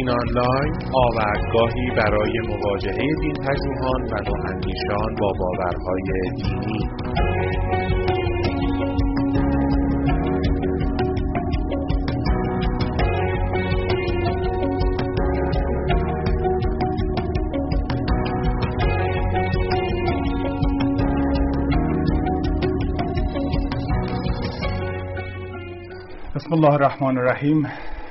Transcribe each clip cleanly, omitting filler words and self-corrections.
دین آنلاین، آوردگاهی برای مواجهه دین‌پژوهان و نواندیشان با باورهای دینی. بسم الله الرحمن الرحیم.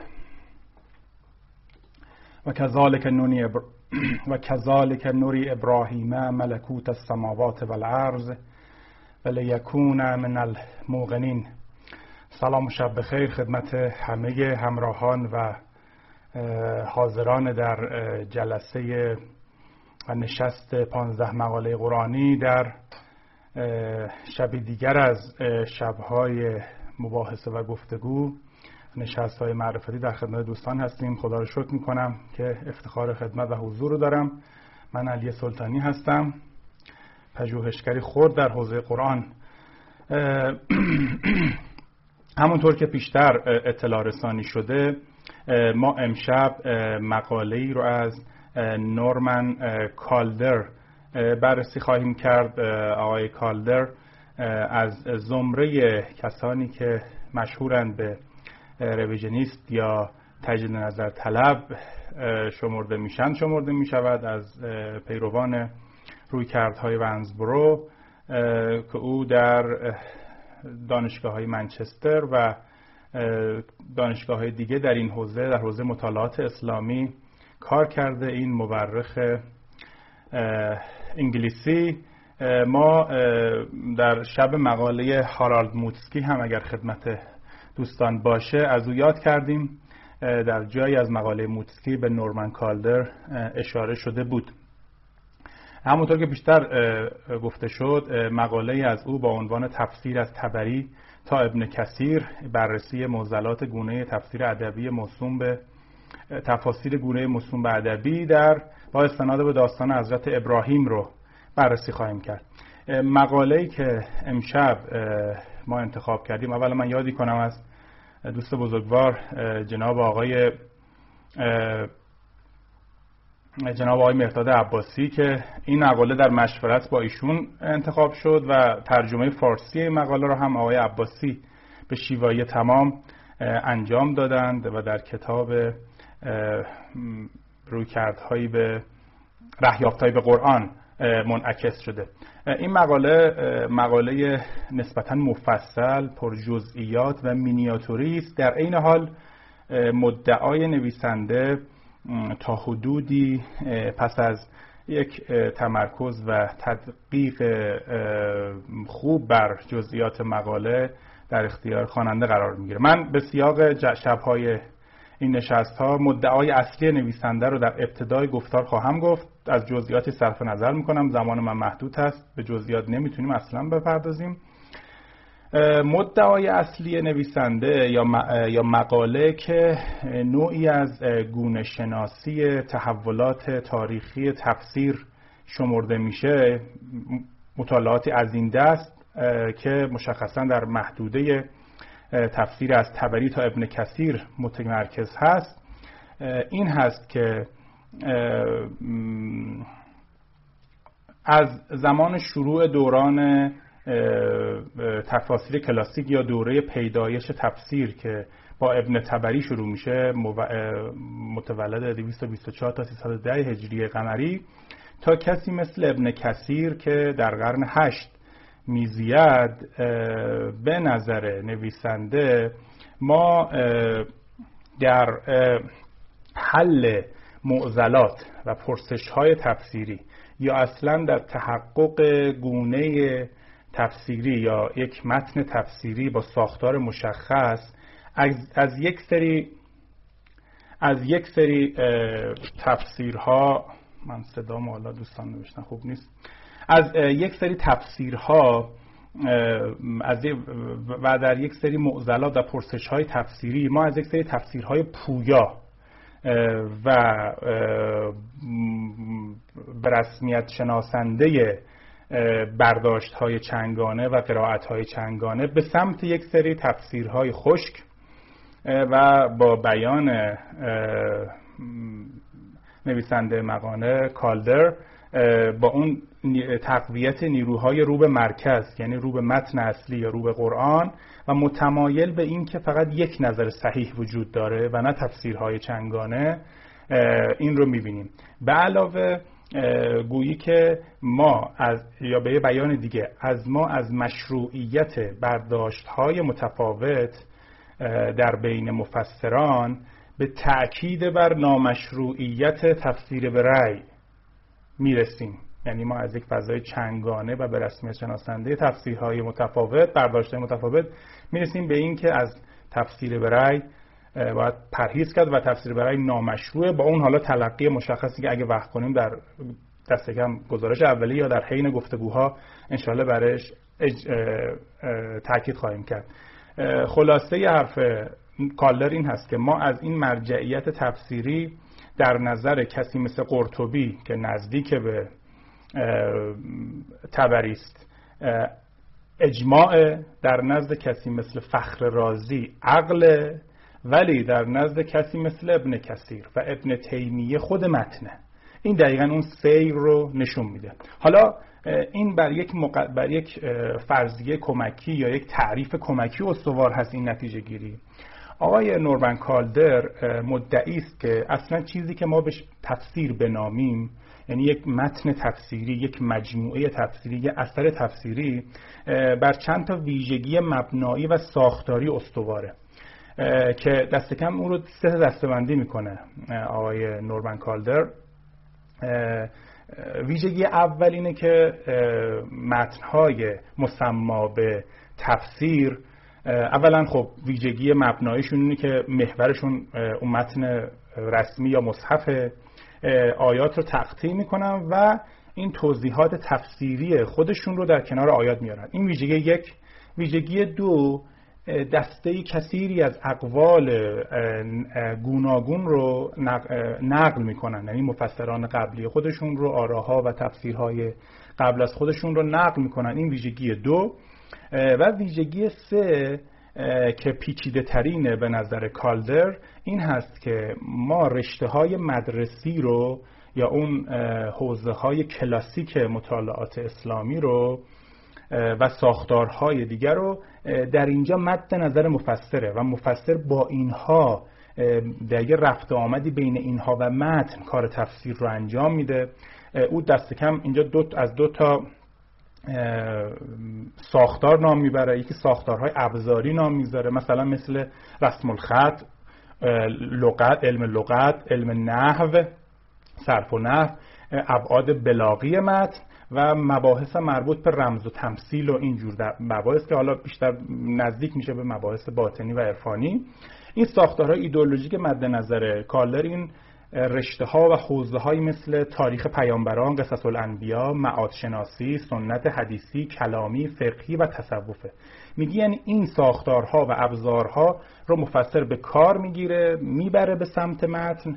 و کذالک نوری ابراهیم ملکوت السماوات والارض ولیکون من الموقنین. سلام و شب بخیر خدمت همه همراهان و حاضران در جلسه و نشست 15 مقاله قرآنی در شب دیگر از شب‌های مباحثه و گفتگو، نشست‌های معرفتی در خدمت دوستان هستیم. خدا رو شکر می‌کنم که افتخار خدمت و حضور رو دارم. من علی سلطانی هستم، پژوهشگری خرد در حوزه قرآن. همونطور که پیشتر اطلاع رسانی شده، ما امشب مقاله‌ای رو از نورمن کالدر بررسی خواهیم کرد. آقای کالدر از زمره کسانی که مشهورند به رویژنیست یا تجدید نظر طلب شمرده می شود، از پیروان رویکردهای ونزبرو که او در دانشگاه‌های منچستر و دانشگاه‌های دیگه در این حوزه، در حوزه مطالعات اسلامی کار کرده. این مورخ انگلیسی. ما در شب مقاله هارالد موتسکی هم اگر خدمت دوستان باشه از او یاد کردیم. در جایی از مقاله موتسکی به نورمن کالدر اشاره شده بود. همونطور که بیشتر گفته شد، مقاله از او با عنوان تفسیر از طبری تا ابن کثیر، بررسی معضلات گونه تفسیر ادبی موسوم به تفاسیر گونه موسوم به ادبی با استناد به داستان حضرت ابراهیم رو بررسی خواهیم کرد. مقاله‌ای که امشب ما انتخاب کردیم، اولا من یادی کنم از دوست بزرگوار جناب آقای مهرداد عباسی که این مقاله در مشورت با ایشون انتخاب شد و ترجمه فارسی این مقاله رو هم آقای عباسی به شیوایی تمام انجام دادند و در کتاب رویکردهایی به رهیافتهایی به قرآن منعکس شده. این مقاله نسبتاً مفصل، پر جزئیات و مینیاتوری است. در عین حال مدعای نویسنده تا حدودی پس از یک تمرکز و تدقیق خوب بر جزئیات مقاله در اختیار خواننده قرار میگیره. من به سیاق شب‌های این نشست ها مدعای اصلی نویسنده رو در ابتدای گفتار خواهم گفت. از جزئیات صرف نظر میکنم، زمان من محدود هست، به جزئیات نمیتونیم اصلا بپردازیم. مدعای اصلی نویسنده یا مقاله که نوعی از گونه شناسی تحولات تاریخی تفسیر شمرده میشه، مطالعاتی از این دست که مشخصا در محدوده تفسیر از طبری تا ابن کثیر متمرکز هست، این هست که از زمان شروع دوران تفاسیر کلاسیک یا دوره پیدایش تفسیر که با ابن طبری شروع میشه، متولد 224 تا 310 هجری قمری، تا کسی مثل ابن کثیر که در قرن 8 میزید، به نظر نویسنده ما در حل معضلات و پرسش‌های تفسیری یا اصلا در تحقق گونه تفسیری یا یک متن تفسیری با ساختار مشخص از یک سری تفسیرها، من صدام حالا دوستان نوشتن خوب نیست، از یک سری تفسیرها و در یک سری معضلات و پرسش‌های تفسیری ما از یک سری تفسیرهای پویا و به رسمیت شناسنده برداشت‌های چنگانه و قرائت‌های چنگانه به سمت یک سری تفسیرهای خشک و با بیان نویسنده مقاله کالدر با اون تقویت نیروهای رو به مرکز، یعنی رو به متن اصلی یا رو به قرآن، و متمایل به این که فقط یک نظر صحیح وجود داره و نه تفسیرهای چندگانه، این رو میبینیم. به علاوه گویی که ما یا به بیان دیگه ما از مشروعیت برداشت‌های متفاوت در بین مفسران به تأکید بر نامشروعیت تفسیر به رأی میرسیم. یعنی ما از یک فضای چندگانه و به رسمیت شناسنده تفسیرهای متفاوت، برداشت‌های متفاوت میرسیم به این که از تفسیر به رأی باید پرهیز کرد و تفسیر به رأی نامشروعه، با اون حالا تلقی مشخصی که اگه وقت کنیم در دست کم گزارش اولیه یا در حین گفتگوها انشاءالله برش تاکید خواهیم کرد. خلاصه حرف کالدر این هست که ما از این مرجعیت تفسیری در نظر کسی مثل قرطبی که نزدیک به طبری است اجماع، در نزد کسی مثل فخر رازی عقل، ولی در نزد کسی مثل ابن کثیر و ابن تیمیه خود متنه. این دقیقاً اون سیر رو نشون میده. حالا این بر یک فرضیه کمکی یا یک تعریف کمکی استوار هست این نتیجه گیری. آقای نورمن کالدر مدعی است که اصلا چیزی که ما بهش تفسیر بنامیم، یعنی یک متن تفسیری، یک مجموعه تفسیری، یک اثر تفسیری، بر چند تا ویژگی مبنایی و ساختاری استواره که دست کم اون رو 3 دسته‌بندی میکنه آقای نورمن کالدر. ویژگی اول اینه که متن‌های مسما به تفسیر اولا خب ویژگی مبناییشون اینه که محورشون اون متن رسمی یا مصحف، آیات رو تقطیع میکنن و این توضیحات تفسیری خودشون رو در کنار آیات میارن. این ویژگی یک. ویژگی 2، دسته‌ای کثیری از اقوال گوناگون رو نقل میکنن، یعنی مفسران قبلی خودشون رو، آراها و تفسیرهای قبل از خودشون رو نقل میکنن. این ویژگی 2. و ویژگی 3 که پیچیده ترینه به نظر کالدر این هست که ما رشته های مدرسی رو یا اون حوزه های کلاسیک مطالعات اسلامی رو و ساختارهای دیگر رو در اینجا مد نظر مفسره و مفسر با اینها دیگه رفت آمدی بین اینها و متن کار تفسیر رو انجام میده. او دست کم اینجا از دو تا ساختار نام میبره. یکی ساختارهای ابزاری نام میذاره، مثلا مثل رسم الخط، لغت، علم لغت، علم نحو، صرف و نحو، ابعاد بلاغی متن و مباحث مربوط به رمز و تمثیل و اینجور مباحث که حالا بیشتر نزدیک میشه به مباحث باطنی و عرفانی. این ساختارهای ایدئولوژیک مد نظر کالدر این رشته ها و حوزه های مثل تاریخ پیامبران، قصص الانبیا، معاد شناسی، سنت حدیثی، کلامی، فقهی و تصوفه. میگه یعنی این ساختارها و ابزارها رو مفسر به کار میگیره، میبره به سمت متن،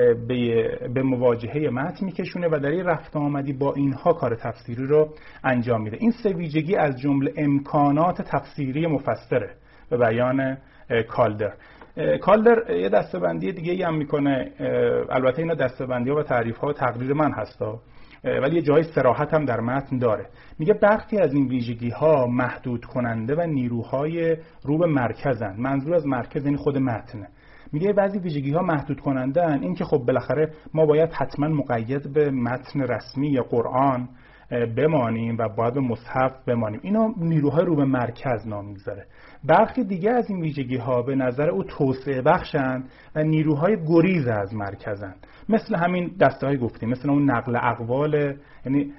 به مواجهه متن میکشونه و در این رفت آمدی با اینها کار تفسیری رو انجام میده. این 3 ویژگی از جمله امکانات تفسیری مفسره به بیان کالدر. کالدر یه دسته‌بندی دیگه هم میکنه، البته اینا دسته‌بندی‌ها و تعریف‌ها تقریر من هستا، ولی یه جای صراحت هم در متن داره. میگه برخی از این ویژگی‌ها محدود کننده و نیروهای رو به مرکزن. منظور از مرکز این خود متن. میگه بعضی ویژگی‌ها محدود کننده‌ان، این که خب بالاخره ما باید حتما مقید به متن رسمی یا قرآن بمانیم و باید به مصحف بمانیم. اینا نیروهای رو به مرکز نام میذاره. برخی دیگه از این ویژگی‌ها به نظر او توسعه بخشند و نیروهای گریز از مرکزند، مثل همین دسته‌های گفتیم، مثل اون نقل اقوال، یعنی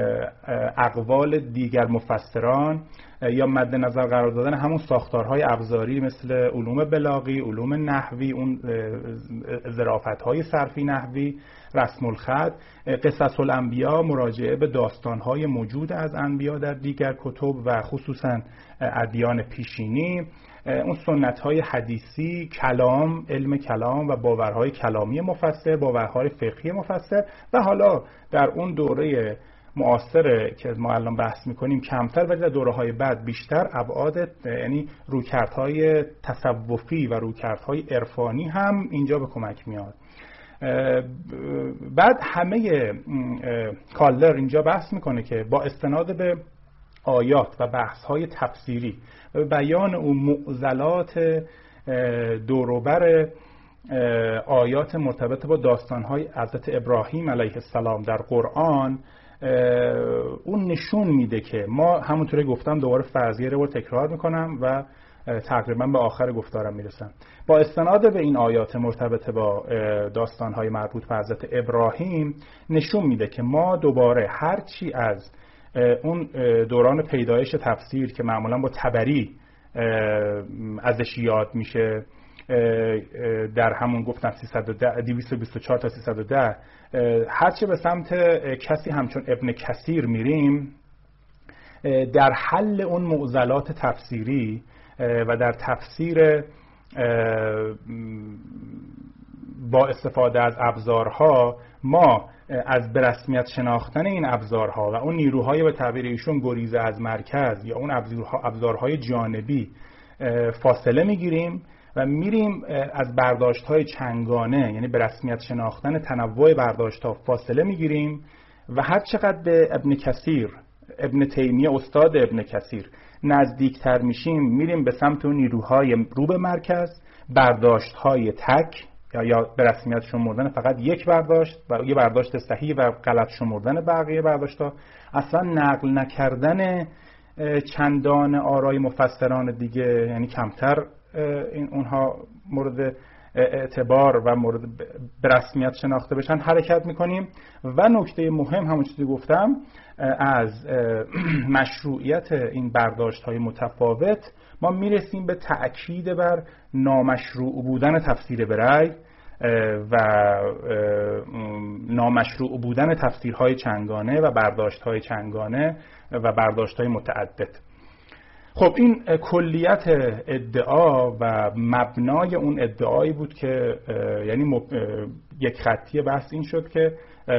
اقوال دیگر مفسران، یا مد نظر قرار دادن همون ساختارهای ابزاری مثل علوم بلاغی، علوم نحوی، اون ظرافت‌های صرفی نحوی، رسم الخط، قصص الانبیا، مراجعه به داستان‌های موجود از انبیا در دیگر کتب و خصوصاً ادیان پیشینی، اون سنت‌های حدیثی، کلام، علم کلام و باورهای کلامی مفسر، باورهای فقهی مفسر، و حالا در اون دوره معاصر که ما الان بحث میکنیم کمتر، ولی در دوره‌های بعد بیشتر ابعاد، یعنی رویکردهای تصوفی و رویکردهای عرفانی هم اینجا به کمک میاد. بعد همه کالر اینجا بحث میکنه که با استناد به آیات و بحث‌های تفسیری و بیان اون معضلات دوروبر آیات مرتبط با داستان‌های حضرت ابراهیم علیه السلام در قرآن، اون نشون میده که ما همونطوری گفتم دوباره فرضیه رو تکرار میکنم و تقریبا به آخر گفتارم میرسم. با استناد به این آیات مرتبط با داستان‌های مربوط به حضرت ابراهیم نشون میده که ما دوباره هرچی از اون دوران پیدایش تفسیر که معمولا با طبری ازش یاد میشه در همون گفتم 224 تا 310 هرچی به سمت کسی همچون ابن کثیر میریم در حل اون معضلات تفسیری و در تفسیر با استفاده از ابزارها ما از به رسمیت شناختن این ابزارها و اون نیروهای به تعبیر ایشون گریزه از مرکز یا اون ابزارهای جانبی فاصله میگیریم و میریم از برداشت‌های چنگانه، یعنی به رسمیت شناختن تنوع برداشت‌ها فاصله میگیریم و هر چقدر به ابن کثیر، ابن تیمیه استاد ابن کثیر نزدیکتر میشیم میریم به سمت اون نیروهای رو به مرکز، برداشت‌های تک یا به رسمیت شمردن فقط یک برداشت و یه برداشت صحیح و غلط شمردن بقیه برداشت‌ها، اصلا نقل نکردن چندان آرای مفسران دیگه، یعنی کمتر اونها مورد اعتبار و مورد به رسمیت شناخته بشن حرکت میکنیم. و نکته مهم همون چیزی گفتم از مشروعیت این برداشت های متفاوت ما میرسیم به تأکید بر نامشروع بودن تفسیر برای و نامشروع بودن تفسیرهای چنگانه و برداشت‌های چنگانه و برداشت‌های متعدد. خب این کلیت ادعا و مبنای اون ادعایی بود که یعنی یک خطی بحث این شد که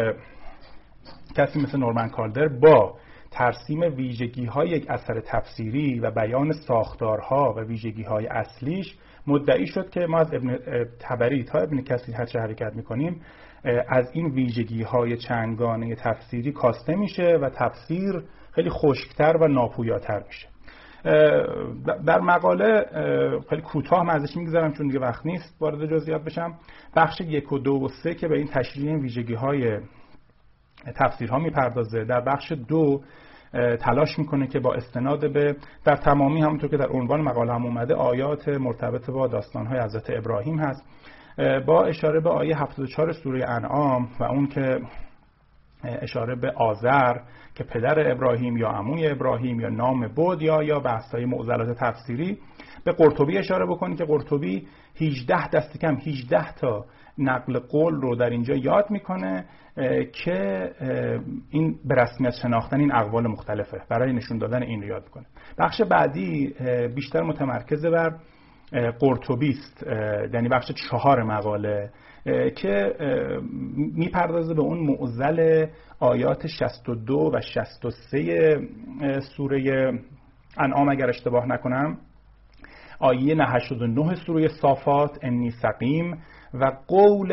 کسی مثل نورمن کالدر با ترسیم ویژگی‌های یک اثر تفسیری و بیان ساختارها و ویژگی‌های اصلیش مدعی شد که ما از ابن طبری تا ابن کثیر هرچه حرکت می‌کنیم از این ویژگی‌های چندگانه تفسیری کاسته میشه و تفسیر خیلی خشک‌تر و ناپویاتر میشه. در مقاله خیلی کوتاه من ازش میگذرم چون دیگه وقت نیست وارد جزئیات بشم. بخش 1 و 2 و 3 که به این تشریح ویژگی‌های تفسیرها میپردازه، در بخش 2 تلاش میکنه که با استناد به در تمامی همونطور که در عنوان مقاله هم اومده آیات مرتبط با داستان‌های حضرت ابراهیم هست، با اشاره به آیه 74 سوره انعام و اون که اشاره به آزر که پدر ابراهیم یا عموی ابراهیم یا نام بود یا بحث‌های معضلات تفسیری، به قرطبی اشاره بکنی که قرطبی 18 تا نقل قول رو در اینجا یاد میکنه که این به رسمیت شناختن این اقوال مختلفه، برای نشون دادن این رو یاد میکنه. بخش بعدی بیشتر متمرکز بر قرطبی است، یعنی بخش 4 مقاله که میپردازه به اون معضل آیات 62 و 63 سوره انعام اگر اشتباه نکنم، آیه 89 سوره صافات انی سقیم و قول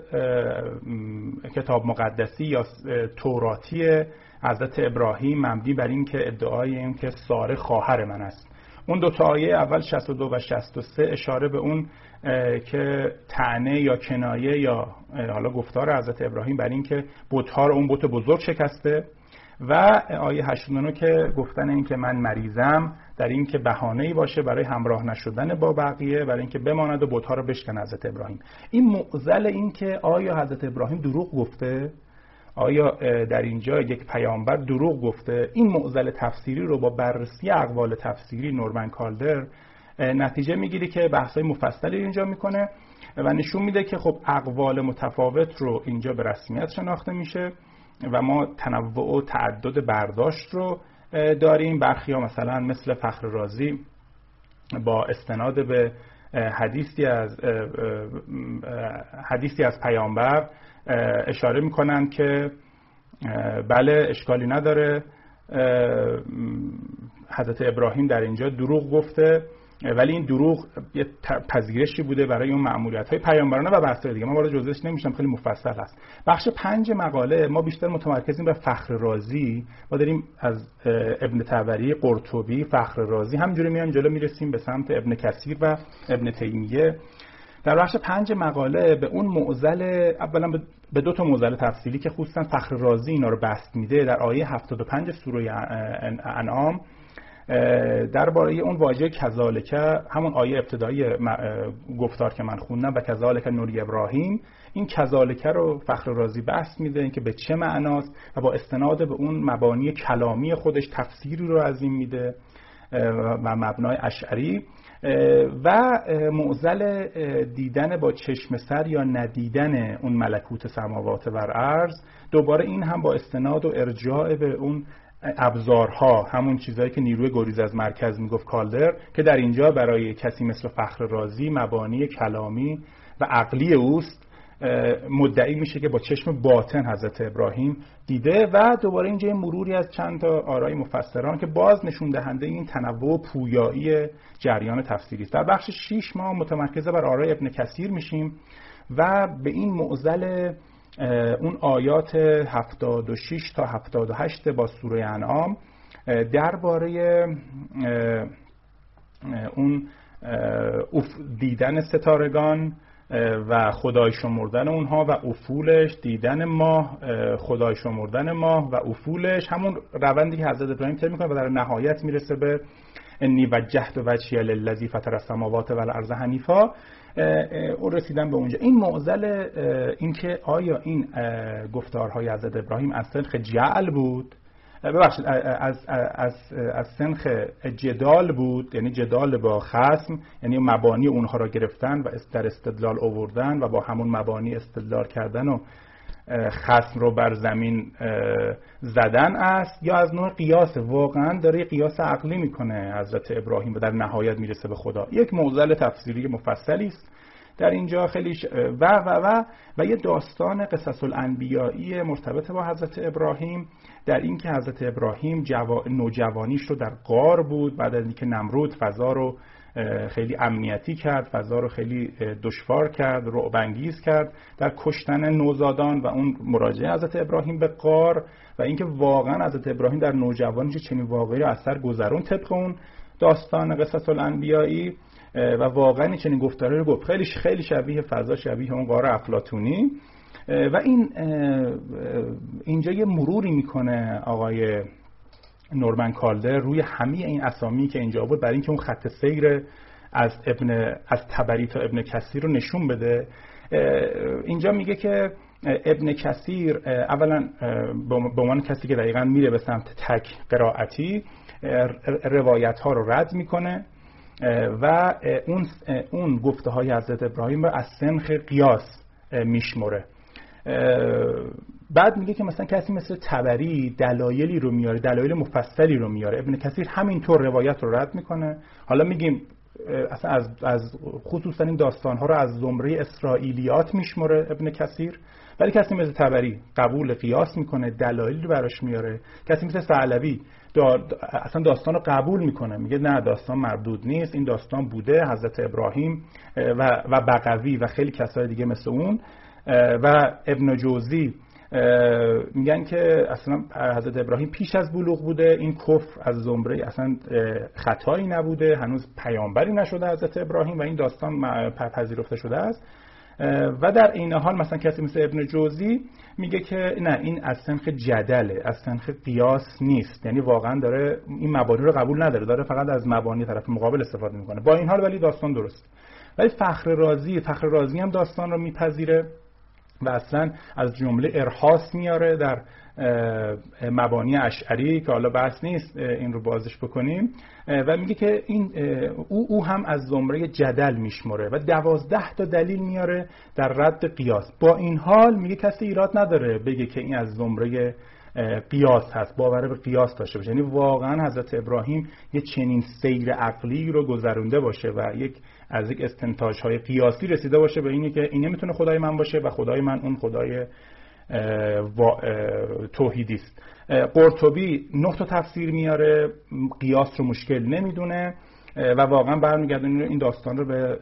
کتاب مقدسی یا توراتی حضرت ابراهیم مبنی بر این که ادعای این که ساره خواهر من است. اون دو تا آیه اول 62 و 63 اشاره به اون که طعنه یا کنایه یا حالا گفتار حضرت ابراهیم بر این که بت‌ها رو اون بت بزرگ شکسته، و آیه 89 که گفتن این که من مریضم در این که بهانه‌ای باشه برای همراه نشدن با بقیه، برای اینکه بماند و بت‌ها رو بشکنه حضرت ابراهیم. این معضل این که آیا حضرت ابراهیم دروغ گفته، آیا در اینجا یک پیامبر دروغ گفته، این معضل تفسیری رو با بررسی اقوال تفسیری نورمن کالدر نتیجه میگیری که بحث‌های مفصلی اینجا میکنه و نشون میده که خب اقوال متفاوت رو اینجا به رسمیت شناخته میشه و ما تنوع و تعدد برداشت رو داریم. برخی ها مثلا مثل فخر رازی با استناد به حدیثی از پیامبر اشاره میکنن که بله اشکالی نداره، حضرت ابراهیم در اینجا دروغ گفته ولی این دروغ یه پذیرشی بوده برای اون مأموریت‌های پیامبرانه و بحث‌های دیگه. من وارد جزئیاتش نمیشم، خیلی مفصل هست. بخش 5 مقاله ما بیشتر متمرکزیم بر فخر رازی. ما داریم از ابن طبری، قرطبی، فخر رازی همینجوری میان جلو میرسیم به سمت ابن کثیر و ابن تیمیه. در بخش 5 مقاله به اون معضل، اولا به 2 تا معضل تفصیلی که خصوصا فخر رازی اینا رو بسط میده در آیه 75 سوره انعام درباره اون واژه کذالک، همون آیه ابتدایی گفتار که من خوندم و کذالک نوری ابراهیم، این کذالک رو فخر رازی بحث میده اینکه به چه معناست و با استناد به اون مبانی کلامی خودش تفسیری رو از این میده و مبنای اشعری. و معضل دیدن با چشم سر یا ندیدن اون ملکوت سماوات و ارض، دوباره این هم با استناد و ارجاع به اون ابزارها، همون چیزایی که نیروی گریز از مرکز میگفت کالدر، که در اینجا برای کسی مثل فخر رازی مبانی کلامی و عقلی اوست، مدعی میشه که با چشم باطن حضرت ابراهیم دیده. و دوباره اینجا یه مروری از چند تا آرای مفسران که باز نشون دهنده این تنوع پویایی جریان تفسیری است. در بخش 6 ما متمرکز بر آرای ابن کثیر میشیم و به این معضل اون آیات 76 تا 78 با سوره انعام درباره اون دیدن ستارگان و خدای شمردن اونها و افولش، دیدن ماه، خدای شمردن ماه و افولش، همون روندی که حضرت ابراهیم طی میکنه و در نهایت میرسه به انی وجهت وجهی للذی فطر السماوات والارض حنیفا. اون رسیدن به اونجا. این معضل این که آیا این گفتارهای حضرت ابراهیم از سنخ جعل بود، ببخشید از سنخ جدال بود، یعنی جدال با خصم، یعنی مبانی اونها را گرفتن و در استدلال آوردن و با همون مبانی استدلال کردن و خصم رو بر زمین زدن است، یا از نوع قیاس، واقعا داره قیاس عقلی میکنه حضرت ابراهیم و در نهایت میرسه به خدا. یک معضل تفسیری مفصلی است در اینجا خیلی و یه داستان قصص الانبیایی مرتبط با حضرت ابراهیم، در این که حضرت ابراهیم نوجوانیش رو در غار بود، بعد از اینکه نمرود فضا رو خیلی امنیتی کرد، فضا رو خیلی دشوار کرد، رعب انگیز کرد در کشتن نوزادان و اون مراجعه حضرت ابراهیم به غار و اینکه واقعا حضرت ابراهیم در نوجوانیش چنین واقعی رو از سر گذرون طبق اون داستان قصص الانبیایی و واقعا چنین گفتاری رو گفت. خیلی شبیه فضا، شبیه اون غار افلاطونی. و این اینجا یه مروری میکنه آقای نورمن کالدر روی همه این اسامی که اینجا بود، برای اینکه اون خط سیر از طبری تا ابن کثیر رو نشون بده. اینجا میگه که ابن کثیر اولا به عنوان کسی که دقیقاً میره به سمت تک قرائتی روایت ها رو رد میکنه و اون گفته های حضرت ابراهیم رو از سنخ قیاس میشمره. بعد میگه که مثلا کسی مثل طبری دلایلی رو میاره، دلایل مفصلی رو میاره. ابن کثیر همینطور روایت رو رد میکنه. حالا میگیم اصلا از خصوصا این داستانها رو از زمره اسرائیلیات میشمره ابن کثیر، ولی کسی مثل طبری قبول قیاس میکنه، دلایلی رو براش میاره. کسی مثل ثعلبی اصلا داستان رو قبول میکنه، میگه نه داستان مردود نیست، این داستان بوده، حضرت ابراهیم و بغوی و خیلی کسای دیگه مثل اون و ابن جوزی میگن که اصلا حضرت ابراهیم پیش از بلوغ بوده، این کفر از زمره اصلا خطایی نبوده، هنوز پیامبری نشده حضرت ابراهیم و این داستان پذیرفته شده است. و در این حال مثلا کسی مثل ابن جوزی میگه که نه، این از سنخ جدله، از سنخ قیاس نیست، یعنی واقعا داره این مبانی رو قبول نداره، داره فقط از مبانی طرف مقابل استفاده میکنه. با این حال ولی داستان درست. ولی فخر رازی هم داستان رو میپذیره و اصلا از جمله ارهاس میاره در مبانی اشعری که حالا بحث نیست این رو بازش بکنیم، و میگه که این او هم از زمره جدل میشمره و 12 تا دلیل میاره در رد قیاس. با این حال میگه کسی ایراد نداره بگه که این از زمره قیاس هست، باور به قیاس داشته باشه، یعنی واقعا حضرت ابراهیم یه چنین سیر عقلی رو گذرونده باشه و از یک استنتاج‌های قیاسی رسیده باشه به اینی که این نمیتونه خدای من باشه و خدای من اون خدای توحیدی است. قرطبی 9 تا تفسیر میاره، قیاس رو مشکل نمیدونه و واقعا برمیگردونه این داستان رو به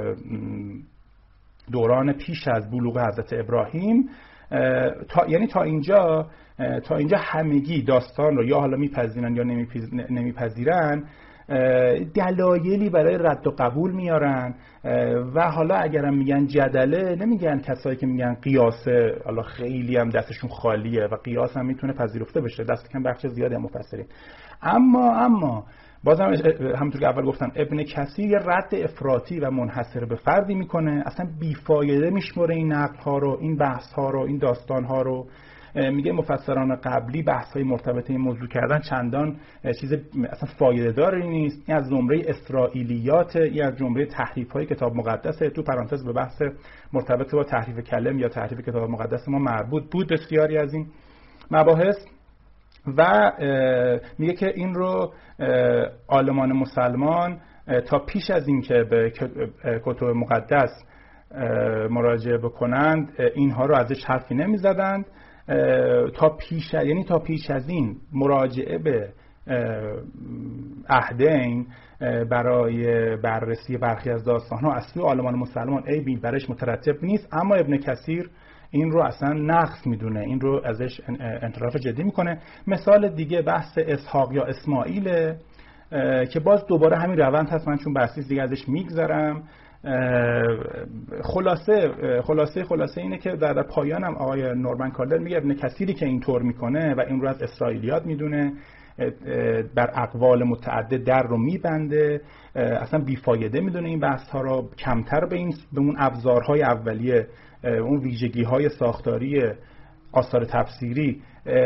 دوران پیش از بلوغ حضرت ابراهیم. یعنی تا اینجا همگی داستان رو یا حالا میپذیرن یا نمیپذیرن، دلایلی برای رد و قبول میارن و حالا اگرم میگن جدله، نمیگن کسایی که میگن قیاسه حالا خیلی هم دستشون خالیه و قیاس هم میتونه پذیرفته بشه، دست کم بخش زیادی هم مفسرین. اما بازم همونطور که اول گفتم ابن کثیر یه رد افراطی و منحصر به فردی میکنه، اصلا بیفایده میشمره این نقل ها رو، این بحث ها رو، این داستان ها رو. میگه مفسران قبلی بحث های مرتبط این موضوع کردن چندان چیز اصلا فایده داری نیست، این از زمره اسرائیلیات، این از جمله تحریف های کتاب مقدسه. تو پرانتز به بحث مرتبط با تحریف کلم یا تحریف کتاب مقدس ما مربوط بود بسیاری از این مباحث. و میگه که این رو عالمان مسلمان تا پیش از این که به کتب مقدس مراجعه بکنند اینها رو ازش حرفی نمیزدند. تا پیش از این مراجعه به عهدین برای بررسی برخی از داستان‌ها از سوی عالمان مسلمان عیبی برش مترتب نیست، اما ابن کثیر این رو اصلا نقص میدونه، این رو ازش انحراف جدی میکنه. مثال دیگه بحث اسحاق یا اسماعیل که باز دوباره همین روند هست، من چون بحثی دیگه ازش میگذرم. خلاصه اینه که در پایانم آقای نورمن کالر میگه ابن کثیری که اینطور میکنه و این رو از اسرائیلیات میدونه، بر اقوال متعدد در رو میبنده، اصلا بیفایده میدونه این بحث ها رو، کمتر به اون ابزارهای اولیه، اون ویژگی های ساختاری آثار تفسیری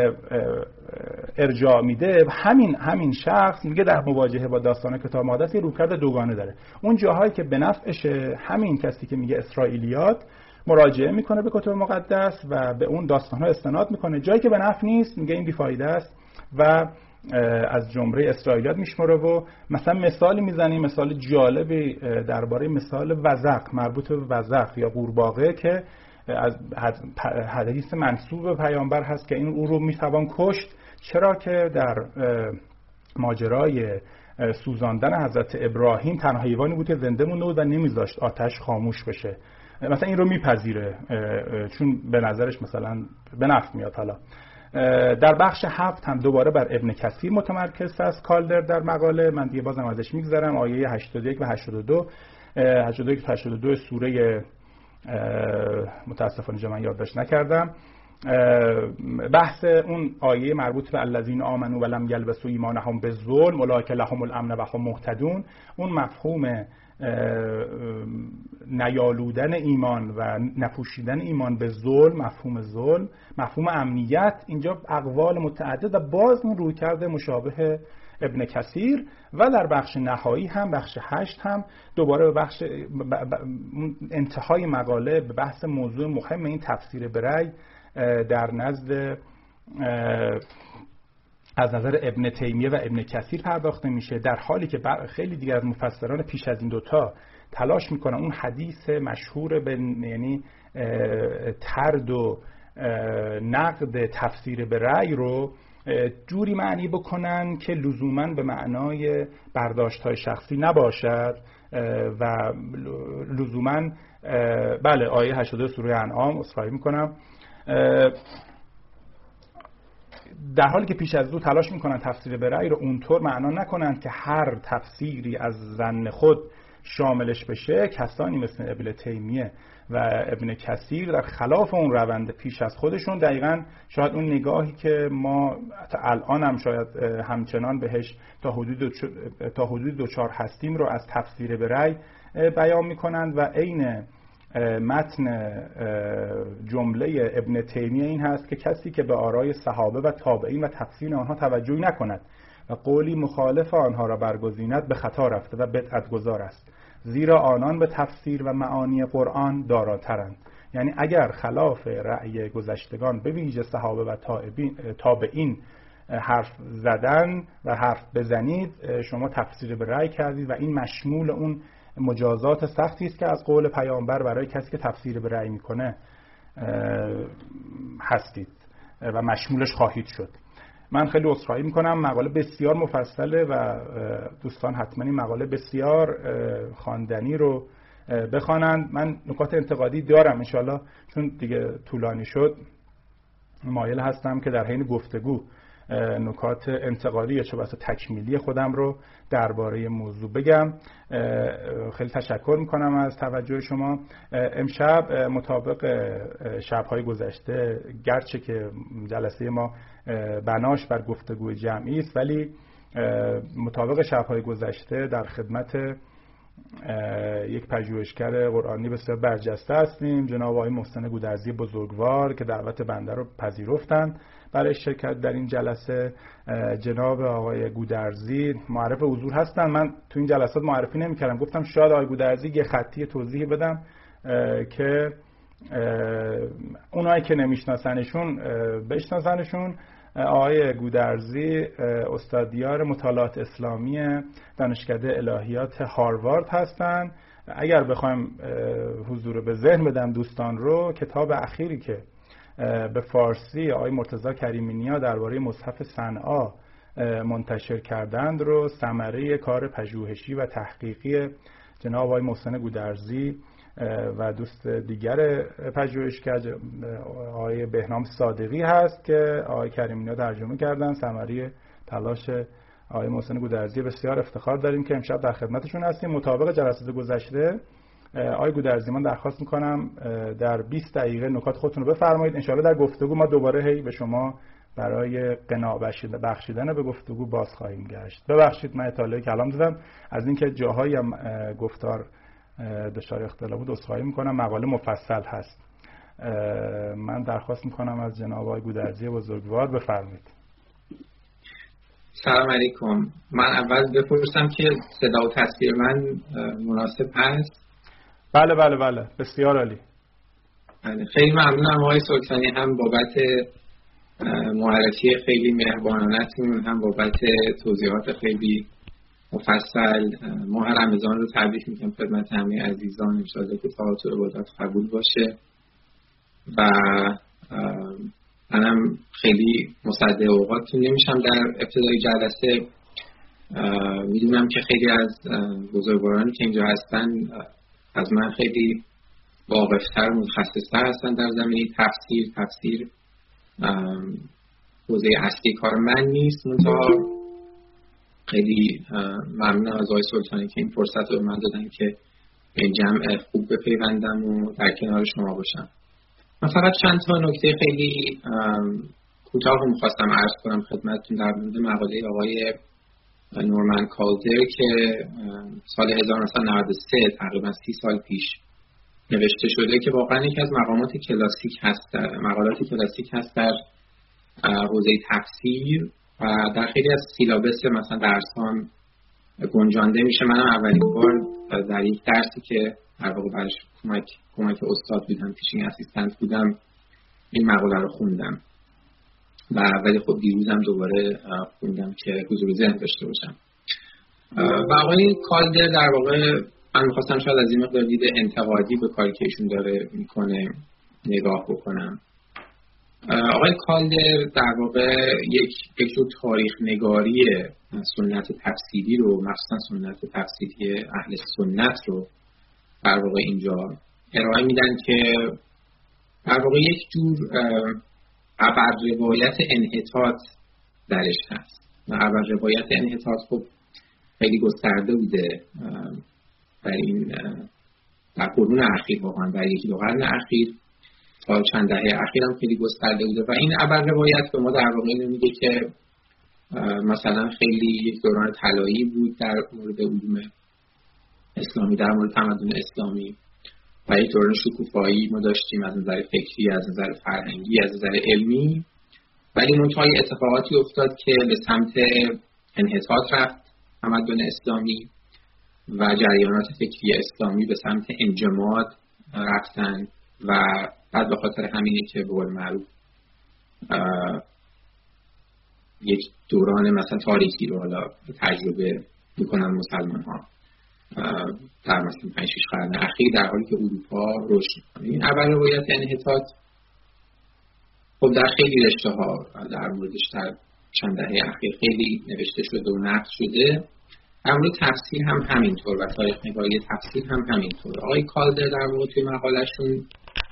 ارجاع میده. همین شخص میگه در مواجهه با داستان کتاب مقدس یه رویکرد دوگانه داره. اون جاهایی که به نفعشه، همین کسی که میگه اسرائیلیات مراجعه میکنه به کتاب مقدس و به اون داستانها استناد میکنه، جایی که به نفع نیست میگه این بیفایده است و از جمله اسرائیلیات میشمره. و مثلا مثالی میزنیم، مثال جالبی درباره مثال وزغ، مربوط به وزغ یا قورباغه که از حدیث منسوب به پیامبر هست که این او رو میتوان کشت، چرا که در ماجرای سوزاندن حضرت ابراهیم تنها حیوانی بود که زنده مونده بود و نمیذاشت آتش خاموش بشه. مثلا این رو میپذیره چون به نظرش مثلا به نفع میاد. حالا در بخش 7 هم دوباره بر ابن کثیر متمرکز است کالدر در مقاله، من دیگه بازم ازش میگذرم. آیه 81 و 82 سوره متاسفانه من یادداشت نکردم، بحث اون آیه مربوط به الذین آمنوا ولم یلبسوا ایمانهم بالظلم اولئک لهم الامن و هم مهتدون، اون مفهوم نیالودن ایمان و نپوشیدن ایمان به ظلم، مفهوم ظلم، مفهوم امنیت، اینجا اقوال متعدد و باز این رویکرد مشابه ابن کثیر. و در بخش نهایی هم بخش 8 هم دوباره به بخش انتهای مقاله به بحث موضوع مهم این تفسیر به رأی در نزد از نظر ابن تیمیه و ابن کثیر پرداخته میشه، در حالی که خیلی دیگر از مفسران پیش از این دوتا تلاش میکنن اون حدیث مشهور به یعنی طرد و نقد تفسیر به رأی رو جوری معنی بکنن که لزوماً به معنای برداشت‌های شخصی نباشد و لزوماً بله آیه 82 سوره انعام عذرخواهی میکنم، در حالی که پیش از او تلاش میکنن تفسیر به رأی رو اونطور معنا نکنند که هر تفسیری از ظن خود شاملش بشه، کسانی مثل ابن تیمیه و ابن کثیر در خلاف اون روند پیش از خودشون دقیقاً شاید اون نگاهی که ما الان هم شاید همچنان بهش تا حدود دوچار هستیم رو از تفسیر به رأی بیان میکنند و عین متن جمله ابن تیمیه این هست که کسی که به آرای صحابه و تابعین و تفسیر آنها توجهی نکند و قولی مخالف آنها را برگزیند به خطا رفته و بدعت گذار است، زیرا آنان به تفسیر و معانی قرآن داراترند. یعنی اگر خلاف رأی گذشتگان به ویژه صحابه و تابعین حرف زدن و حرف بزنید، شما تفسیر به رأی کردید و این مشمول اون مجازات سختی است که از قول پیامبر برای کسی که تفسیر به رأی میکنه هستید و مشمولش خواهید شد. من خیلی عذرخواهی میکنم، مقاله بسیار مفصله و دوستان حتما این مقاله بسیار خواندنی رو بخوانند. من نکات انتقادی دارم انشالله، چون دیگه طولانی شد مایل هستم که در حین گفتگو نکات انتقادی یا چه بسا تکمیلی خودم رو درباره موضوع بگم. خیلی تشکر میکنم از توجه شما. امشب مطابق شب‌های گذشته، گرچه که جلسه ما بناش بر گفتگوی جمعی است، ولی مطابق شب‌های گذشته در خدمت یک پژوهشگر قرآنی بسیار برجسته هستیم، جناب آقای محسن گودرزی بزرگوار که دعوت بنده رو پذیرفتند برای شرکت در این جلسه. جناب آقای گودرزی معرف حضور هستند. من تو این جلسات معرفی نمی‌کردم، گفتم شاید آقای گودرزی یه خطی توضیح بدم که اونایی که نمیشناسنشون بشناسنشون. آقای گودرزی استادیار مطالعات اسلامی دانشکده الهیات هاروارد هستند. اگر بخوایم حضور به ذهن بدم دوستان رو، کتاب اخیری که به فارسی آقای مرتضی کریمی نیا درباره مصحف صنعا منتشر کردند رو ثمره کار پژوهشی و تحقیقی جناب آقای محسن گودرزی و دوست دیگر پژوهشگر آقای بهنام صادقی هست که آقای کریمی نیا ترجمه کردن. ثمره تلاش آقای محسن گودرزی بسیار افتخار داریم که امشب در خدمتشون هستیم. مطابق جلسات گذشته آقای گودرزی من درخواست میکنم در 20 دقیقه نکات خودتون رو بفرمایید. انشاءالله در گفتگو ما دوباره هی به شما برای قناع بخشیدن به گفتگو باز خواهیم گشت. ببخشید من اطلاعی کلام دادم از اینکه جاهایی هم گفتار دچار اختلاف بود، عذرخواهی میکنم. مقاله مفصل هست. من درخواست میکنم از جناب آقای گودرزی بزرگوار بفرمایید. سلام علیکم. من اول بپرسم که صدا و تصویر من مناسب هست؟ بله بسیار عالی. خیلی ممنونم آقای سلطانی، هم بابت معرفی خیلی مهربانانتون، هم بابت توضیحات خیلی مفصل. ماه رمضان رو تبریک میگم خدمت همه عزیزان، انشاءالله که طاعات و عبادات قبول باشه و منم خیلی مصدق اوقاتتون نمیشم در ابتدای جلسه. میدونم که خیلی از بزرگوارانی که اینجا هستن از من خیلی واقفتر و متخصصتر هستن در زمینه تفسیر حوزه اصلی کار من نیست. منتها خیلی ممنون از آقای سلطانی که این فرصت رو به من دادن که به این جمع خوب بپیوندم و در کنار شما باشم. من فقط چند تا نکته خیلی کوتاه رو می‌خواستم عرض کنم خدمتتون در مورد مقاله آقای نورمن کالدر که سال 1993 تقریبا 30 سال پیش نوشته شده، که واقعا یکی از مقالات کلاسیک هست در حوزه تفسیر و در خیلی از سیلابس مثلا درس‌ها هم گنجانده میشه. منم اولین بار در یک درسی که در واقع برش کمک استاد بودم، تیچینگ اسیستنت بودم، این مقاله رو خوندم و ولی خب دیروزم دوباره خوندم که حضور ذهن داشته باشم. و آقای کالدر در واقع من می‌خواستم شاید از این مقدار دید انتقادی به کاری که ایشون داره میکنه نگاه بکنم. آقای کالدر در واقع یک جور تاریخ نگاری سنت تفسیری رو، مخصوصا سنت تفسیری اهل سنت رو در واقع اینجا ارائه میدن که در واقع یک جور ابر روایت انحطاط درش هست و ابر روایت انحطاط خب خیلی گسترده بوده در قرون اخیر، واقعا در یکی دو قرن اخیر تا چند دهه اخیر هم خیلی گسترده بوده و این ابر روایت به ما در واقع نمیگه که مثلا خیلی یک دوران طلایی بود در مورد علوم اسلامی، در مورد تمدن اسلامی و یک دوران شکوفایی ما داشتیم از نظر فکری، از نظر فرهنگی، از نظر علمی، ولی منتهای اتفاقاتی افتاد که به سمت انحطاط رفت تمدن اسلامی و جریانات فکری اسلامی به سمت انجماد رفتن و بعد به خاطر همینه که به قول معروف یک دوران مثلا تاریخی رو حالا تجربه میکنن مسلمان ها در مثلا 5-6 قرن اخیر، در حالی که اروپا رشد میکنه. این اول روایت انحطاط خب در خیلی رشته ها در موردش در چند دهه اخیر خیلی نوشته شده و نقد شده. در مورد تفسیر هم همینطور و تاریخ نگاری تفسیر هم همینطور. آقای کالدر در واقع توی مقالهشون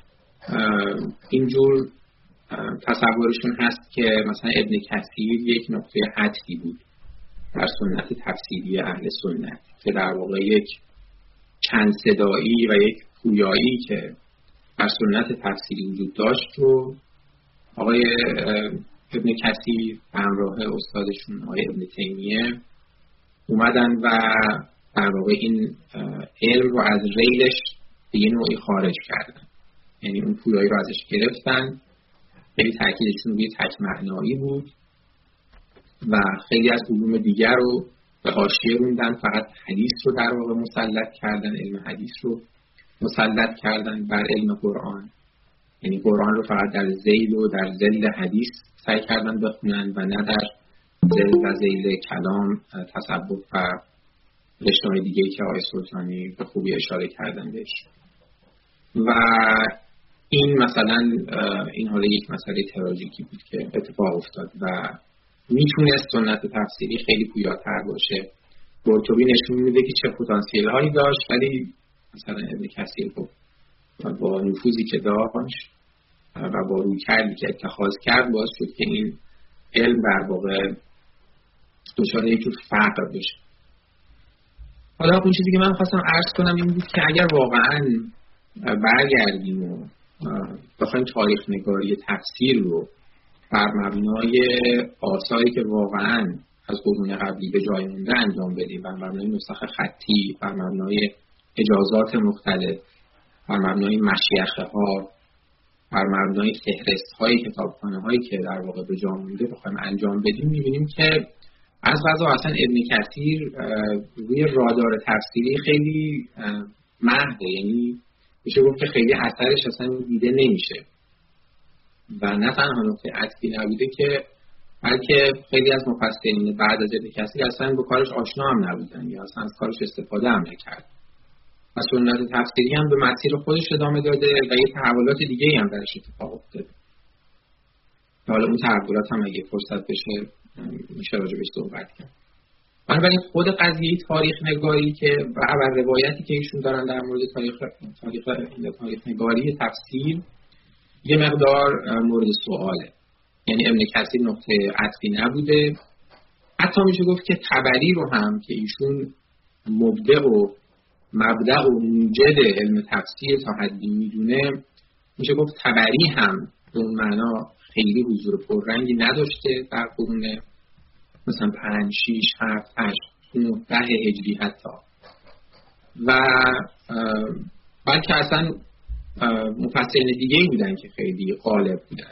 اینجور تصورشون هست که مثلا ابن کثیر یک نقطه عطفی بود در سنت تفسیری اهل سنت که در واقع یک چند صدایی و یک پویایی که در سنت تفسیری وجود داشت رو آقای ابن کثیر به همراه استادشون آقای ابن تیمیه اومدن و در واقع این علم رو از ریلش به یه نوعی خارج کردن، یعنی اون پویایی رو ازش گرفتن. خیلی تاکیدشون روی تک معنایی بود و خیلی از علوم دیگر رو به حاشیه روندن، فقط حدیث رو در واقع مسلط کردن، علم حدیث رو مسلط کردن بر علم قرآن، یعنی قرآن رو فقط در ذیل و در ذیل حدیث سعی کردن بخونن و نه در ذیل و ذیل کلام، تصوف و رشته‌های دیگه‌ای که آقای سلطانی به خوبی اشاره کردن بهش. و این مثلا این حالا یک مسئله تراژیکی بود که اتفاق افتاد و میتونست سنت تفسیری خیلی پویاتر باشه. قرطبی نشون میده که چه پتانسیل هایی داشت، ولی مثلا ابن کثیر با نفوذی که داشت و با رویکردی که اتخاذ کرد باعث شد که این علم در واقع دچار یک جور فقر بشه. حالا اون چیزی که من خواستم عرض کنم این بود که اگر واقعا برگردیم و بخوایم تاریخ نگاری تفسیر رو بر مبنای آثاری که واقعا از قرون قبلی به جای مونده انجام بدیم، بر مبنای نسخ خطی، بر مبنای اجازات مختلف، بر مبنای مشیخه ها، بر مبنای فهرست های کتابخانه هایی که در واقع به جای مونده بخوایم انجام بدیم، میبینیم که از قضا اصلا ابن کثیر روی رادار تفسیری خیلی محده، یعنی میشه گفت که خیلی اثرش اصلا دیده نمیشه و نه تنها نقطه عطفی نبوده که بلکه خیلی از مفسرین بعد از ابن کثیر اصلا با کارش آشنا هم نبودن یا اصلا از کارش استفاده هم نکرد و سنت تفسیری هم به مسیر خودش ادامه داده و یه تحولات دیگه هم درش اتفاق افتاده. حالا اون تحولات هم اگه فرصت بشه میشه راجع بهش صحبت کرد. بنابراین خود قضیه تاریخ نگاری که و روایتی که ایشون دارن در مورد تاریخ نگاری تفسیر یه مقدار مورد سواله. یعنی ابن کثیر نقطه عطفی نبوده. حتی میشه گفت که طبری رو هم که ایشون مبدع و مبدأ و موجد علم تفسیر تا حدی میدونه، میشه گفت طبری هم به اون معنا خیلی حضور پررنگی نداشته در قرون مثلا 5 6 7 8 9 10 هجری حتی، و بلکه اصلا مفسرین دیگه‌ای بودن که خیلی غالب بودن.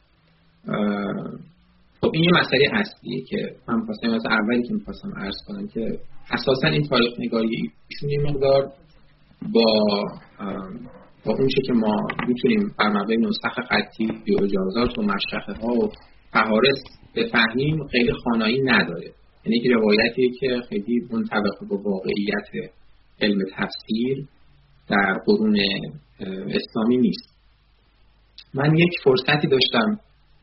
خب این یه مسئله اصلیه که من خواستم از اولی که می‌خواستم عرض کنم که اساساً این تاریخ نگاری ایشون یه مقدار با اون چه که ما میتونیم بر مبنای نسخ خطی و اجازات و مشرحه ها و فهارس بفهمیم خیلی خوانایی نداره. یعنی یک روایتی که خیلی منطبق با واقعیت علم تفسیر در قرون اسلامی نیست. من یک فرصتی داشتم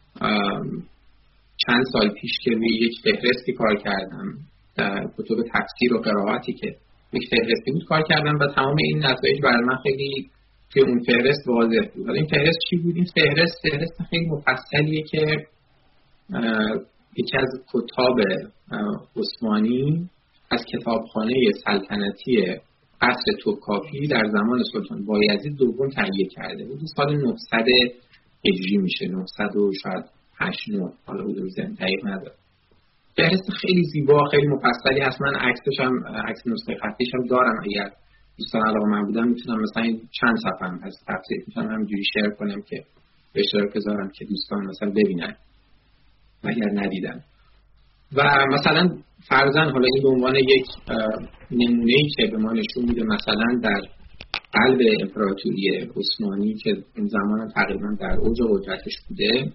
چند سال پیش که روی یک فهرستی کار کردم در کتب تفسیر و قرائتی که یک فهرستی بود کار کردم و تمام این نتایج برای من خیلی توی اون فهرست واضح بود. این فهرست چی بود؟ این فهرست خیلی مفصلیه که یکی از کتاب عثمانی از کتابخانه سلطنتی قصر توپکاپی در زمان سلطان بایزید دوم تهیه کرده بود. سال 900 هجری میشه، 900 و شاید 8 9 حالا حدود ذهن دقیق نداره. فهرست خیلی زیبا، خیلی مفصلی هست. من عکسش هم عکس نسخه خطیش هم دارم، اگر دوستان علاقه‌مند بودن میتونم مثلا چند صفحه هم هست تفسیر میتونم همینجوری شیر کنم که به اشتراک بذارم که دوستان مثلا ببینن اگر ندیدن. و مثلا فرضاً حالا این به عنوان یک نمونه‌ای که به ما نشون میده مثلا در قلب امپراتوری عثمانی که این زمان تقریبا در اوج قدرتش بوده،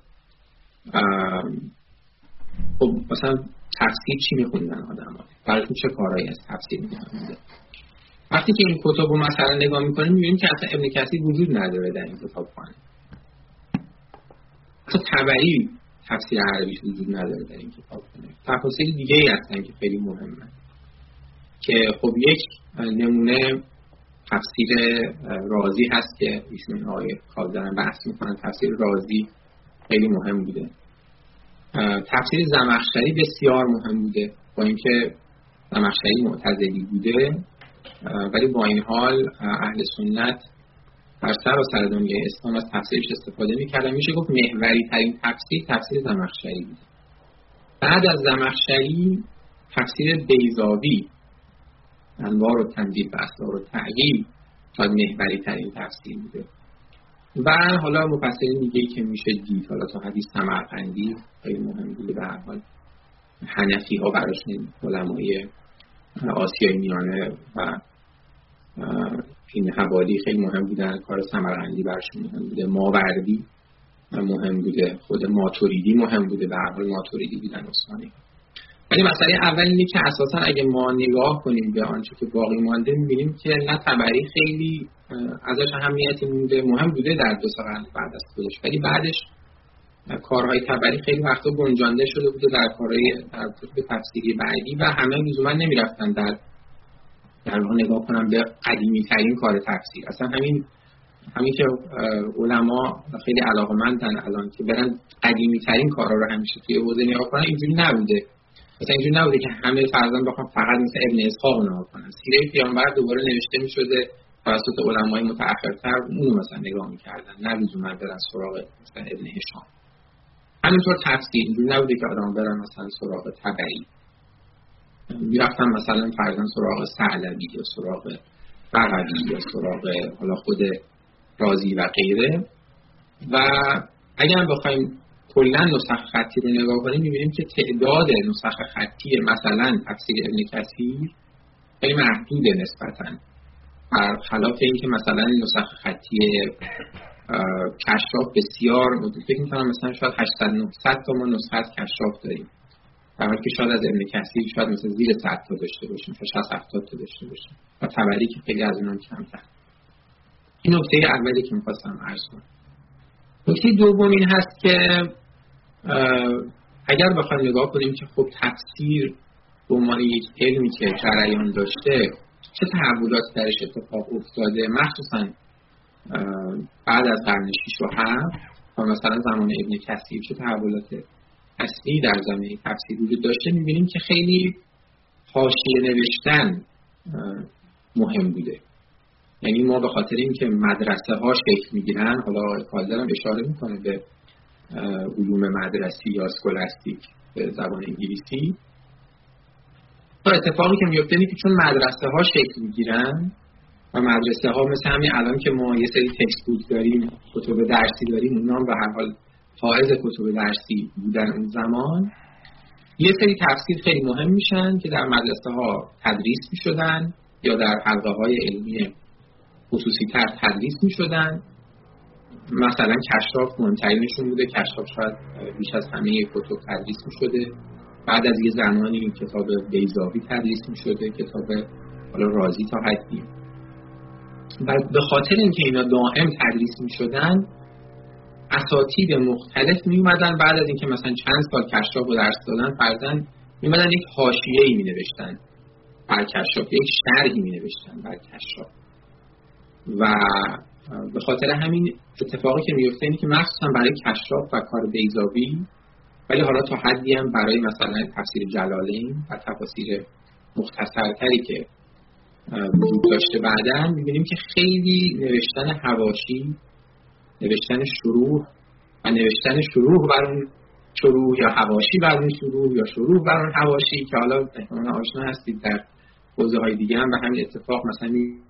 خب مثلا تفسیر چی میخوندن آدم‌ها؟ براشون چه کارهایی از تفسیر می‌کردن؟ وقتی که این کتاب رو مثلا نگاه می‌کنیم می‌بینیم که اصلا ابن کثیر وجود نداره در این کتابخانه. حتی طبری تفسیر عربیش وجود نداره در این کتاب. تفاسیر دیگه ای هستن که خیلی مهمه که خب یک نمونه تفسیر رازی هست که ایشون آقای کاظمی بحث میکنن. تفسیر رازی خیلی مهم بوده. تفسیر زمخشری بسیار مهم بوده، با اینکه زمخشری معتزلی بوده ولی با این حال اهل سنت در سراسر دنیای اسلام از تفسیرش استفاده میکردن. میشه گفت محوری ترین تفسیر زمخشری بوده. بعد از زمخشری تفسیر بیضاوی انوار و تنزیل و اسرار و تعقیل تا محوری ترین تفسیر بوده. و حالا مفسرین دیگه‌ای که میشه دید، حالا تا حدیث سمرقندی خیلی مهم بوده. به هر حال حنفی ها براشون علمای آسیای میانه و این حوالی خیلی مهم بودن. کار سمرقندی براشون مهم بوده. ماوردی مهم بوده. خود ماتوریدی مهم بوده. به هر حال ماتوریدی بودن عثمانی. ولی مسئله اول اینه که اساسا اگه ما نگاه کنیم به آنچه که باقی مانده می‌بینیم که نه طبری خیلی ازش اهمیتی مونده، مهم بوده در 2 قرن بعد از خودش، ولی بعدش کارهای طبری خیلی وقتا گنجانده شده بوده در کارهای در کتب تفسیری بعدی و همه لزوما نمی‌رفتن در واقع نگاه کنن به قدیمی ترین کار تفسیر. اصلا همین که علما خیلی علاقه‌مندن الان که برن قدیمی ترین کارا رو همیشه توی حوزه نگاه کنن، اینجوری نبوده. مثلا اینجوری نبوده که همه فرضاً بخوام فقط مثل ابن اسحاق نگاه کنن. سیره پیامبر دوباره نوشته می‌شده توسط علمای متأخرتر، اون مثلا نگاه می‌کردن، نه لزوما برن سراغ مثلا ابن هشام. همینطور تفسیر اینجوری نبوده که آدم برن مثلا سراغ تبری، میرفتن مثلا فرضاً سراغ ثعلبی یا سراغ بغوی یا سراغ حالا خود رازی و غیره. و اگر بخوایم کلا نسخ خطی رو نگاه کنیم می‌بینیم که تعداد نسخ خطی مثلا تفسیر ابن کثیر خیلی محدوده نسبتاً، برخلاف این که مثلا نسخ خطی کشاف بسیار فکر می‌کنم مثلا شاید 800-900 تا ما نسخه کشاف داریم، در حالی که شاید از ابن کثیر شاید مثلا زیر 100 تا داشته باشیم تا 60-70 تا داشته باشیم و تبری که خیلی از اونم کمتر. این نکته اولی که می‌خواستم عرض کنم. نکته دوم این هست که اگر بخوایم نگاه کنیم که خب تفسیر به عنوان یک علمی که جریان داشته چه تحولاتی درش اتفاق افتاده، مخصوصا بعد از قرن 6 و 7 و مثلا زمان ابن کثیر چه تحولات اصلی در زمینه تفسیر وجود داشته، می‌بینیم که خیلی حاشیه نوشتن مهم بوده. یعنی ما به خاطر اینکه مدرسه ها شکل میگیرن، حالا کالدر هم اشاره میکنه به علوم مدرسی یا اسکولاستیک به زبان انگلیسی، اتفاقی که میفته اینه که چون مدرسه ها شکل میگیرن و مدرسه ها مثل همین الان که ما یه سری تکست بوک داریم، کتب درسی داریم، اونا هم به هر حال حائز کتب درسی بودن اون زمان، یه سری تفسیر خیلی مهم میشن که در مدرسه ها تدریس میشدن یا در حلقه های علمی خصوصی تر تدریس می شدن. مثلا کشاف مهمترینشون بوده. کشاف شاید بیش از همه کتب تدریس می شده. بعد از یه زمانی کتاب بیضاوی تدریس می شده، کتاب حالا رازی تا حدی. و به خاطر اینکه اینا دائم تدریس می شدن، اساتید مختلف می اومدن بعد از اینکه مثلا چند سال کشاف رو درس دادن، فرضاً می اومدن یک حاشیه‌ای می نوشتن بر کشاف، یک شرحی می نوشتن بر کشاف. و به خاطر همین اتفاقی که میفته اینه که مخصوصا برای کشاف و کار بیضاوی، ولی حالا تا حدی هم برای مثلا تفسیر جلالین و تفاسیر مختصرتری که وجود داشته بعداً، می‌بینیم که خیلی نوشتن حواشی، نوشتن شروح و نوشتن شروح بر اون شروح یا حواشی بر اون شروح یا شروح بر اون حواشی که حالا احتمالاً آشنا هستید در حوزه‌های دیگه هم، و همین اتفاق مثلا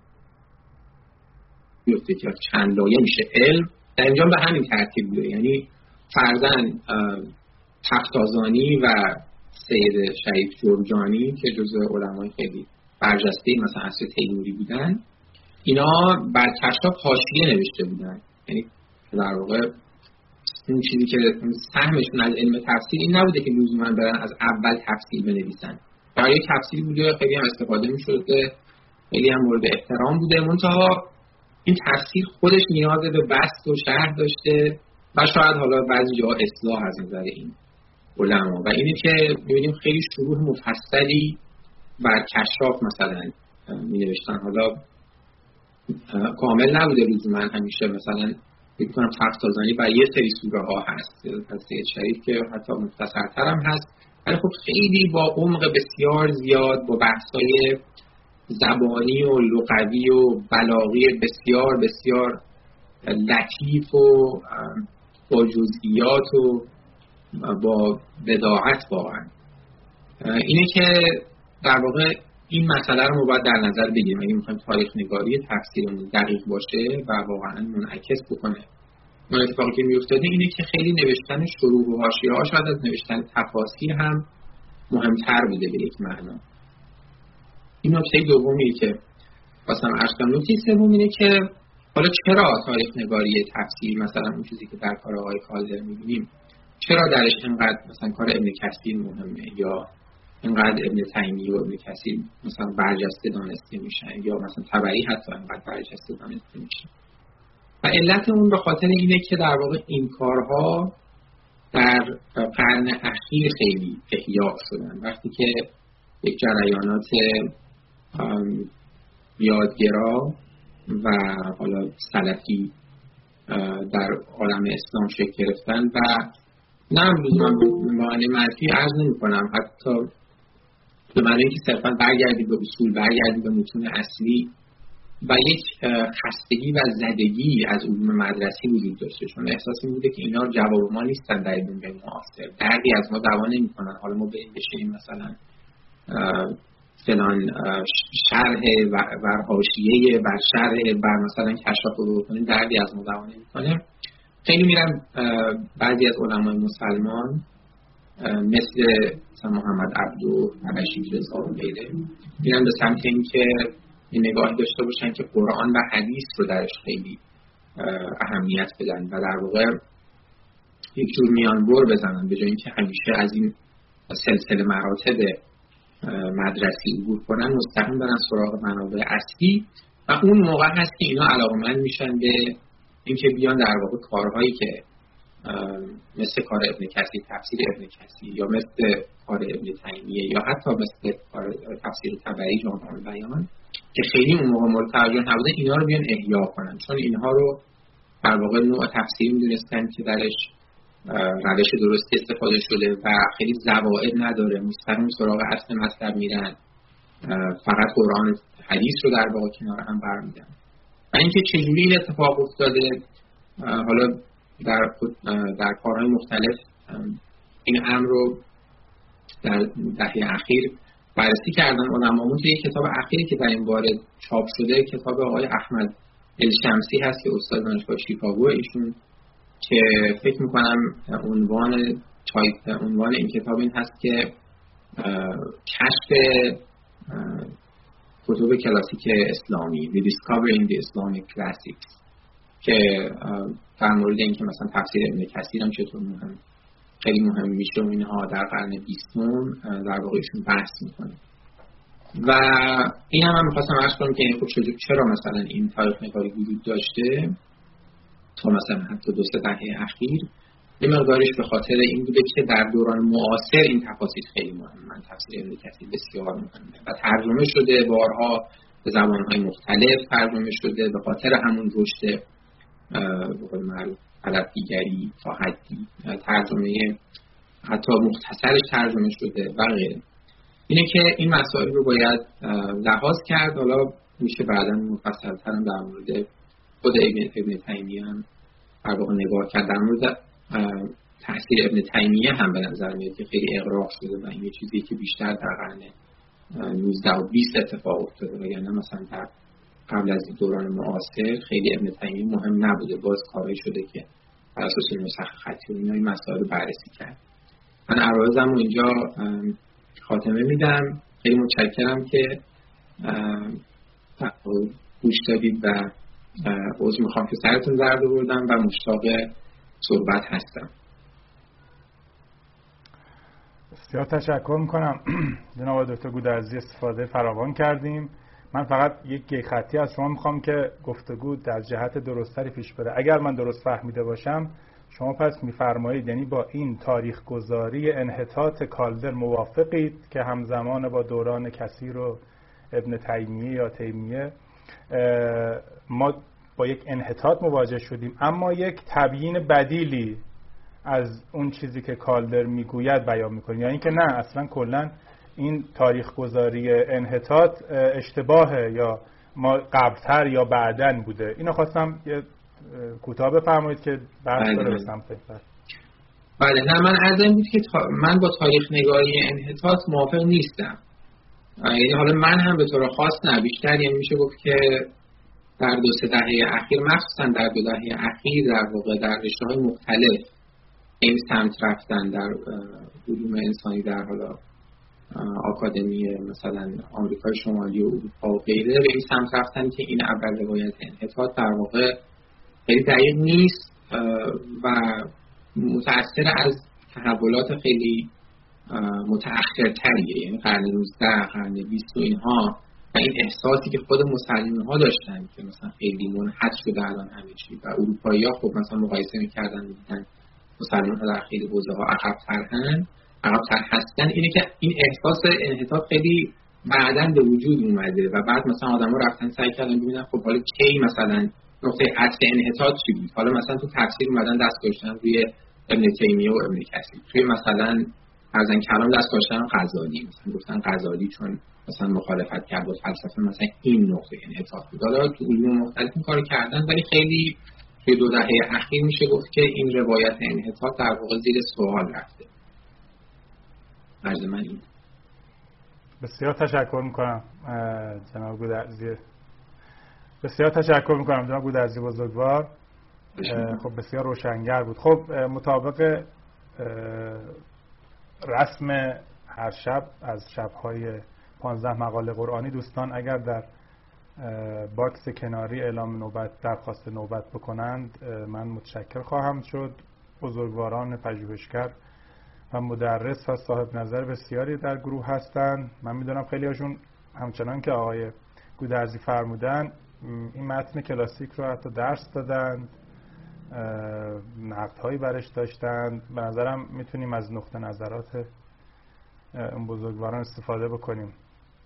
میفته که چند لایه میشه علم در اینجا به همین ترتیب بوده. یعنی فرضاً تفتازانی و سید شریف جرجانی که جزو علمای خیلی برجسته مثلا عصر تیموری بودن، اینا بر کشاف حاشیه نوشته بودن. یعنی در واقع اون چیزی که سهمشون از علم تفسیر این نبوده که لزوما برن از اول تفسیر بنویسن، برای تفسیر بوده، خیلی هم استفاده می‌شده، خیلی هم مورد احترام بوده. منتها این تفسیر خودش نیاز به بسط و شرح داشته و شاید حالا بعضی جاها اصلاح از نظر این علما. و اینه که می‌بینیم خیلی شروح مفصلی بر کشاف مثلا می‌نوشتن. حالا کامل نبوده لزوما، همیشه مثلا فکر کنم تختازانی بر یه سری سوره ها هست، پس سید شریف که حتی مختصرتر هم هست، ولی خب خیلی با عمق بسیار زیاد، با بحث‌های زبانی و لغوی و بلاغی بسیار بسیار لطیف و با جزئیات و با بداعت واقعا. اینه که در واقع این مسئله رو ما باید در نظر بگیریم اگه می‌خوایم تاریخ نگاری تفسیرمون دقیق باشه و واقعا منعکس بکنه. اون اتفاقی که می‌افتاده اینه که خیلی نوشتن شروح و حاشیه‌ها شاید از نوشتن تفاسیر هم مهمتر بوده به یک معنا. این نکته دومیه که واسه من عرض کنم. نکته سوم اینه که حالا چرا تاریخ نگاری تفسیری، مثلا اون چیزی که در کار آقای کاظم می‌بینیم، چرا درش اینقدر مثلا کار ابن کثیر مهمه یا اینقدر ابن تیمیه و ابن کثیر مثلا برجسته دانسته میشن یا مثلا طبری حتی اینقدر برجسته دانسته میشن؟ و علت اون به خاطر اینه که در واقع این کارها در قرن اخیر خیلی احیا شدن. وقتی که یک جریانات یادگرا و حالا سلفی در عالم اسلام شکل گرفتن و نه معنی منفی عرض نمی کنم، حتی به معنی که صرفا برگردید به اصول، برگردید به متون اصلی و یک خستگی و زدگی از علوم مدرسی وجود داشته، چون احساس این بوده که اینا جواب ما نیستن در دنیای معاصر، دردی از ما دوا نمی‌کنن. حالا ما بشینیم مثلا فلان شرح بر حاشیه بر شرح بر مثلا کشاف رو بکنیم، دردی از ما دوا نمی‌کنه. خیلی میرن بعضی از علمای مسلمان مثل محمد عبدو، حبشی رضا و غیره میرن به سمت این که این نگاه داشته باشن که قرآن و حدیث رو درش خیلی اهمیت بدن و در واقع یک جور میانبر بزنن، به جای اینکه همیشه از این سلسله مراتب مدرسی عبور کنن، مستقیم برن سراغ منابع اصلی. و اون موقع هست که اینا علاقه‌مند میشن به اینکه بیان در واقع کارهایی که مثل کار ابن کثیر، تفسیر ابن کثیر، یا مثل کار ابن تیمیه، یا حتی مثل کار تفسیر طبری جامع البیان که خیلی اون موقع مورد توجه نبوده، اینا رو بیان احیا کنن، چون اینها رو در واقع نوع تفسیر میدونستن که درش روش درستی استفاده شده و خیلی زوائد نداره، مستقیم سراغ اصل مطلب میرن، فقط قرآن حدیث رو در واقع کنار هم برمیدن. و اینکه چجوری این اتفاق افتاده، حالا در کارهای مختلف این امر رو در دهه اخیر بررسی کردن علمامون. توی یک کتاب اخیری که در این باره چاپ شده، کتاب آقای احمد الشمسی هست که استاد دانشگاه شیکاگو، ایشون که فکر میکنم عنوان این کتاب این هست که کشف کتب کلاسیک اسلامی، Rediscovering the Islamic Classics، که در مورد این که مثلا تفسیر ابن کثیر هم چطور خیلی مهم میشه و اینها در قرن 20 در واقع ایشون بحث میکنه. و این هم میخواستم عرض کنم که خب چرا مثلا این تاریخ نگاری وجود داشته تا مثلا حتی 2-3 دهه اخیر. یه مقدارش به خاطر این بوده که در دوران معاصر این تفاسیر خیلی مهمه، تفسیر ابن کثیر بسیار مهمه و ترجمه شده بارها به زبانهای مختلف، ترجمه شده به خاطر همون رشد به قول معروف طلب‌دیگری تا حدی، ترجمه حتی مختصرش ترجمه شده و غیره. اینه که این مسائل رو باید لحاظ کرد. حالا میشه بعداً مفصل‌تر در مورد خود ابن تیمیه هم در واقع نگاه کرد. در مورد تأثیر ابن تیمیه هم به نظر میاد که خیلی اغراق شده و این یه چیزی که بیشتر در قرن 19 و 20 اتفاق افتاده، وگرنه مثلا در قبل از دوران معاصر خیلی ابن تیمیه مهم نبوده. باز کاری شده که بر اساس نسخ خطی و اینا این مسائل رو بررسی کرد. من عرایزم رو اینجا خاتمه میدم. خیلی متشکرم که گوش دادید و عذر میخوام که سرتون درد آوردم و مشتاق صحبت هستم. بسیار تشکر میکنم جناب دکتر گودرزی، استفاده فراوان کردیم. من فقط یک خطی از شما میخوام که گفتگو در جهت درستری پیش بره. اگر من درست فهمیده باشم شما پس میفرمایید یعنی با این تاریخ گذاری انحطاط کالدر موافقید که همزمان با دوران کثیر و ابن تیمیه یا تیمیه ما با یک انحطاط مواجه شدیم، اما یک تبیین بدیلی از اون چیزی که کالدر میگوید بیان میکنیم، یعنی که نه اصلا کلا این تاریخ گذاری انحطاط اشتباهه یا ما قبلتر یا بعدن بوده. اینو خواستم یه کوتاه بفرمایید که بحث بره به سمت بله. نه من عرضم بود که من با تاریخ نگاری انحطاط موافق نیستم. یعنی حالا من هم به طور خاص نه، بیشتر یعنی میشه گفت که در 2-3 دهه اخیر، مخصوصا در 2 دهه اخیر در واقع در رشته‌های مختلف این سمت رفتن، در علوم انسانی، در حالا آکادمی مثلا آمریکای شمالی و اروپا و غیره، به این سمت رفتن که این اول روایت انحطاط در واقع خیلی دقیق نیست و متأثر از تحولات خیلی متأخرتریه، یعنی قرن 19 قرن 20 و اینها، و این احساسی که خود مسلمان ها داشتن که مثلا خیلی منحط شده الان همه چی، و اروپایی ها خب مثلا مقایسه میکردن میدیدن مسلمان ها در خیلی حوزه ها عقب‌تر هستن. اینه که این احساس انحطاط خیلی بعداً به وجود اومده و بعد مثلا آدم‌ها رفتن سعی کردن ببینن خب حالا کی مثلا نقطه عطف انحطاط چی بود. حالا مثلا تو تفسیر اومدن دست گذاشتن روی ابن تیمیه و ابن کثیر، توی مثلا فرضاً کلام دست گذاشتن غزالی، مثلا گفتن غزالی چون مثلا مخالفت کرد با فلسفه مثلا این نقطه انحطاط بود. حالا تو علوم مختلف این کارو کردن، ولی خیلی توی 2 دهه اخیر میشه گفت که این روایت انحطاط در واقع زیر سوال رفته. من این. بسیار تشکر میکنم جناب گودرزی، بسیار تشکر میکنم جناب گودرزی بزرگوار. خب بسیار روشنگر بود. خب مطابق رسم هر شب از شب‌های 15 مقاله قرآنی، دوستان اگر در باکس کناری اعلام نوبت درخواست نوبت بکنند من متشکر خواهم شد. بزرگواران پژوهشگر و مدرس و صاحب نظر بسیاری در گروه هستند. من میدونم خیلی هاشون همچنان که آقای گودرزی فرمودن این متن کلاسیک رو حتی درس دادند، نقدهایی برش داشتند. به نظرم میتونیم از نقطه نظرات اون بزرگواران استفاده بکنیم.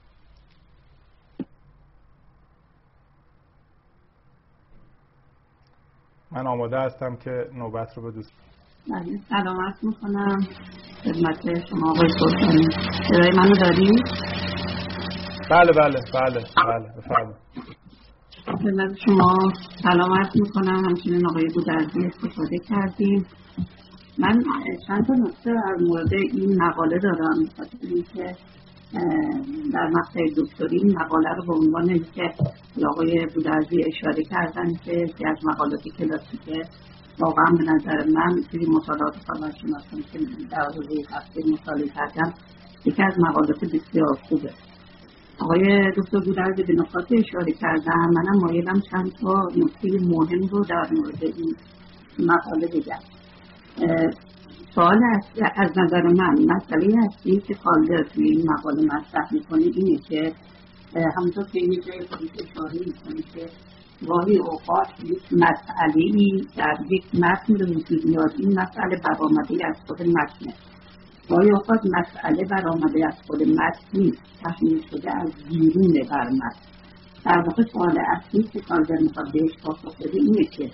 من آماده هستم که نوبت رو به دوست. بله، سلامت میکنم خدمت شما آقای سلطانی. صدای منو دارید؟ بله بفرمایید. خدمت شما سلامت میکنم. همچنین آقای گودرزی استفاده کردیم. من چند تا نکته در مورد این مقاله دارم، بخاطر اینکه در مقطع دکتری این مقاله رو به عنوان اینکه آقای گودرزی اشاره کردن که یکی از مقالات کلاسیکه، واقعا به نظر من توی مطالعات خبرشناسی که در حوزه تفسیر مطالعه کردم یکی از مقالات بسیار خوبه. آقای دکتر گودرزی به نکات اشاره کردن، منم مایلم چند تا نکته مهم رو در مورد این مقاله بگم. سوال از نظر من مسئله هستی که کالدر توی این مقاله مطرح میکنه اینه که همونطور که این جای خودش اشاره میکنه که گاهی اوقات یک مسئله‌ای در یک متن به وجود میاد، این مسئله برآمده از خود متنه. گاهی اوقات مسئله برآمده از خود متن نیست، تحمیل شده از بیرون بر متن. در واقع سوال اصلی که کالدر میخواد بهش پاسخ بده اینه که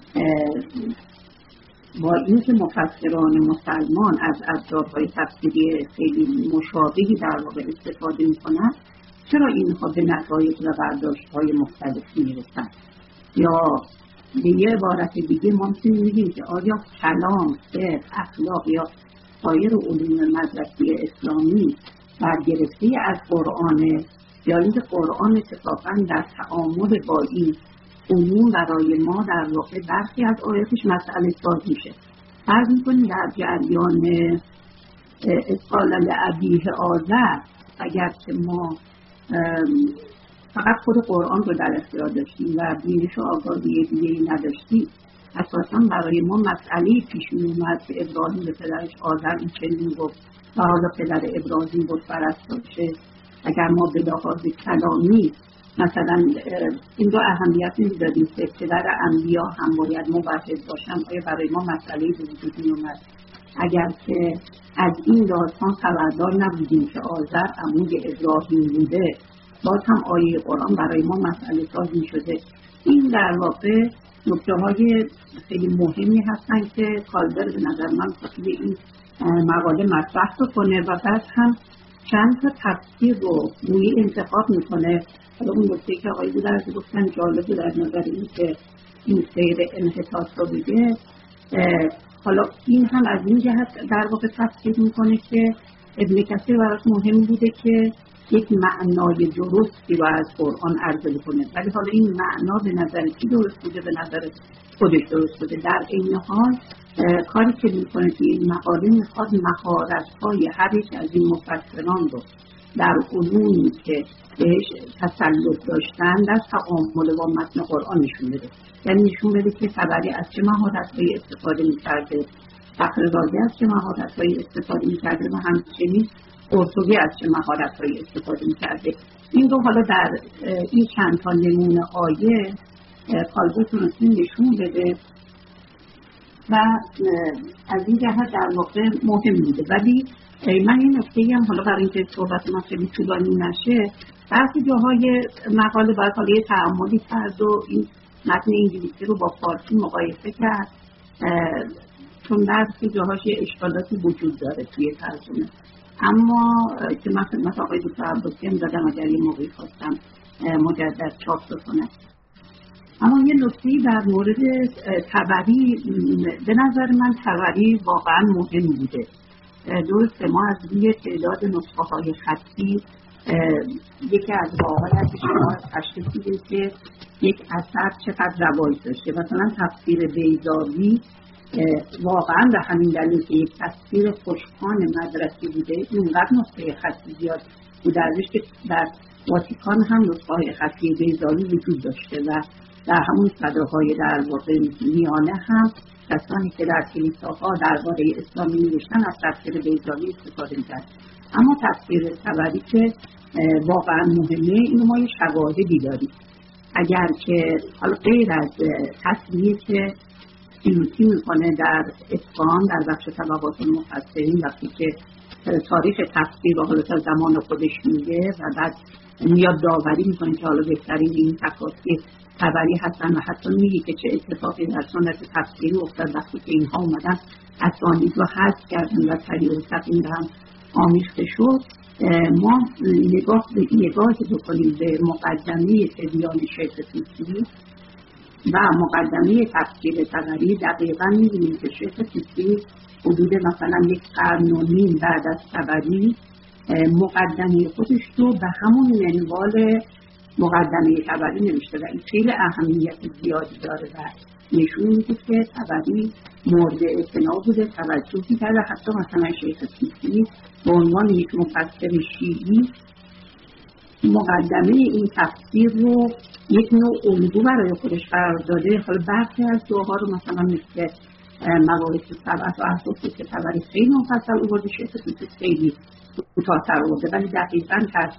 با اینکه مفسران مسلمان از ابزارهای تفسیری خیلی مشابهی در واقع استفاده میکنن، چرا اینها به نتایج و برداشت‌های مختلفی میرسن؟ یا به یه عبارت دیگه ما میگیم که آیا کلام، فقه، اخلاق یا سایر علوم مدرسه اسلامی برگرفته از قرآن، یا اینکه قرآن اتفاقاً در تعامل با این علوم برای ما در واقع برخی از آیاتش مسئله ساز میشه. فرض میکنیم در جریان اسقال لابیه آذر اگر که ما فقط خود قرآن رو در اختیار داشتیم و بینش و آگاهی دیگه‌ای نداشتیم، اساساً برای ما مسئله پیش میومد که ابراهیم به پدرش آذر این چنین گفت و حالا پدر ابراهیم بود پرست باشه. اگر ما به لحاظ کلامی مثلا این رو اهمیت نمیدادیم که پدر انبیا هم باید موحد باشن. آیا برای ما مسئله وجود میومد؟ اگر که از این داستان خبردار نبودیم که آذر عموی ابراهیم بوده، باز هم آیه قرآن برای ما مسئله ساز میشده. این در واقع نکته‌های خیلی مهمی هستن که کالبر به نظر من توی این مقاله مطرح کنه و بعد هم چند تا تفسیر رو روی انتخاب میکنه. حالا اون نکته که آقای بودرزی گفتن جالبه در نظر این که این سیر انحطاط رو بگه. حالا این هم از این جهت در واقع تفسیر میکنه که ابن کثیر براش مهم بوده که یک معنای درستی رو از قرآن عرضه کنه، ولی حالا این معنا به نظر کی درست بوده؟ به نظر خودش درست بوده. در این حال کاری که میکنه که این مقاله میخواد مهارت‌های هر یک از این مفسران رو در علومی که بهش تسلط داشتن در تعامل با متن قرآن نشون بده. یعنی نشون بده که طبری از چه مهارت‌هایی استفاده می‌کرده، فخررازی از چه مهارت‌هایی استفاده می‌کرده و همچنین قرطبی از چه مهارت‌هایی استفاده می‌کرده. این رو حالا در این چند تا نمونه آیه کالبر تونسته نشون بده و از این جهت در واقع مهم بوده. ولی من این نکته هم حالا برای اینکه صحبت ما خیلی طولانی نشه، برخی جاهای مقاله باید حالا یه تعاملی کرد و این متن انگلیسی رو با فارسی مقایسه کرد، چون برخی جاهاش یه اشکالاتی وجود داره توی ترجمه. اما که من خدمت آقای دکتر عباسی هم دادم اگر یه موقعی خواستم مجدد چاپ بکنه. اما یه نکته‌ای در مورد طبری، به نظر من طبری واقعا مهم بوده. درسته ما از روی تعداد نسخه‌های خطی یکی از واقعا که شما تشخیص میدید که یک اثر چقدر روایت داشته. مثلا تفسیر بیضاوی واقعا به همین دلیل که یک تفسیر خوشخوان مدرسی بوده اینقدر نسخه خطی زیاد بوده ازش که در واتیکان هم نسخه‌های خطی بیضاوی وجود داشته و در همون صداهای در واقع میانه هم کسانی که در کلیساها درباره اسلام می‌نوشتن از تفسیر بیضاوی استفاده می‌کردن. اما تفسیر طبری که واقعا مهمه، اینو ما یه شواهدی داریم. اگر که حالا غیر از تصویری که سیوطی میکنه در اصفهان در بخش طبقات المفسرین وقتی که تاریخ تفسیر رو حالا تا زمان خودش میگه و بعد میاد داوری میکنه که حالا بهترین این تفاسیر طبری هستن و حتی میگه که چه اتفاقی در سنت تفسیری افتاد وقتی که اینها اومدن اسانید رو حذف کردن و طریق مستقیم به هم آمیخته شد. ما نگاهی بکنیم به مقدمه تبیان شیخ طوسی و مقدمه تفسیر طبری، دقیقا می‌بینیم که شیخ طوسی حدود مثلا 1.5 قرن بعد از طبری مقدمه خودش رو به همون منوال مقدمه طبری نوشته و این خیلی اهمیت زیادی داره و نشون میده که طبری مورد اعتنا بوده، توجهی کرده. حتی مثلا شیخ طوسی به عنوان یک مفسر شیعی مقدمه این تفسیر رو یک نوع الگو برای خودش قرار داده. حالا برخی از دعاها رو مثلا مثل مواعظ سبعت و احداث که طبری خیلی مفصل آورده، شیخ طوسی خیلی کوتاه‌تر آورده، ولی دقیقاً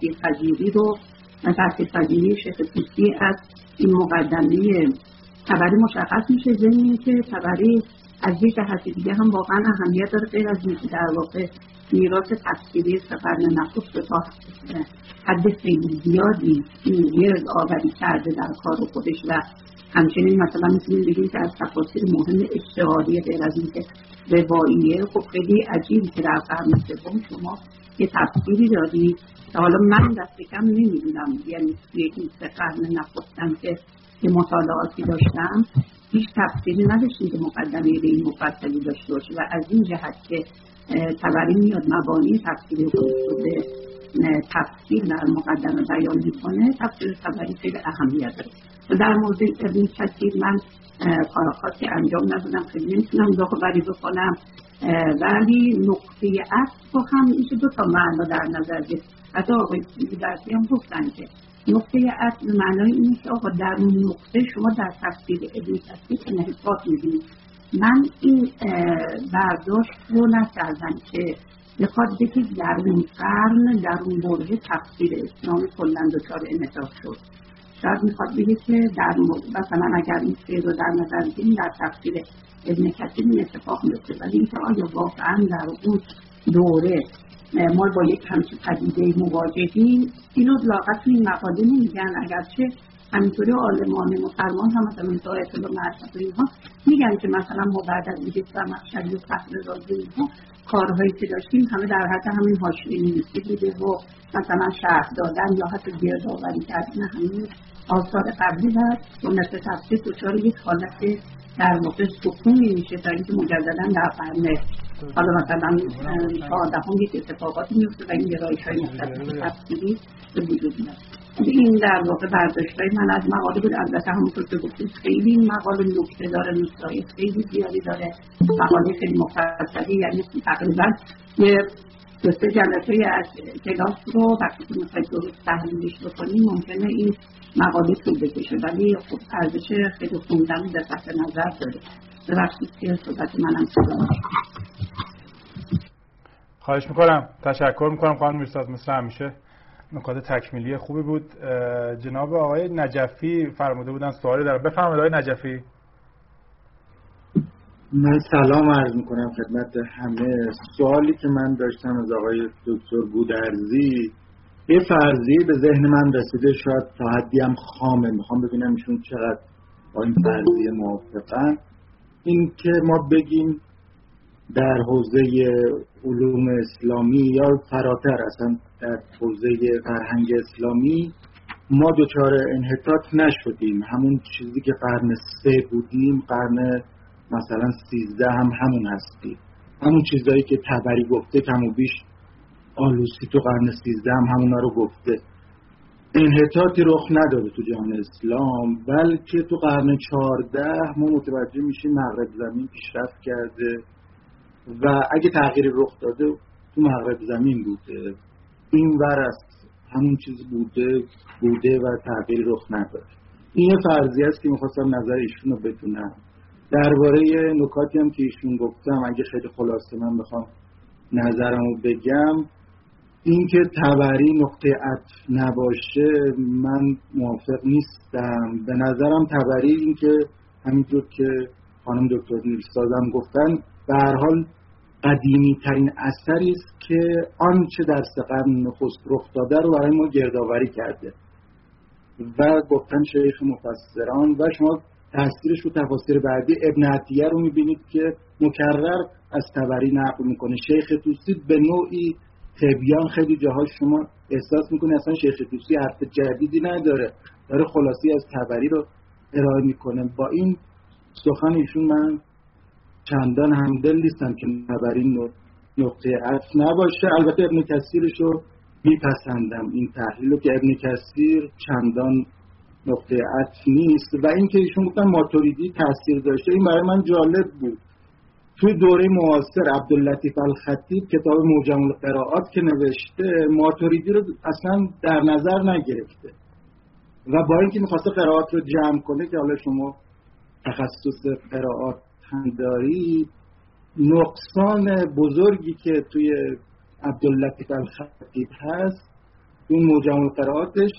تاثیرپذیری شیخ طوسی از این مقدمه طبری مشخص میشه. ضمن که طبری از یک جهت دیگه هم واقعا اهمیت داره، غیر از اینکه در واقع میراث تفسیری قرن نخست تا حد خیلی زیادی گرد آوری کرده در کار خودش و همچنین مثلا میتونیم بگیم که از تفاسیر مهم اجتهادی غیر از اینکه رواییه. خب خیلی عجیبی که در قرن سوم شما یه تفسیری دارید که حالا من دست کم نمیدونم، یعنی توی این 3 قرن نخستم که مطالعاتی داشتم هیچ تفسیری نداشتیم که مقدمه به این مفصلی داشته باشه و از این جهت که طبری میاد مبانی تفسیری رو به تفسیر در مقدمه بیان میکنه، تفسیر طبری خیلی اهمیت داره. و در مورد ابن کثیر من کارخاصی انجام ندادم، خیلی نمیتونم داوری بکنم، ولی نقطه عطف رو هم میشه 2 تا معنا در نظر گرفت. حتی آقای درسی هم گفتن که نقطه عطف معنای اینه که آقا در اون نقطه شما در تفسیر ابن کثیر انحطاط می‌بینید. من این برداشت رو نکردم که بخواد بگید در اون قرن در اون برهه تفسیر اسلام کلاً دچار انحطاط شد. شاید میخواد بگه که در مثلا اگر این سیر رو در نظر بگیریم در تفسیر ابن کثیر این اتفاق میفته، ولی اینکه آیا واقعا در اون دوره ما با یک همچین پدیده مواجهیم، اینو لاغت این مقاله نمیگن. اگرچه همینطوری عالمان مسلمان هم مثلا مثل آیت الله معرفت اینها میگن که مثلا ما بعد از دیگه زمخشری و فخر رازی اینها کارهایی که داشتیم همه در حد همین حاشیه نویسی بوده و مثلا شرح دادن یا حتی گردآوری کردن همین آثار قبلی و سنت تفسیر دچار یک حالت در واقع سکونی میشه تا اینکه مجددا در قرن حالا مثلا 14 یک اتفاقاتی میفته و این گرایش‌های مختلف تفسیری به وجود میاد. این در واقع برداشت‌های من از مقاله بود. البته همونطور که گفتیم خیلی مقاله نکته داره، نکته‌های خیلی زیادی داره، مقاله خیلی مفصلی، یعنی تقریبا یه 2-3 جلسه از کلاس رو وقتی که می‌خواید درست تحلیلش بکنیم ممکنه این مقاله طول بکشه، ولی خب ارزش خیلی خوندن در دقت نظر داره. ببخشید که صحبت منم طولانی شد. خواهش می‌کنم، تشکر می‌کنم خانم میرساد، مثل همیشه نکات تکمیلی خوبی بود. جناب آقای نجفی فرموده بودن سوالی دارم، بفرمایید آقای نجفی. من سلام عرض میکنم خدمت همه. سوالی که من داشتم از آقای دکتر گودرزی، یه فرضیه به ذهن من رسیده، شاید تا حدی هم خامه، میخوام ببینم ایشون چقدر با این فرضیه موافقن. این که ما بگیم در حوزه علوم اسلامی یا فراتر اصلا در حوزه فرهنگ اسلامی ما دچار انحطاط نشدیم، همون چیزی که قرن 3 بودیم قرن مثلا 13 هم همون هستیم، همون چیزایی که طبری گفته کم و بیش آلوسی تو قرن 13 هم همونا رو گفته. انحطاطی رخ نداره تو جهان اسلام، بلکه تو قرن 14 ما متوجه میشیم مغرب زمین پیشرفت کرده و اگه تغییری رخ داده تو مغرب زمین بوده، این ور است همون چیز بوده و تغییری رخ نداره. این یه فرضیه است که میخواستم نظر ایشون رو بدونم. درباره نکاتی هم که ایشون گفتم اگه خیلی خلاصه من بخوام نظرم رو بگم، این که طبری نقطه عطف نباشه من موافق نیستم. به نظرم طبری این که همینطور که خانم دکتر نیرسازم گفتن به هر حال قدیمی ترین اثری است که آنچه در قرن نخست رخ داده رو برای ما گردآوری کرده و گفتن شیخ مفسران و شما تفسیرش رو تفاسیر بعدی ابن عطیه رو میبینید که مکرر از طبری نقل میکنه. شیخ طوسی به نوعی تبیان خیلی جاها شما احساس میکنه اصلا شیخ طوسی حرف جدیدی نداره، داره خلاصی از طبری رو ارائه میکنه. با این سخن ایشون من چندان همدل نیستم که طبری نقطه عطف نباشه. البته ابن کثیرش رو میپسندم، این تحلیل رو که ابن کثیر چندان نقطه عطف نیست. و این که ایشون گفتن ماتوریدی تاثیر داشته، این برای من جالب بود. توی دوره معاصر عبداللطیف الخطیب کتاب معجم القراءات که نوشته ماتوریدی رو اصلا در نظر نگرفته و با اینکه می‌خواسته قرائات رو جمع کنه که حالا شما تخصص قرائات هم دارید، نقصان بزرگی که توی عبداللطیف الخطیب هست این معجم القراءاتش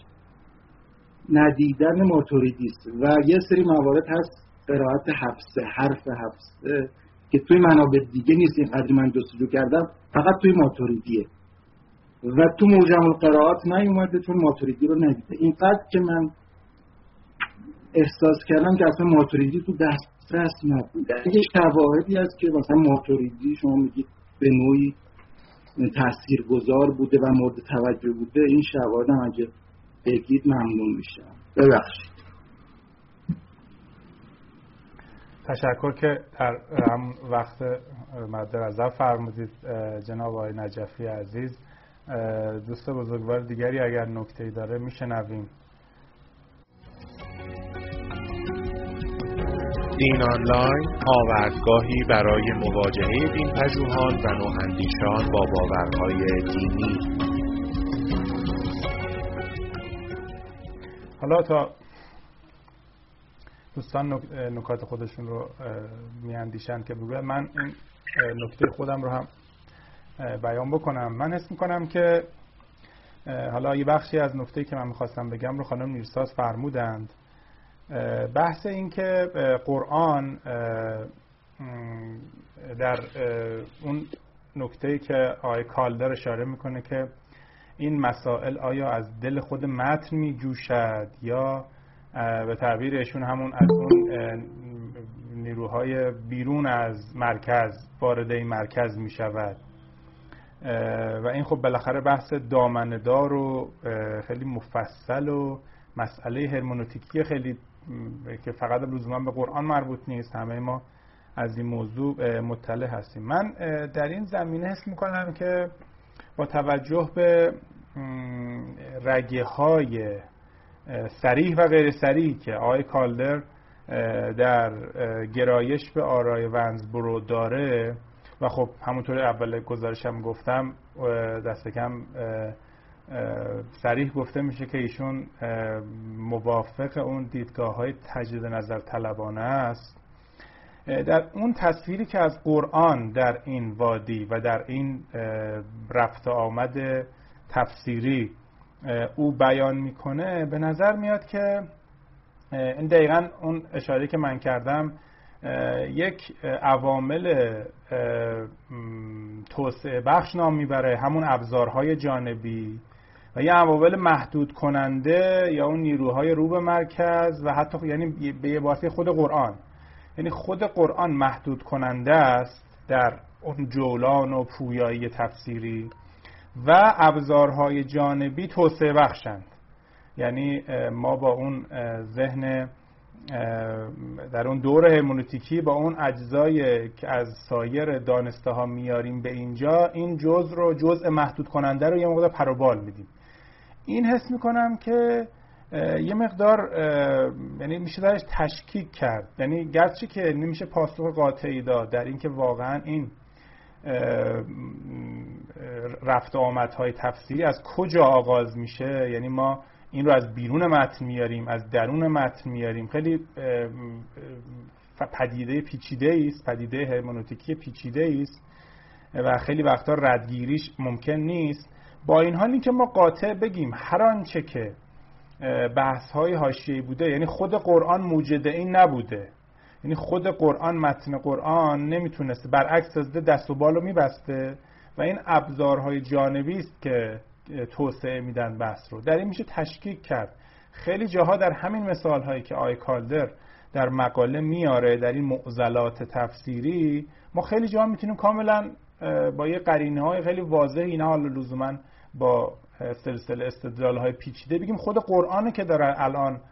ندیدن ماتوریدی است و یه سری موارد هست قرائت حفصه، حرف حفصه که توی منابع دیگه نیست، این قدری من جستجو کردم فقط توی ماتوریدیه و تو معجم القراءات نیومده چون ماتوریدی رو ندیده. اینقدر که من احساس کردم که اصلا ماتوریدی تو دسترس نبوده. یه شواهدی هست که مثلا ماتوریدی شما میگید به نوعی تاثیرگذار بوده و مورد توجه بوده، این شواهد هم اگه بگید ممنون میشم. ببخشید. تشکر که در هم وقت مد نظر فرمودید جناب آقای نجفی عزیز. دوست بزرگوار دیگری اگر نکته‌ای داره میشنویم. دین آنلاین آوردگاهی برای مواجهه دین پژوهان و نواندیشان با باورهای دینی. حالا تا دوستان نکات خودشون رو میاندیشن که بگوید، من این نکته خودم رو هم بیان بکنم. من حس میکنم که حالا یه بخشی از نکته‌ای که من می‌خواستم بگم رو خانم نیرساز فرمودند. بحث این که قرآن در اون نکته‌ای که آقای کالدر اشاره میکنه که این مسائل آیا از دل خود متن میجوشد یا به تعبیر ایشون همون از اون نیروهای بیرون از مرکز وارد این مرکز میشود و این خب بالاخره بحث دامنه‌دار و خیلی مفصل و مسئله هرمنوتیکی خیلی که فقط لزوما به قرآن مربوط نیست، همه ما از این موضوع مطلع هستیم. من در این زمینه حس میکنم که با توجه به رگه های صریح و غیر صریح که آقای کالدر در گرایش به آرای ونزبرو داره و خب همونطور اول گزارشم گفتم دست کم صریح گفته میشه که ایشون موافق اون دیدگاه‌های تجدید نظر طلبانه است، در اون تصویری که از قرآن در این وادی و در این رفت آمد تفسیری او بیان میکنه به نظر میاد که این دقیقاً اون اشاره که من کردم یک عوامل توسعه بخش نام میبره، همون ابزارهای جانبی و یه عوامل محدود کننده یا اون نیروهای رو به مرکز و حتی یعنی به واسطه خود قرآن، یعنی خود قرآن محدود کننده است در اون جولان و پویایی تفسیری و ابزارهای جانبی توسعه بخشند. یعنی ما با اون ذهن در اون دور هرمنوتیکی با اون اجزای که از سایر دانسته ها میاریم به اینجا، این جزء محدود کننده رو یه مقدار پروبال میدیم. این حس میکنم که یه مقدار یعنی میشه درش تشکیک کرد، یعنی گرچه که نمیشه پاسخ قاطعی داد در این که واقعا این رفت آمدهای تفسیری از کجا آغاز میشه، یعنی ما این رو از بیرون متن میاریم، از درون متن میاریم، خیلی پدیده پیچیده است، پدیده هرمنوتیکی پیچیده است و خیلی وقتا ردگیریش ممکن نیست. با این حال این که ما قاطع بگیم هر آنچه که بحث‌های حاشیه‌ای بوده، یعنی خود قرآن موجد این نبوده، یعنی خود قرآن متن قرآن نمیتونسته، برعکس دست و بالو میبسته و این ابزارهای جانبی است که توسعه میدن بحث رو. در این میشه تشکیک کرد. خیلی جاها در همین مثال‌هایی که آقای کالدر در مقاله میاره در این معضلات تفسیری، ما خیلی جاها میتونیم کاملا با یه قرینه‌های خیلی واضحی، نه حالا لزوما با سلسله استدلال‌های پیچیده، بگیم خود قرآنه که داره الان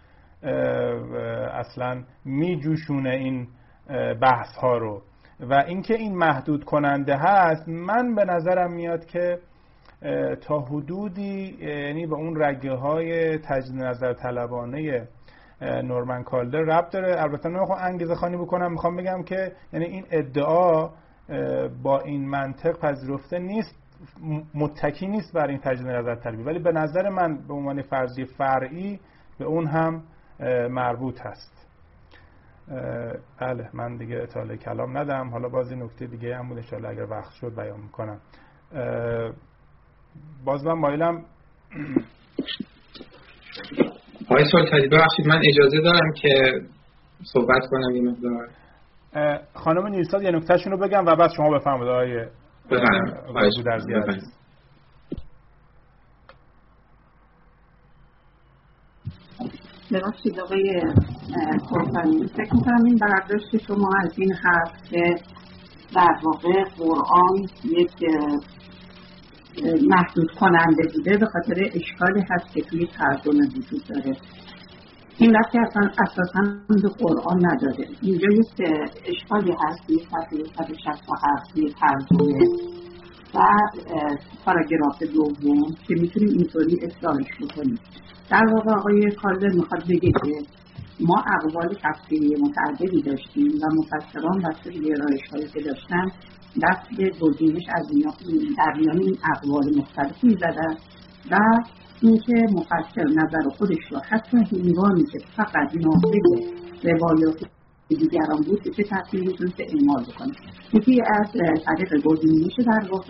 اصلا میجوشونه این بحث‌ها رو و اینکه این محدود کننده هست. من به نظرم میاد که تا حدودی یعنی به اون رگه‌های تجدید نظر طلبانه نورمن کالدر ربط داره. البته نمیخوام انگیزه خوانی بکنم، میخوام بگم که یعنی این ادعا با این منطق پذیرفته نیست، متکی نیست بر این تجدید نظر طلبی، ولی به نظر من به عنوان فرضیه فرعی به اون هم مربوط هست. بله، من دیگه اطاله کلام ندم. حالا باز این نکته دیگه هم بود ان شاءالله اگر وقت شد بیان میکنم. باز من مایلم آقای سلطانی ببخشید من اجازه دارم که صحبت کنم یه مقدار. خانم نیرساز یه نکتهشون رو بگم و بعد شما بفرمایید آقای گودرزی عزیز. ببخشید آقای سلطانی، فکر می‌کنم این برداشت شما از این هست که در واقع قرآن یک محدود کننده بوده به خاطر اشکالی هست که توی ترجمه وجود داره. این ربطی اصلا اساساً به قرآن نداره. اینجا یک اشکالی هست یک صفحه 167 توی ترجمه و پاراگراف دوم که میتونیم اینطوری اصلاحش بکنیم. در واقع آقای کالدر میخواد بگه که ما اقوال تفسیری متعددی داشتیم و مفسران بسته به گرایش‌هایی که داشتن دست به گزینش از در میان این اقوال مختلفی زدن و اینکه مفسر نظر خودش رو حتی هنگامی که فقط ناظر روایات دیگران بود که چه تفسیری میتونست اعمال بکنه. یکی از طریق گزینش در واقع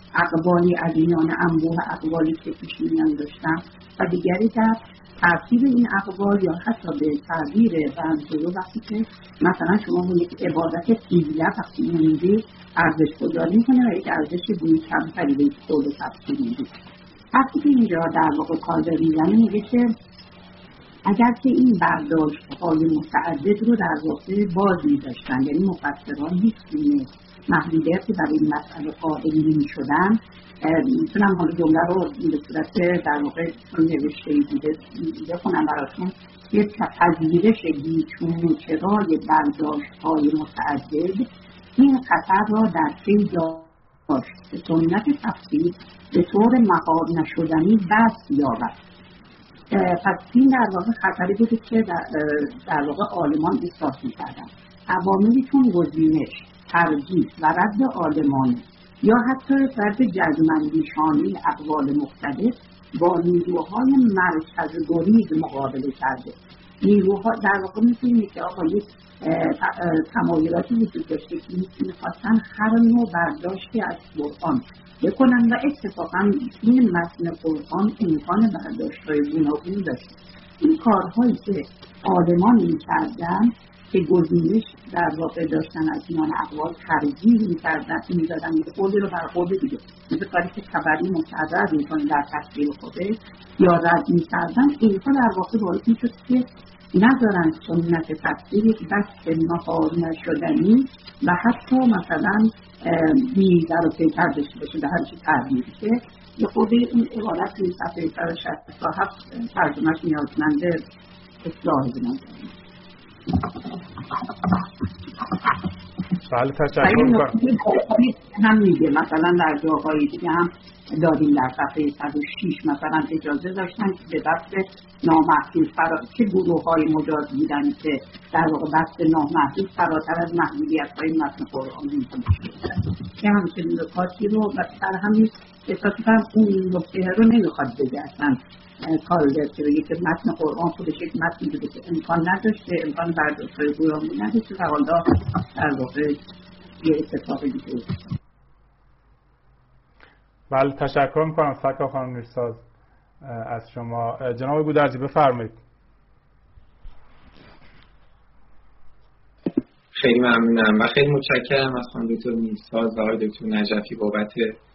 اقوالی از میان انبوه اقوالی که پیشینیان داشتم و دیگری در ترتیب این اقوال یا حتی به تعبیر بنزولو وقتی که مثلا شما یک عبادت فیلیه وقتی میدید ارزش گذاری میکنه و یک ارزش بوی کمتری به قول تفسیر میدید. وقتی که اینجا در واقع کالدر میگه که اگر که این برداشت‌های متعدد رو در واقع باز می‌داشتن، یعنی مفسران هیچ گونه محدودیتی برای این مسئله قائل نمی‌شدن، میتونم حالا جمله رو به صورت در واقع چون نوشته‌ای بوده بخونم براتون. یک پذیرش بیچون چرای برداشت‌های متعدد این خطر را در پی داشت که سنت تفسیر به طور مهار نشدنی بس یابد. پس این در واقع خطری بوده که در واقع عالمان احساس می‌کردن. عواملی چون گزینش، ترجیح و رد عالمان یا حتی رد جزم‌اندیشانه اقوال مختلف با نیروهای مرکز گریز مقابله کرده. نیروها در واقع می‌بینید که آقا یک تمایلاتی وجود داشته که می‌خواستن هر نوع برداشتی از قرآن بکنن و اتفاقا این متن قرآن امکان برداشت‌های گوناگونی داشت. این کارهایی که عالمان می‌کردن که گزینش در واقع داشتن از میان اقوال ترجیح می‌دادن یک قولی رو بر قول دیگه، مثل کاری که طبری مکرر می‌کنه در تفسیر خودش یا رد می‌کردن، اینها در واقع باعث می‌شد که نذارن سنت تفسیر یک بحث مهار نشدنی و حتی مثلا بی‌در و پیکر داشته باشه به هر چی تعبیر که یه خود این عبارت توی صفحه 167 ترجمهش نیازمند اصلاح بنام. بله تشکر می‌کنم. هم میگه مثلا در جاهای دیگه هم داریم در صفحه 106 مثلا اجازه داشتن که به دست نامحدود چه گروه‌های مجاز بودن که در واقع دست نامحدود فراتر از محدودیت‌های متن قرآن می‌کنه که همچنین نکاتی رو و در همین احساساً اون نکته رو نمی‌خواد بگه اصلا کالدر که یک متن قرآن خودش یک متن بوده که امکان نداشته، امکان برداشت‌های گوناگون نداشته و حالا در واقع یه اتفاقی دیگه. بله تشکر میکنم سکا خانم میرساز از شما. جناب گودرزی بفرمایید. خیلی ممنونم و خیلی متشکرم از خانم دکتر میرساز و آقای دکتر نجفی بابت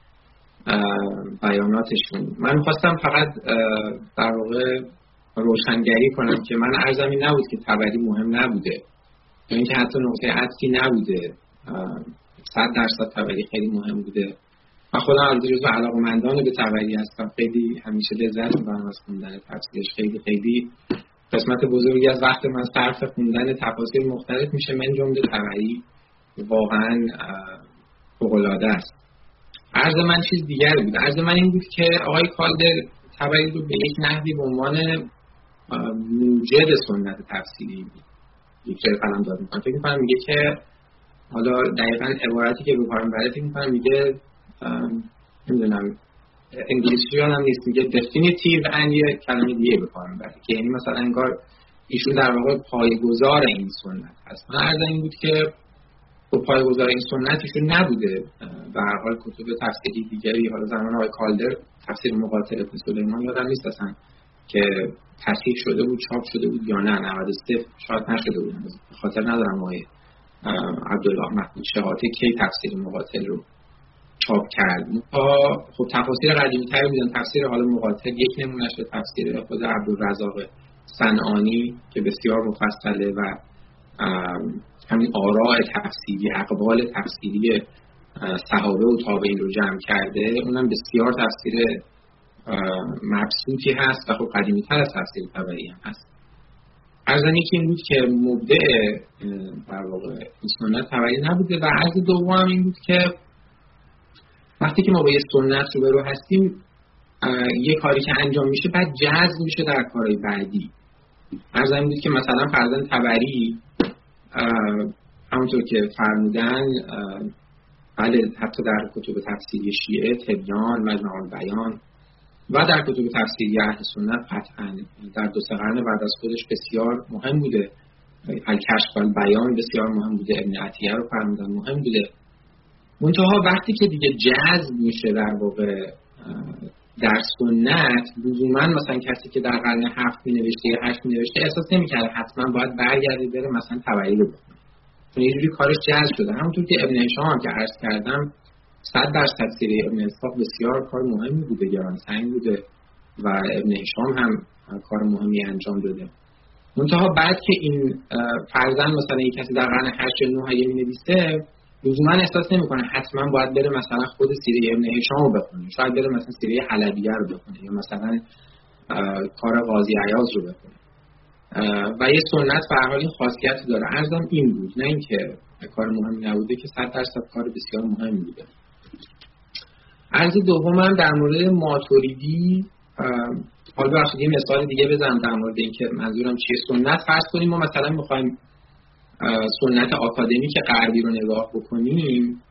بیاناتشون. من خواستم فقط در واقع روشنگری کنم که من عرضم این نبود که طبری مهم نبوده یا اینکه حتی نقطه عطفی نبوده. 100% طبری خیلی مهم بوده. من خودم از جزو علاقه‌مندان به طبری هستم. خیلی همیشه لذت می‌برم از خوندن تفسیرش. خیلی قسمت بزرگی از وقت من صرف خوندن تفاسیر مختلف میشه، من جمله طبری واقعا فوق‌العاده است. عرض من چیز دیگری بود. عرض من این بود که آقای کالدر طبری رو به یک نحوی به عنوان موجد سنت تفسیری یک جای قلم داد می‌کنه. فکر می‌کنم میگه که حالا دقیقاً عبارتی که به کار می‌بره فکر می‌کنم میگه نمیدونم انگلیسی هم نیست، میگه definitive and یه کلمه دیگه به کار می‌بره که یعنی مثلا انگار ایشون در واقع پایه‌گذار این سنت هست. من عرض این بود که پایه‌گذار این سنت ایشون نبوده. به هر حال کتب تفسیری دیگری حالا زمان آقای کالدر تفسیر مقاتل سلیمان یادم نیست اصلا که تصحیح شده بود، چاپ شده بود یا نه، 93 شاید نشده بود، خاطر ندارم آقای عبدالله محمود شهاتی کی تفسیر مقاتل رو چاپ کرد. خب تفاسیر قدیمی‌تر بودن. تفسیر حالا مقاتل یک نمونهش به تفسیر خود عبدالرزاق صنعانی که بسیار مفصله و همین آراء تفسیری، اقوال تفسیری صحابه و تابعین رو جمع کرده. اونم بسیار تفسیر مبسوطی هست و خب قدیمی‌تر از تفسیر طبری هم هست. عرض یکی این بود که مبدع در واقع این سنت طبری نبوده و عرض دوم این بود که وقتی که ما با یه سنت روبرو هستیم یه کاری که انجام میشه بعد جذب میشه در کارهای بعدی. عرض این بود که مثلا فرضاً طبری همونطور که فرمودن بله حتی در کتب تفسیری شیعه تبیان، مجمع البیان و در کتب تفسیری اهل سنت قطعاً در 2 قرن بعد از خودش بسیار مهم بوده. الکشف والبیان بسیار مهم بوده. ابن عطیه رو فرمودن مهم بوده. منتها وقتی که دیگه جذب میشه در واقع در سنت، لزوما مثلا کسی که در قرن 7 مینوشته یا 8 مینوشته احساس نمی‌کرد حتما باید برگرده بره مثلا تبری رو بخونه، چون یه جوری کارش جذب شده. همونطور که ابن هشام که عرض کردم 100% سیره ابن اسحاق بسیار کار مهمی بوده، گرانسنگ بوده و ابن هشام هم کار مهمی انجام داده. منتها بعد که این فرضاً مثلا یک کسی در قرن 8 یا 9 اگه می‌نویسه، لزوما احساس نمی‌کنه حتما باید بره مثلا خود سیره ابن هشام رو بخونه، شاید بره مثلا سیره حلبیه رو بخونه یا مثلا کار قاضی عیاض رو بخونه و یه سنت به هر حال خاصیت داره. عرضم این بود، نه اینکه کار مهمی نبوده، که 100% کار بسیار مهمی بوده. عرض دومم در مورد ماتوریدی، حالا بخشید یه مثال دیگه بزنم در مورد این که منظورم چیه. سنت فرض کنیم ما مثلا میخوایم سنت آکادمیک غربی رو نگاه بکنیم،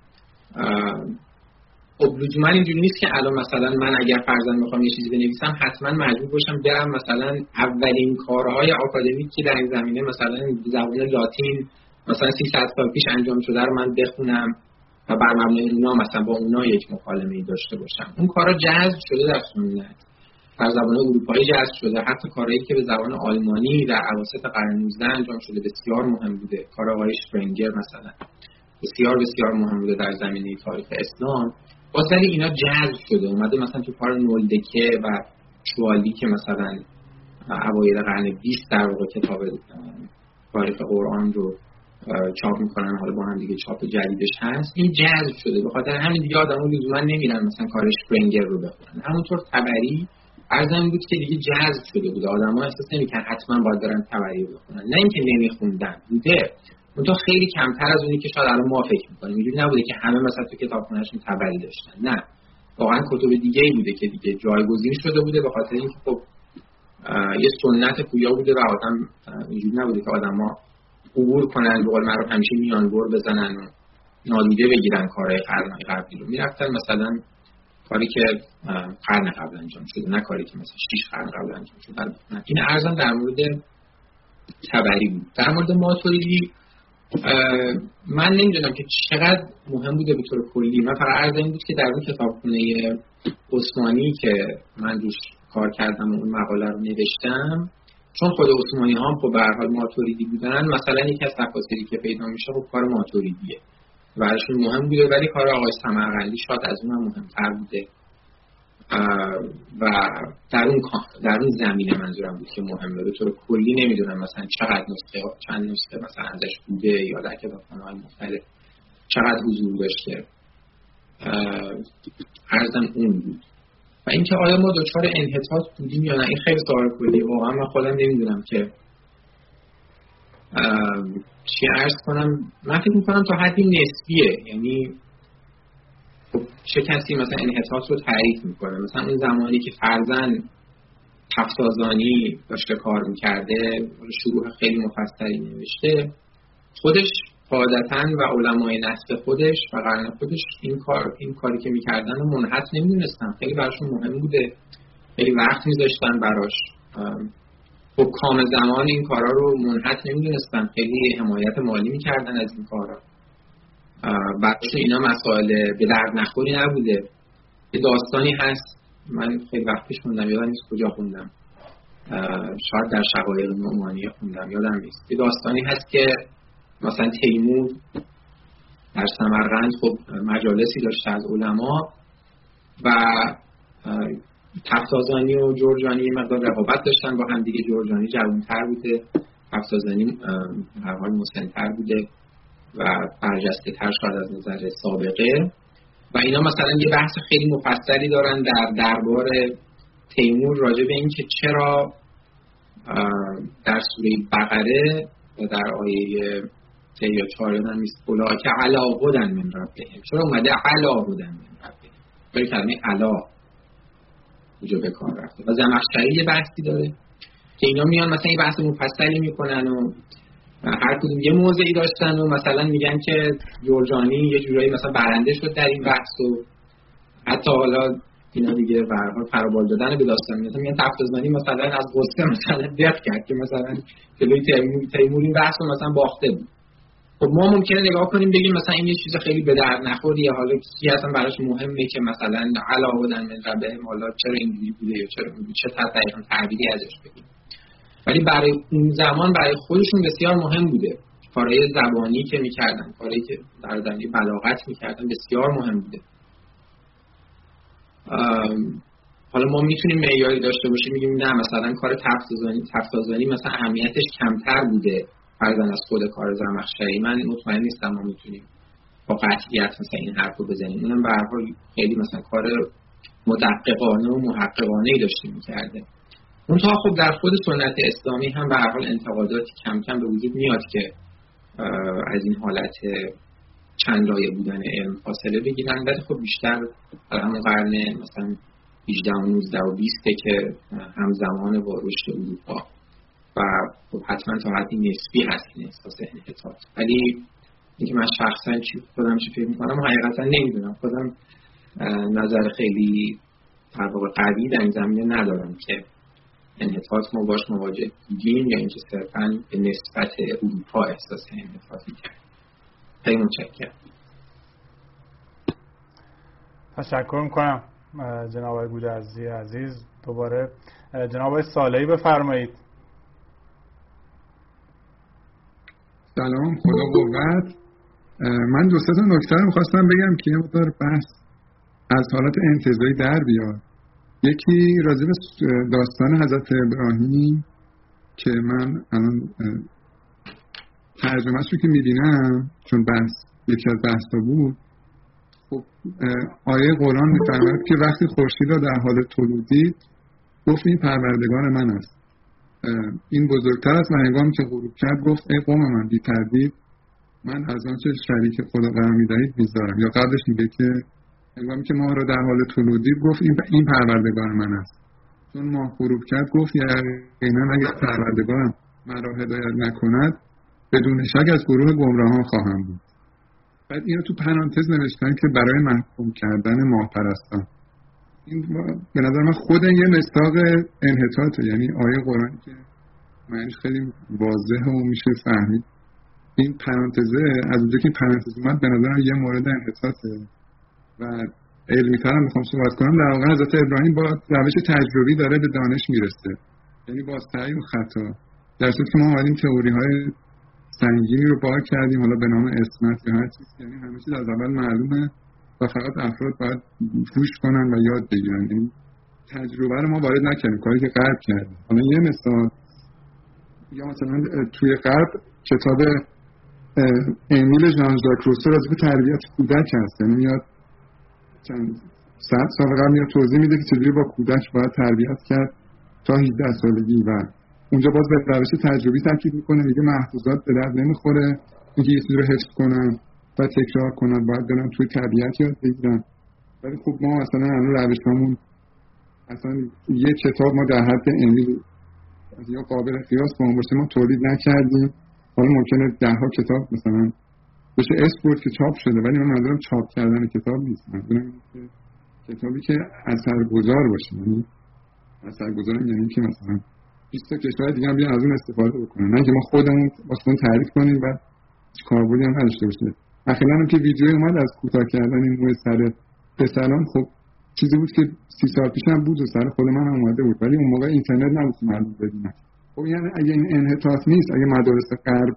خب لزوما اینجوری نیست که الان مثلا من اگر فرضاً میخوام یه چیزی بنویسم حتما مجبور باشم برم مثلا اولین کارهای آکادمیک که در این زمینه مثلا زبان لاتین مثلا 300 سال پیش انجام شده رو من بخونم و بر مبنای اونا مثلا با اونا یک مکالمه‌ای داشته باشم. اون کارا جذب شده در سنت، در زبان اروپایی جذب شده، حتی کارهایی که به زبان آلمانی در اواسط قرن 19 انجام شده بسیار مهم بوده. کار آقای شپرنگر مثلا بسیار بسیار مهم بوده در زمینه تاریخ اسلام. واسه اینا جذب شده اومده مثلا تو کار نولدکه و شوالی که مثلا اوایل قرن 20 در واقع کتاب تاریخ قرآن رو چاپ میکنن، حالا با هم دیگه چاپ جدیدش هست. این جذب شده، به خاطر همین دیگه آدم‌ها لزوما نمیرن مثلا کار شپرنگر رو بخونن. همونطور تبری ارزم بود که دیگه جذب شده بود، آدم‌ها احساس نمی‌کردن حتما باید برن تبری رو بخونن، نه اینکه نمیخوندن بوده، منتها خیلی کمتر از اونی که شاید الان ما فکر می‌کنیم. اینجوری نبوده که همه مثلا تو کتابخونه‌شون تبری داشتن، نه، واقعا کتب دیگه‌ای بوده که دیگه جایگزین شده بوده، به خاطر اینکه خب یه سنت پویا بوده و آدم اینجوری نبوده که آدم‌ها عبور کنن، به قول معروف همیشه میانبر بزنن و نادیده بگیرن کارهای قرن‌های قبلی رو. میرفتن مثلا کاری که قرن قبل انجام شده، نه کاری که مثلا 6 قرن قبل انجام شده. این عرضم در مورد تبری بود. در مورد ماتوریدی من نمیدونم که چقدر مهم بوده به طور کلی. من فقط عرض این بود که در اون کتابخونه عثمانی که من روش کار کردم و اون مقاله رو نوشتم، چون خود عثمانی ها خب به هر حال ماتوریدی بودن، مثلا یکی از تفاسیری که پیدا میشه خب کار ماتوریدیه و براشون مهم بوده، ولی کار آقای سمرقندی شاید از اون هم مهمتر بوده و در اون زمینه منظورم بود که مهمه. به طور کلی نمیدونم مثلا چقدر نسخه، چند نسخه مثلا ازش بوده یا در کتابخانه‌های مختلف چقدر حضور داشته. عرضم اون بود. و اینکه آیا ما دچار انحطاط بودیم یا نه، این خیلی سوال کلیه. واقعا من خودم نمیدونم که چی عرض کنم. من فکر میکنم تا حدی نسبیه، یعنی چه کسی مثلا انحطاط رو تعریف میکنه. مثلا اون زمانی که فرزن تفتازانی داشته کار میکرده، شروح خیلی مفصلی نوشته، خودش قاعدتاً و علمای نسل خودش و قرن خودش این کاری که میکردن رو منحط نمیدونستن، خیلی براشون مهم بوده، خیلی وقت میذاشتن براش. حکام زمان این کارا رو منحط نمیدونستن، خیلی حمایت مالی میکردن از این کارا. براشون اینا مسائل به درد نخوری نبوده. یه داستانی هست، من خیلی وقت پیش خوندم، یادم نیست کجا خوندم، شاید در شقایق نعمانیه خوندم، یادم نیست. یه داستانی هست که مثلا تیمور در سمرقند خب مجالسی داشته از علما و تفتازانی و جرجانی مقدار رقابت داشتن با هم دیگه. جرجانی جوان‌تر بوده، تفتازانی هر حال مسن‌تر بوده و برجسته تر شاید از نظر سابقه. و اینا مثلا یه بحث خیلی مفصلی دارن در دربار تیمور راجع به این که چرا در سوره بقره و در آیه 3 یا 4 هم نیست اولا که علا هدن من ربهم، چرا اومده علا هدن من ربهم، برای کلمه علا اونجا به کار رفته. و زمخشری یه بحثی داره که اینا میان مثلا یه بحث مفصلی میکنن و هر کدوم یه موضعی داشتن و مثلا میگن که جرجانی یه جورایی مثلا برنده شد در این بحث و حتی حالا اینا دیگه به هر حال فرابال دادن به داستان میگن تفتازانی مثلا از غصه مثلا دفع کرد که مثلا جلوی تیمور این بحث رو مثلا باخته بود. خب ما ممکنه نگاه کنیم بگیم مثلا این یه چیز خیلی به درد نخوریه، حالا چیزی اصلا براش مهمه که مثلا علاوه بر منقبه حالا چرا اینجوری بوده یا چرا چه دقیقاً تعبیری ازش بگیم، ولی برای اون زمان برای خودشون بسیار مهم بوده. کارهای زبانی که می‌کردن، کارهایی که در زمینه بلاغت می‌کردن بسیار مهم بوده. حالا ما میتونیم معیاری داشته باشیم میگیم نه مثلا کار تفتازانی مثلا اهمیتش کمتر بوده فرضاً از خود کار زرمخشری. من مطمئن نیستم ما میتونیم با قطعیت مثلا این حرفو بزنیم. اونم به هر حال خیلی مثلا کار مدققانه و محققانه‌ای داشته می‌کرده. اونها خب در خود سنت اسلامی هم به هر حال انتقاداتی کم کم به وجود میاد که از این حالت چند لایه بودن علم فاصله بگیرن، ولی خب بیشتر در همون قرن مثلا 18 و 19 و 20 که همزمان با رشد اروپا و خب حتما تا حدی نسبی هست این احساس انحطاط. ولی اینکه من شخصا خودم چی فکر می‌کنم حقیقتا نمیدونم، خودم نظر خیلی در واقع قوی در این زمینه ندارم که انحطاط ما باش مواجه بودیم یا اینکه صرفاً به نسبت اروپا احساس انحطاطی کرد. خیلی متشکرم. تشکر میکنم جناب آقای گودرزی عزیز. دوباره جناب آقای صالحی بفرمایید. سلام، خدا قوت. من دو سه تا نکته رو می‌خواستم بگم که یه مقدار بحث از حالت انتزاعی در بیاد. یکی راجع به داستان حضرت ابراهیم که من الان ترجمه‌اش رو که می‌بینم چون بحث یکی از بحث‌ها بود، خب آیه قرآن می‌فرماید که وقتی خورشید را در حال طلوع دید گفت این پروردگار من است. این بزرگتر است و هنگامی که غروب کرد گفت ای قوم من بی تردید من از آنچه شریک خدا قرار می‌دهید بیزارم. یا قبلش میگه که هنگامی که ماه را در حال طلوع دید گفت این پروردگار من است. چون ماه غروب کرد گفت یقینا اگر پروردگارم مرا هدایت نکند بدون شک از گروه گمراهان خواهم بود. بعد اینو تو پرانتز نوشتن که برای محکوم کردن ماه پرستان. این به نظر من خود یه مصداق انحطاطه، یعنی آیه قرآنی که معنیش خیلی واضحه و میشه فهمید. این پرانتزه از اونجا که پرانتز اومد به نظر یه مورد انحطاطه و علمی‌تر هم میخوام صحبت کنم. در واقع حضرت ابراهیم با روش تجربی داره به دانش میرسه، یعنی با سعی و خطا. در صورتی که ما اومدیم تئوری‌های سنگینی رو بار کردیم حالا به نام اسمت یا هر چیز، یعنی همه چیز از اول معلومه و فقط افراد باید روش کنن و یاد بگیرن. این تجربه رو ما وارد نکردیم، کاری که غرب کرده. حالا یه مثال یا مثلا توی غرب کتاب امیل ژان ژاک روسو راجع به تربیت کودک هست، یعنی میاد چند صد سال قبل میاد توضیح میده که چجوری با کودک باید تربیت کرد تا 18 سالگی و اونجا باز به روش تجربی تاکید میکنه، میگه محفوظات به درد نمیخوره، اینکه یه چیزی رو حفظ کنن و تکرار کنن، باید برن توی تربیت یاد بگیرن. ولی خب ما مثلا الان روشمون اصلا یه کتاب ما در حد امیل یا قابل قیاس با اون باشه ما تولید نکردیم. حالا ممکنه 10 کتاب مثلا بشه اسپورت که چاپ شده، ولی من منظورم چاپ کردن کتاب نیست، منظورم اینه که کتابی که اثرگذار باشه. یعنی اثرگذار یعنی که مثلا 20 تا کشور دیگه هم بیان از اون استفاده بکنن، نه که ما خودمون واسه تعریف کنیم و کاربردی هم نداشته باشه. اخیراً هم که ویدیوی اومد از کوتاه کردن این موی سر پسران، خب چیزی بود که 30 سال پیش هم بود و سر خود من هم اومده بود، ولی اون موقع اینترنت نبود که مردم ببینن. خب یعنی اگه این انحطاط نیست، اگه مدارس غرب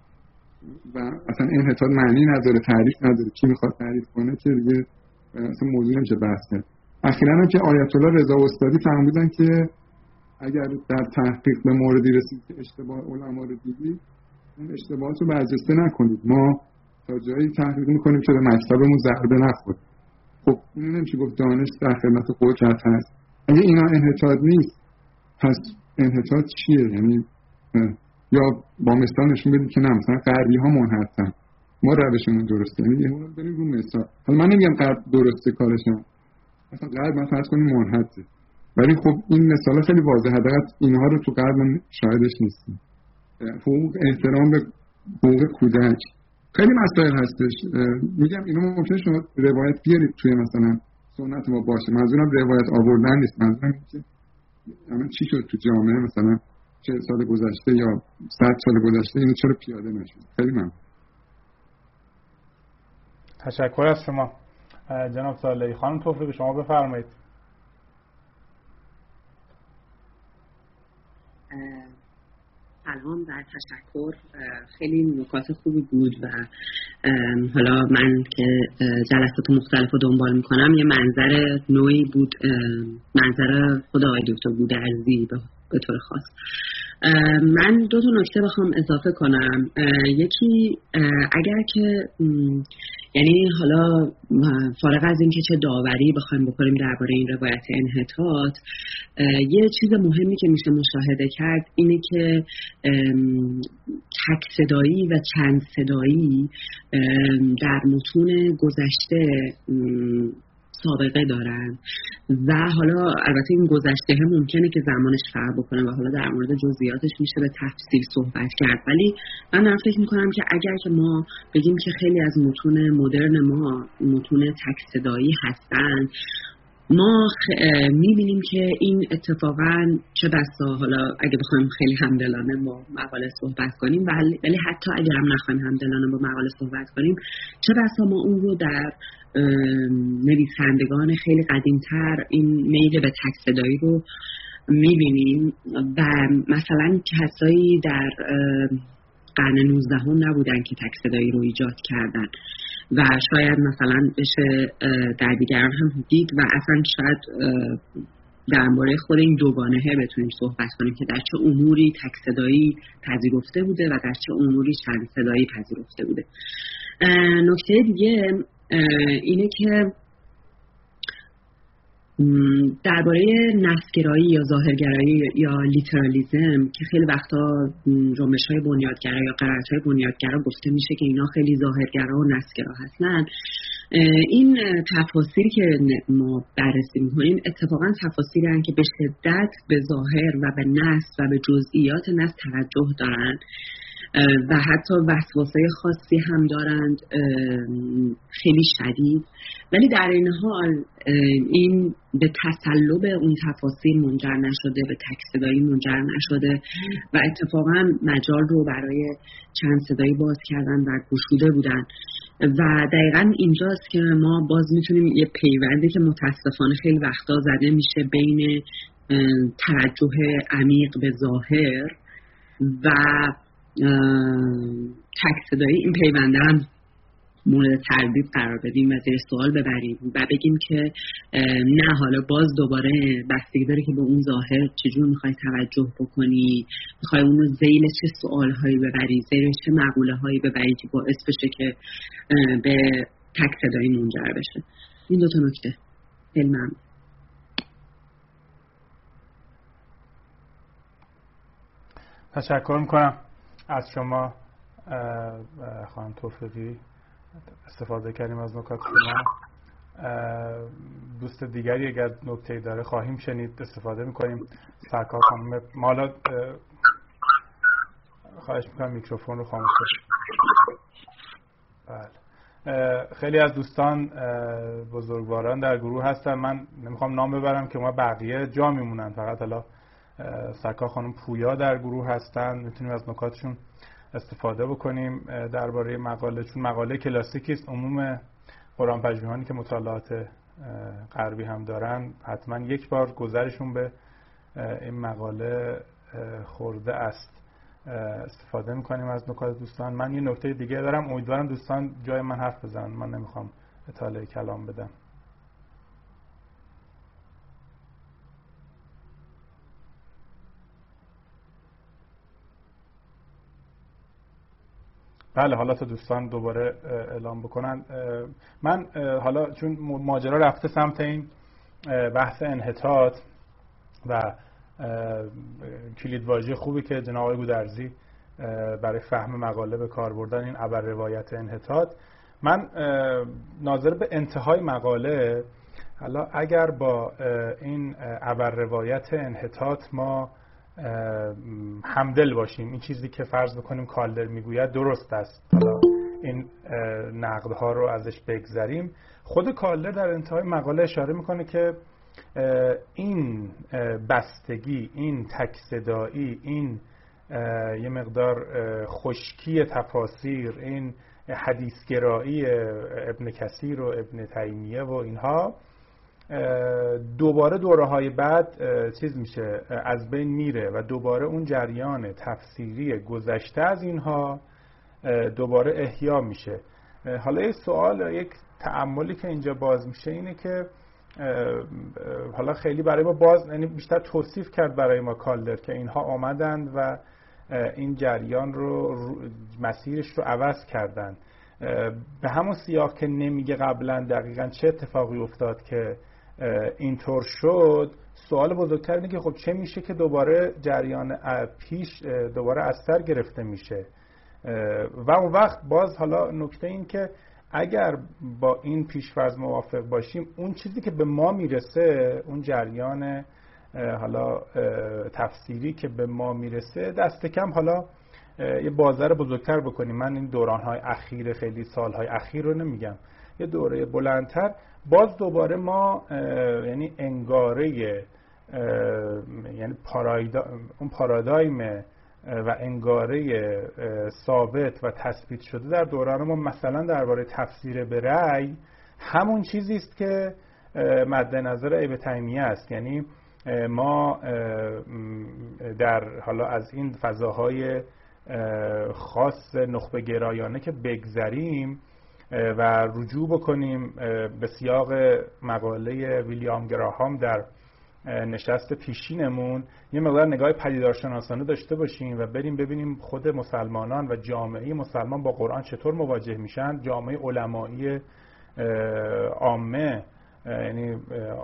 و اصلا انحطاط معنی نداره، تعریف نداره، کی میخواد تعریف کنه که دیگه اصلا موضوع نمیشه بحث کرد. اخیراً هم که آیت الله رضا استادی فرمودن که اگر در تحقیق به موردی رسید که اشتباه علما رو دیدید اون اشتباهات رو برجسته نکنید، ما تا جایی تحقیق میکنیم که به مکتبمون ضربه نخوره. خب این نمیشه گفت دانش در خدمت قدرت هست. اگه اینا انحطاط نیست پس انحطاط چیه؟ یعنی یا با مثال نشون بدیم که نه مثلا غربی ها منحطن، ما روشمون درسته، یعنی اون بریم رو مثال. حالا من نمیگم غرب درسته کارشون، مثلا غرب من فرض کنیم منحطه، ولی خب این مثالا خیلی واضحه، حداقل اینها رو تو غرب من شاهدش نیستیم. حقوق، احترام به حقوق کودک، خیلی مسائل هستش. میگم اینو ممکنه شما روایت بیارید توی مثلا سنت ما باشه، منظورم روایت آوردن نیست، منظورم اینه که همین چی شد تو جامعه مثلا 40 سال گذشته یا 100 سال گذشته اینو چرا پیاده نشد. خیلی ممنون. تشکر از شما جناب صالحی. خانم توفیقی شما بفرمایید. سلام و تشکر. خیلی نکات خوبی بود و حالا من که جلسات مختلف رو دنبال میکنم یه منظر نوعی بود، منظر خود آقای دکتر گودرزی به طور خاص. من 2 نکته بخوام اضافه کنم. یکی اگر که یعنی حالا فارغ از این که چه داوری بخوایم بکنیم درباره این روایت انحطاط، یه چیز مهمی که میشه مشاهده کرد اینه که تک صدایی و چند صدایی در متون گذشته سابقه دارن و حالا البته این گذشته ممکنه که زمانش فرق بکنه و حالا در مورد جزئیاتش میشه به تفصیل صحبت کرد، ولی من فکر میکنم که اگر که ما بگیم که خیلی از متون مدرن ما متون تک صدایی هستن، ما میبینیم که این اتفاقا چه بسا حالا اگه بخوایم خیلی همدلانه با مقاله صحبت کنیم ولی حتی اگر هم نخوایم همدلانه با مقاله صحبت کنیم، چه بسا ما اون رو در نویسندگان خیلی قدیمتر این میل به تک صدایی رو میبینیم و مثلا کسایی در قرن 19 نبودن که تک صدایی رو ایجاد کردن و شاید مثلا بشه در دیگران هم دید و اصلا شاید در مورد خود این دوگانه‌ه بتونیم صحبت کنیم که در چه اموری تک صدایی پذیرفته بوده و در چه اموری چند صدایی پذیرفته بوده. نکته دیگه اینه که درباره نص‌گرایی یا ظاهرگرایی یا لیترالیزم که خیلی وقتا جنبش‌های بنیادگرا یا قرائت‌های بنیادگرا گفته میشه که اینا خیلی ظاهرگرا و نص‌گرا هستن، این تفاسیری که ما بررسی می‌کنیم اتفاقاً تفاسیری هستند که به شدت به ظاهر و به نص و به جزئیات نص توجه دارن و حتی وسواسه خاصی هم دارند خیلی شدید، ولی در این حال این به تسلب اون تفاسیر منجر نشده، به تک صدایی منجر نشده و اتفاقا مجال رو برای چند صدایی باز کردن و گشوده بودن و دقیقا اینجاست که ما باز میتونیم یه پیوندی که متاسفانه خیلی وقتا زده میشه بین توجه عمیق به ظاهر و تک صدایی، این پیونده هم مورد تردید قرار بدیم و زیر سوال ببریم و بگیم که نه، حالا باز دوباره بستگی داره که به اون ظاهر چجور میخوای توجه بکنی، میخوای اون رو زیل چه سوالهایی ببری، زیر چه مقوله هایی ببری که باعث بشه که به تک صدایی منجر بشه. این 2 نکته. خیلی ممنون. تشکر میکنم از شما خانم توفیقی، استفاده کردیم از نکات شما. دوست دیگری اگر نکته‌ای داره خواهیم شنید، استفاده میکنیم. سرکار خانم مالا خواهش میکنم میکروفون رو خاموش کنید. بله. خیلی از دوستان بزرگواران در گروه هستن، من نمیخوام نام ببرم که ما بقیه جا میمونن، فقط حالا سرکار خانم پویا در گروه هستن، میتونیم از نکاتشون استفاده بکنیم درباره مقاله، چون مقاله کلاسیکی است. عموم قرآن پژوهانی که مطالعات غربی هم دارن حتما یک بار گذرشون به این مقاله خورده است. استفاده میکنیم از نکات دوستان. من یه نکته دیگه دارم، امیدوارم دوستان جای من حرف بزنن، من نمیخوام اطاله کلام بدم. بله، حالا تا دوستان دوباره اعلام بکنن. من حالا چون ماجرا رفته سمت این بحث انحطاط و کلیدواژه خوبی که جناب آقای گودرزی برای فهم مقاله به کار بردن، این ابر روایت انحطاط، من ناظر به انتهای مقاله، حالا اگر با این ابر روایت انحطاط ما همدل باشیم، این چیزی که فرض بکنیم کالدر میگوید درست است، حالا این نقدها رو ازش بگذریم، خود کالدر در انتهای مقاله اشاره میکنه که این بستگی، این تک صدایی، این یه مقدار خشکی تفاسیر، این حدیثگرایی ابن کثیر و ابن تیمیه و اینها دوباره دوره‌های بعد چیز میشه، از بین میره و دوباره اون جریان تفسیری گذشته از اینها دوباره احیا میشه. حالا یک سوال، یک تأملی که اینجا باز میشه اینه که حالا خیلی برای ما باز، یعنی بیشتر توصیف کرد برای ما کالدر که اینها آمدند و این جریان رو مسیرش رو عوض کردن. به همون سیاق که نمیگه قبلا دقیقاً چه اتفاقی افتاد که اینطور شد، سوال بزرگتر اینه که خب چه میشه که دوباره جریان پیش دوباره از سر گرفته میشه. و اون وقت باز حالا نکته این که اگر با این پیش‌فرض موافق باشیم، اون چیزی که به ما میرسه، اون جریان حالا تفسیری که به ما میرسه، دست کم حالا یه بازار بزرگتر بکنیم. من این دوران‌های اخیر، خیلی سال‌های اخیر رو نمیگم، یه دوره بلندتر، باز دوباره ما یعنی انگاره، یعنی اون پارادایم و انگاره ثابت و تثبیت شده در دوران ما، مثلا درباره تفسیر به رأی، همون چیزی است که مد نظر ابن تیمیه است. یعنی ما در حالا از این فضاهای خاص نخبه گرایانه که بگذریم و رجوع بکنیم به سیاق مقاله ویلیام گراهام در نشست پیشینمون، یه مقدار نگاه پدیدارشناسانه داشته باشیم و بریم ببینیم خود مسلمانان و جامعه مسلمان با قرآن چطور مواجه میشن. جامعه علمایی عامه، یعنی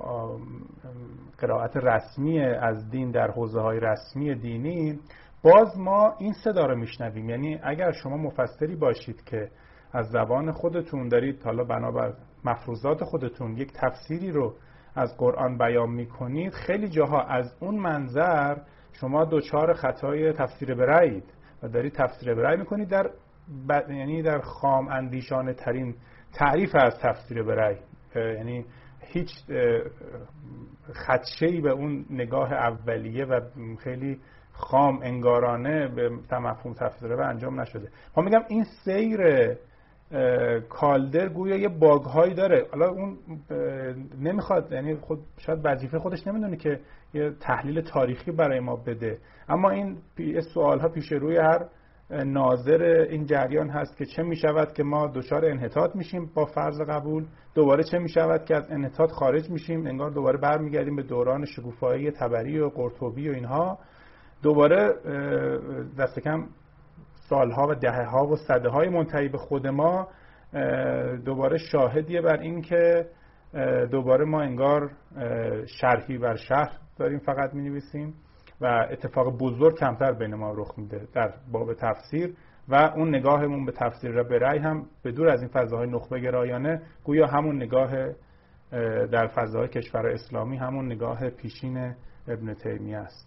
قرائت رسمی از دین در حوزه‌های رسمی دینی، باز ما این صدا رو میشنویم. یعنی اگر شما مفسری باشید که از زبان خودتون دارید حالا بنابر مفروضات خودتون یک تفسیری رو از قرآن بیان میکنید، خیلی جاها از اون منظر شما دوچار خطای تفسیر به رأیید و دارید تفسیر به رأی میکنید یعنی در خام اندیشانه ترین تعریف از تفسیر به رأی، یعنی هیچ خدشه‌ای به اون نگاه اولیه و خیلی خام انگارانه به مفهوم تفسیر به انجام نشده. ما میگم این سیر کالدر گویا یه باگ‌هایی داره. حالا اون نمیخواد، یعنی خود شاید وظیفه خودش نمیدونه که یه تحلیل تاریخی برای ما بده، اما این سوال‌ها پیش روی هر ناظر این جریان هست که چه میشود که ما دچار انحطاط میشیم با فرض قبول، دوباره چه میشود که از انحطاط خارج میشیم، انگار دوباره برمیگردیم به دوران شکوفایی طبری و قرطبی و اینها، دوباره دست کم سالها و دهه‌ها و سده‌های منتهی به خود ما دوباره شاهدیه بر این که دوباره ما انگار شرحی بر شرح داریم فقط می‌نویسیم و اتفاق بزرگ کمتر بین ما رخ میده در باب تفسیر و اون نگاهمون به تفسیر را به رأی هم به دور از این فضاهای نخبه گرایانه گویا همون نگاه در فضاهای کشور اسلامی، همون نگاه پیشین ابن تیمیه است.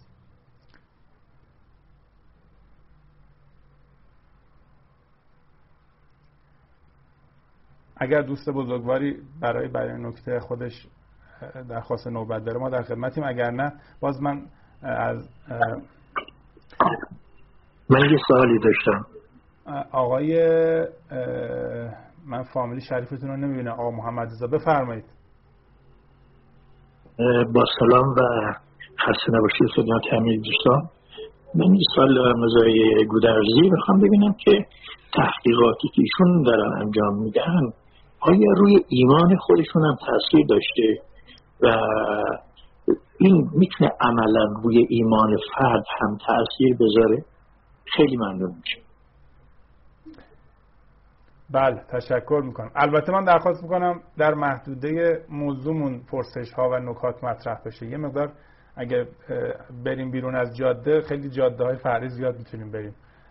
اگر دوست بزرگواری برای بیان نکته خودش درخواست نوبت داره ما در خدمتیم، اگر نه باز من یه سوالی داشتم. آقای من فامیلی شریفتون رو نمیبینم، آقا محمد رضا بفرمایید. با سلام و خسته نباشید خدمت همه دوستان. من این سال مزایای گودرزی میخوام ببینم که تحقیقاتی که ایشون دارن انجام میدن آیا روی ایمان خودشون هم تاثیر داشته و این میتونه عملا روی ایمان فرد هم تاثیر بذاره؟ خیلی ممنون میشم. بله تشکر میکنم. البته من درخواست میکنم در محدوده موضوعمون پرسش ها و نکات مطرح بشه. یه مقدار اگه بریم بیرون از جاده، خیلی جاده های فرعی زیاد میتونیم بریم.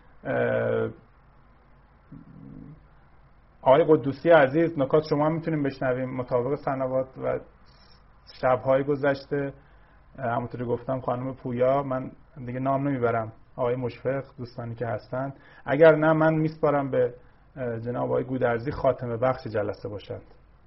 آقای قدوسی عزیز، نکات شما هم میتونیم بشنویم مطابق سنوات و شب‌های گذشته. همونطوری گفتم خانم پویا، من دیگه نام نمیبرم، آقای مشفق، دوستانی که هستند. اگر نه من میسپارم به جناب آقای گودرزی خاتمه بخش جلسه باشند.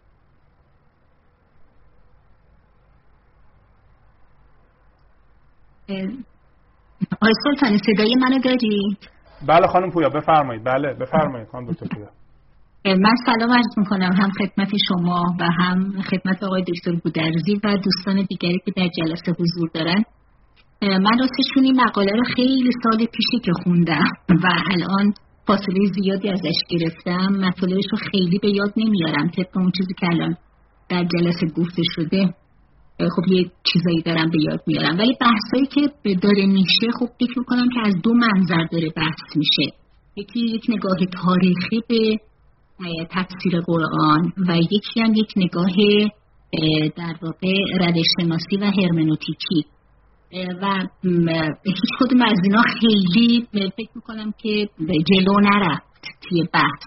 آقای سلطانی صدای منو داری؟ بله خانم پویا بفرمایید. بله بفرمایید خانم دکتر پویا. من سلام عرض میکنم هم خدمت شما و هم خدمت آقای دکتر گودرزی و دوستان دیگری که در جلسه حضور دارن. من راستشون این مقاله رو خیلی سال پیشی که خوندم و الان فاصله زیادی ازش گرفتم، مطالبش رو خیلی به یاد نمیارم طبق اون چیزی که الان در جلسه گفته شده. خب یه چیزایی دارم به یاد میارم، ولی بحثایی که داره میشه خب فکر میکنم که از دو منظر داره بحث میشه. یکی یک نگاه تاریخی به تفسیر قرآن و یکی هم یک نگاه در واقع روش‌شناسی و هرمنوتیکی و هیچ کدوم از اینا خیلی فکر میکنم که جلو نرفت توی بحث.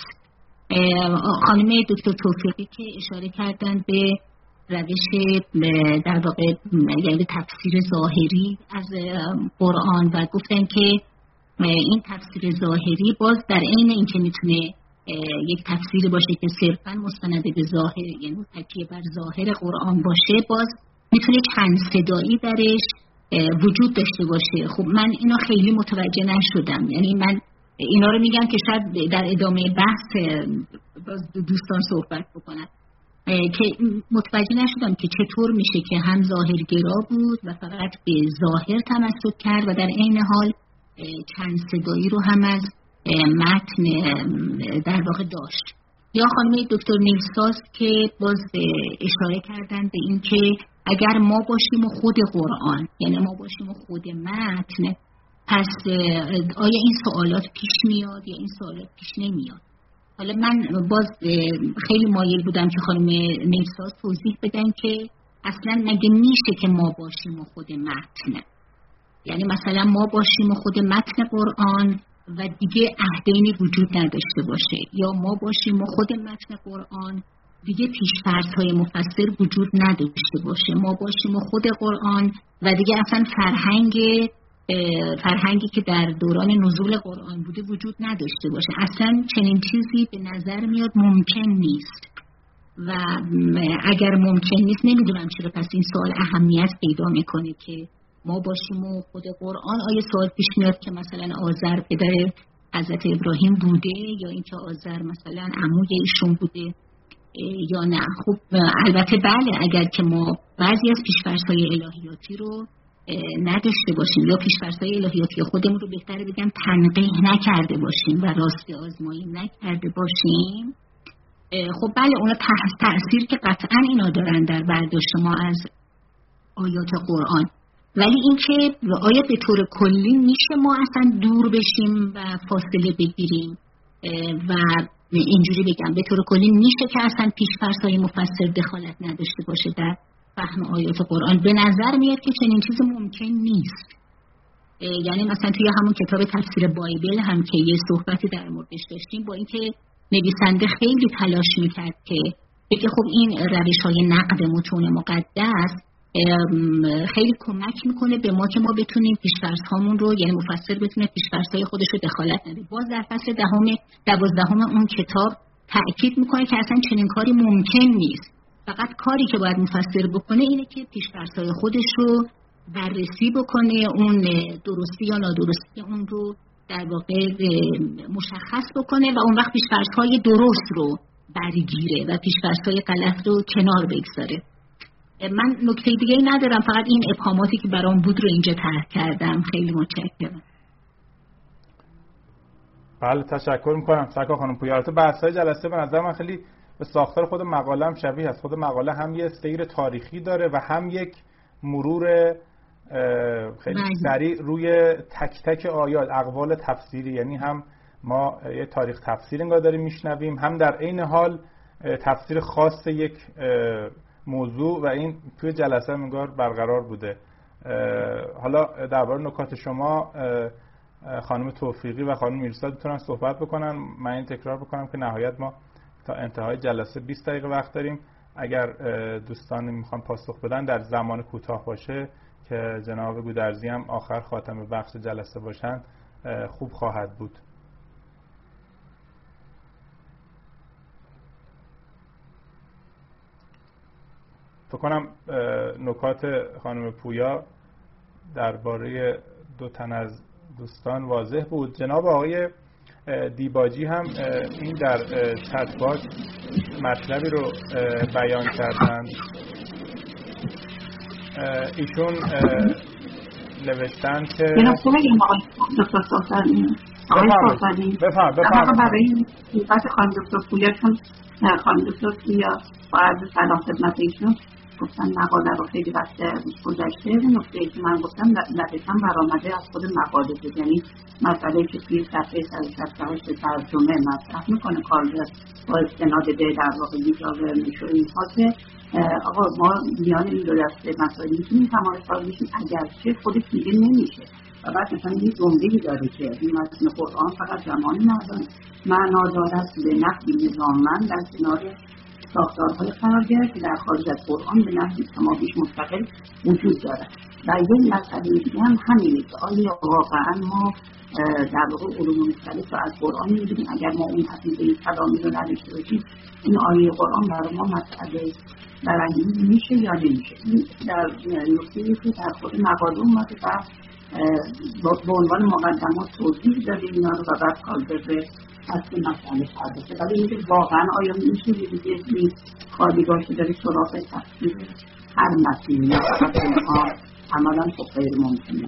خانم دکتر توفیقی که اشاره کردن به روش در واقع یعنی تفسیر ظاهری از قرآن و گفتن که این تفسیر ظاهری باز در عین اینکه میتونه یک تفسیر باشه که صرفاً مستند به ظاهر یعنی تکیه بر ظاهر قرآن باشه، باز میتونه چند صدایی درش وجود داشته باشه. خب من اینا خیلی متوجه نشدم، یعنی من اینا رو میگم که شاید در ادامه بحث باز دوستان صحبت بکنن که متوجه نشدم که چطور میشه که هم ظاهرگرا بود و فقط به ظاهر تمسک کرد و در عین حال چند صدایی رو هم از متن در واقع داشت. یا خانم دکتر نیلساز که باز اشاره کردن به این که اگر ما باشیم و خود قرآن، یعنی ما باشیم و خود متن، پس آیا این سوالات پیش میاد یا این سوالات پیش نمیاد؟ حالا من باز خیلی مایل بودم که خانم نیلساز توضیح بدن که اصلا مگه میشه که ما باشیم و خود متن، یعنی مثلا ما باشیم و خود متن قرآن و دیگه عهدینی وجود نداشته باشه، یا ما باشیم و خود متن قرآن دیگه پیش‌فرض‌های مفسر وجود نداشته باشه، ما باشیم و خود قرآن و دیگه اصلا فرهنگی که در دوران نزول قرآن بوده وجود نداشته باشه. اصلا چنین چیزی به نظر میاد ممکن نیست و اگر ممکن نیست نمیدونم چرا پس این سوال اهمیت پیدا میکنه که ما باشیم و خود قرآن. آیا سوال پیش میاد که مثلا آذر پدر حضرت ابراهیم بوده یا اینکه آذر مثلا عموی ایشون بوده یا نه؟ خب البته بله، اگر که ما بعضی از پیش‌فرض‌های الهیاتی رو نداشته باشیم یا پیش‌فرض‌های الهیاتی خودمون رو بهتره بگم تنقیح نکرده باشیم و راستی آزمایی نکرده باشیم، خب بله اونا تأثیر که قطعا اینا دارن در برداشت ما از آیات قرآن. ولی اینکه آیا به طور کلی میشه ما اصلا دور بشیم و فاصله بگیریم و اینجوری بگم به طور کلی میشه که اصلا پیش‌فرض‌های مفسر دخالت نداشته باشه در فهم آیات قرآن؟ به نظر میاد که چنین چیزی ممکن نیست. یعنی مثلا توی همون کتاب تفسیر بایبل هم که یه صحبتی در موردش داشتیم، با اینکه نویسنده خیلی تلاش میکرد که بگه خب این روش‌های نقد متون مقدس خیلی کمک میکنه به ما که ما بتونیم پیش‌فرض‌هامون رو، یعنی مفسر بتونه پیش‌فرض‌های خودش رو دخالت نده. باز در فصل 12 اون کتاب تأکید میکنه که اصلا چنین کاری ممکن نیست. فقط کاری که باید مفسر بکنه اینه که پیش‌فرض‌های خودش رو بررسی بکنه، اون درستی یا نادرستی اون رو در واقع مشخص بکنه و اون وقت پیش‌فرض‌های درست رو برگیره و پیش‌فرض‌های غلط رو کنار بگذاره. من نکته دیگه ندارم، فقط این ابهاماتی که برام بود رو اینجا طرح کردم. خیلی متشکرم. بله تشکر میکنم سرکار خانم پویا. البته بحث‌های جلسه به نظر من خیلی به ساختار خود مقاله هم شبیه است. خود مقاله هم یه سیر تاریخی داره و هم یک مرور خیلی سریع روی تک تک آیات، اقوال تفسیری، یعنی هم ما یه تاریخ تفسیر انگار داریم میشنویم، هم در عین حال تفسیر خاص یک موضوع و این توی جلسه انگار برقرار بوده. حالا درباره نکات شما خانم توفیقی و خانم میرزاد میتونن صحبت بکنن. من این تکرار بکنم که نهایت ما تا انتهای جلسه 20 دقیقه وقت داریم. اگر دوستان میخوان پاسخ بدن در زمان کوتاه باشه که جناب گودرزی هم آخر خاتم بخش جلسه باشن خوب خواهد بود. فکر کنم نکات خانم پویا درباره دو تن از دوستان واضح بود. جناب آقای دیباجی هم این در چت باکس مطلبی رو بیان کردن. ایشون نوشتن که بفرمایید برای صحبت خانم دکتر پویا، چون خانم دکتر پویا با عرض سلام خدمت ایشون گفتن مقاله رو خیلی وقت گذشته. نکته‌ای که من گفتم دقیقاً برآمده از خود مقاله بود، یعنی مسئله که توی صفحه 168 ترجمه مطرح میکنه کارگر با استناد به در واقع لیگال میشه اینها که آقا ما میان این دو دسته مسائلی میتونیم تمایز کار بشیم اگرچه خودش دیگه نمیشه. و بعد مثلا یه جمله‌ای داره که این متن قرآن فقط زمان معنا دارد به نحوی نظاممند در کنار ساختارهای قرارگر که در خارج از قرآن به نحوی کمابیش مستقل وجود دارد. و یه مسئله دیگه هم همینه که آیا واقعا ما در واقع علوم مختلف رو از قرآن می‌بینیم؟ اگر ما اون عقیده کلامی رو نداشته باشیم این آیه قرآن برای ما مسئله برانگیز میشه یا نمیشه؟ این در نکته‌ای که در خود مقاله اومده و به عنوان مقدمات توضیح داده اینا رو و بعد کارگر به اصل مسئله پرداخته. ولی اینکه واقعا آیا میشه دیگه کاری باشه داره سراغ تفسیر هر متنی یا فقط اونها عملا خب غیر ممکنه.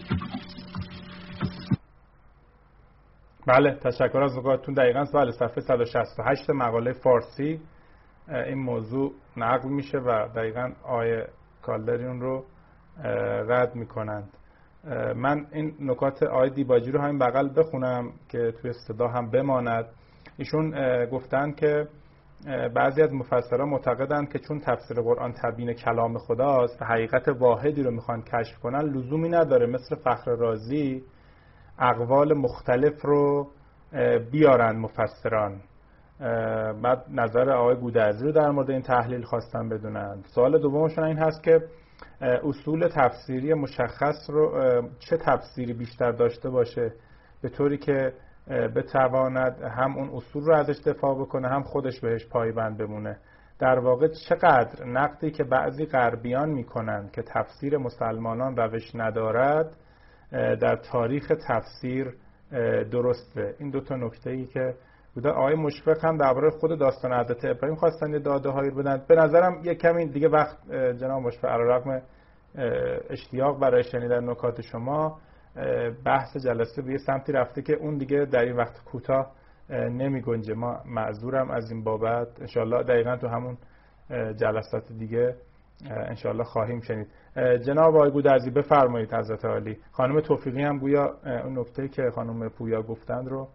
بله تشکر از نکاتتون. دقیقاً بله صفحه 168 مقاله فارسی این موضوع نقل میشه و دقیقاً آیه کالدری اون رو رد میکنند. من این نکات آیه دیباجی رو همین بغل بخونم که توی صدا هم بماند. ایشون گفتن که بعضی از مفسران معتقدند که چون تفسیر قرآن تبیین کلام خداست و حقیقت واحدی رو میخوان کشف کنن لزومی نداره مثل فخر رازی اقوال مختلف رو بیارن مفسران. بعد نظر آقای گودرزی رو در مورد این تحلیل خواستن بدونن. سوال دومشون این هست که اصول تفسیری مشخص رو چه تفسیری بیشتر داشته باشه به طوری که بتواند هم اون اصول رو ازش دفاع بکنه هم خودش بهش پایبند بمونه. در واقع چقدر نقدی که بعضی غربیان میکنن که تفسیر مسلمانان روش ندارد در تاریخ تفسیر درسته. این دوتا نکته‌ای که بوده. آقای مشفق هم درباره خود داستان حضرت ابراهیم خواستن یه داده هایی رو بدن. به نظرم یک کمی دیگه وقت جناب مشفق علیرغم اشتیاق برای شنیدن نکات شما بحث جلسه به یه سمتی رفته که اون دیگه در این وقت کوتاه نمی گنجه. ما معذورم از این بابت. انشالله دقیقا تو همون جلسات دیگه انشالله خواهیم شنید. جناب آقای گودرزی بفرمایید حضرت عالی. خانم توفیقی هم گویا اون نکته‌ای که خانم پویا گفتند رو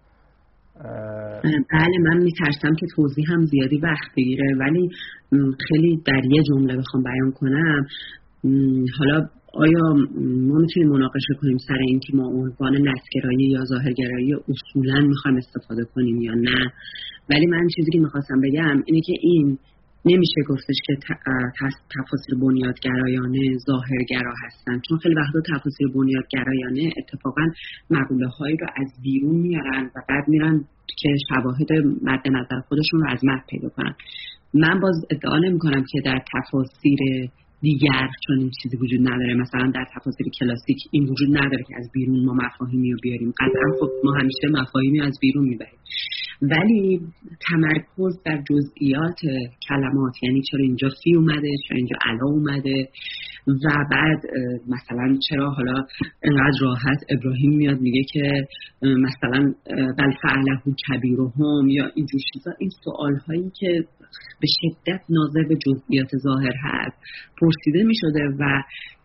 بله من میترسم که توضیح هم زیادی وقت بگیره ولی خیلی در یه جمله بخوام بیان کنم. حالا آیا ما میتونیم مناقشه کنیم سر این که ما عنوان نسگرایی یا ظاهرگرایی اصولا میخوایم استفاده کنیم یا نه؟ ولی من چیزی که میخواستم بگم اینه که این نمیشه گفتش که تفاسیر بنیادگرایانه ظاهرگرا هستن، چون خیلی وقتا تفاسیر بنیادگرایانه اتفاقا مقوله هایی رو از بیرون میارن و بعد میرن که شواهد مد نظر خودشون رو از متن پیدا کنن. من باز ادعا نمی کنم که در تفاسیر دیگر چون این چیزی وجود نداره، مثلا در تفاسیر کلاسیک این وجود نداره که از بیرون ما مفاهیمی رو بیاریم. قطعا خب ما همیشه مفاهیمی از بیرون میبریم، ولی تمرکز در جزئیات کلمات، یعنی چرا اینجا فی اومده، چرا اینجا علا اومده و بعد مثلا چرا حالا انقدر راحت ابراهیم میاد میگه که مثلا بل فعله کبیرهم یا اینجور چیزا. این سوال هایی که به شدت ناظر به جزئیات ظاهر هست پرسیده می شده و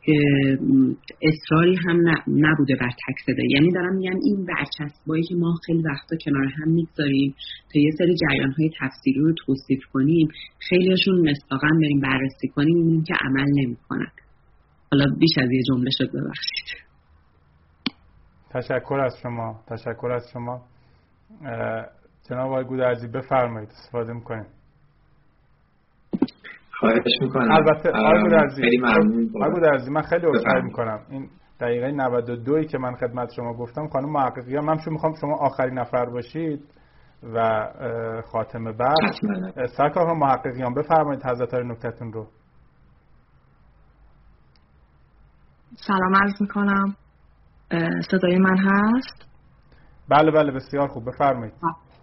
اصراری هم نبوده بر تکسده. یعنی دارم میگم این برچسبایی که ما خیلی وقتا کنار هم میگذاریم تا یه سری جریان‌های تفسیری رو توصیف کنیم، خیلیشون مصداقاً بریم بررسی کنیم می‌بینیم که عمل نمی‌کنن. حالا بیش از یه جمله شد، ببخشید. تشکر از شما. جناب آقای گودرزی بفرمایید، استفاده می‌کنیم. خواهش میکنم. البته آقای گودرزی من خیلی عذرخواهی میکنم. این دقیقه 92 که من خدمت شما گفتم خانم محققیان، من میخوام شما آخرین نفر باشید و خاتمه بحث. سرکار محققیان بفرمایید حضرت نکتتون رو. سلام عرض میکنم. صدای من هست؟ بله بسیار خوب، بفرمایید.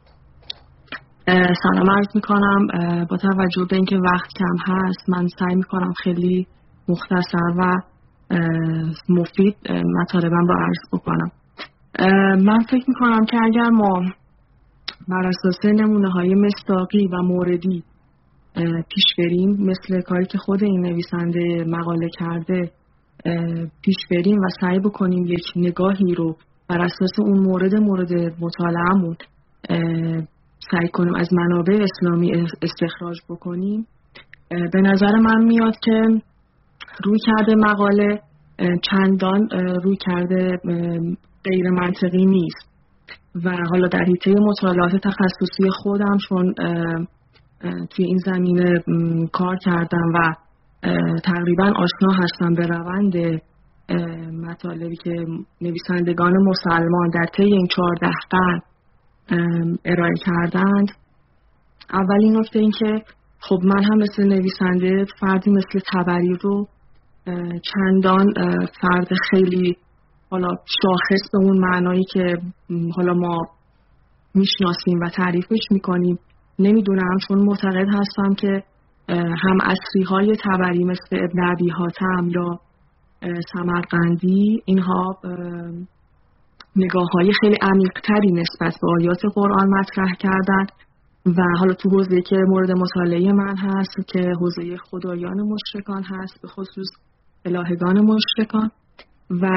سلام عرض میکنم. با توجه به اینکه وقت کم هست من سعی میکنم خیلی مختصر و مفید مطالبم رو عرض بکنم. من فکر میکنم که اگر ما بر اساس نمونه‌های مصداقی و موردی پیش بریم، مثل کاری که خود این نویسنده مقاله کرده پیش بریم و سعی بکنیم یک نگاهی رو بر اساس اون مورد مطالعه‌مون سعی کنیم از منابع اسلامی استخراج بکنیم، به نظر من میاد که روی کرده مقاله چندان روی کرده غیر منطقی نیست و حالا در حیطه مطالعات تخصصی خودم چون توی این زمینه کار کردم و تقریبا آشنا هستم به روند مطالبی که نویسندگان مسلمان در طی این 14 قرن ارائه کردند. اولین نکته این که خب من هم مثل نویسنده فردی مثل طبری رو چندان فرد خیلی حالا شاخص به اون معنایی که حالا ما میشناسیم و تعریفش میکنیم نمیدونم، چون معتقد هستم که هم عصری‌های طبری مثل ابن ابی حاتم یا سمرقندی اینها نگاه‌های خیلی عمیق‌تری نسبت به آیات قرآن مطرح کردن و حالا تو حوزه‌ای که مورد مطالعه من هست که حوزه خدایان مشرکان هست، به خصوص الهگان مشرکان و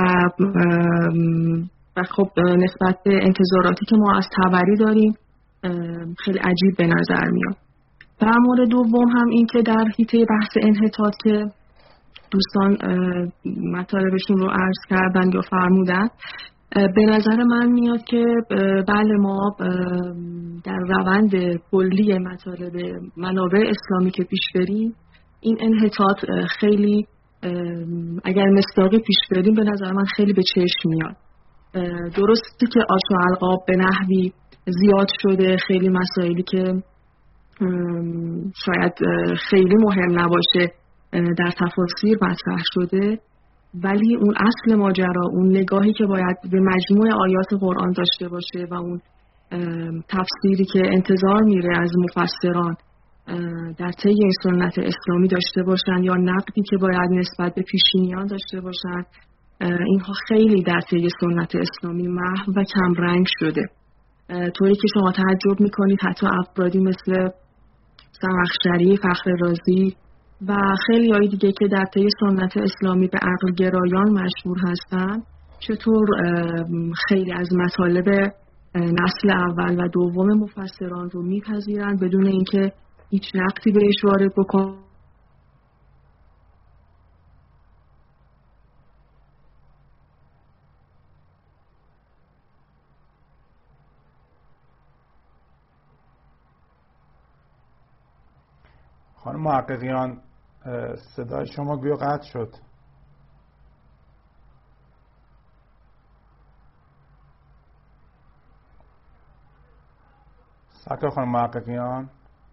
خب نسبت به انتظاراتی که ما از طبری داریم خیلی عجیب به نظر میاد. و مورد دوم هم این که در حیطه بحث انحطاط که دوستان مطالبشون رو عرض کردن یا فرمودن، به نظر من میاد که بله ما در روند کلی مطالب منابع اسلامی که پیش بریم این انحطاط خیلی اگر مصداقی پیش بریم به نظر من خیلی به چشم میاد. درستی که آش و القاب به نحوی زیاد شده، خیلی مسائلی که شاید خیلی مهم نباشه در تفاسیر مطرح شده، ولی اون اصل ماجرا، اون نگاهی که باید به مجموع آیات قرآن داشته باشه و اون تفسیری که انتظار میره از مفسران در طی این سنت اسلامی داشته باشن یا نقدی که باید نسبت به پیشینیان داشته باشن، اینها خیلی در طی سنت اسلامی محو و کم رنگ شده، طوری که شما تعجب میکنید حتی افرادی مثل زمخشری، فخر رازی و خیلی های دیگه که در طی سنت اسلامی به عقل گرایان مشهور هستن چطور خیلی از مطالب نسل اول و دوم مفسران رو میپذیرن بدون اینکه هیچ نقدی بهش وارد بکنن. خانم محققیان صدای شما گویا قطع شد. ساکر خانم محققیان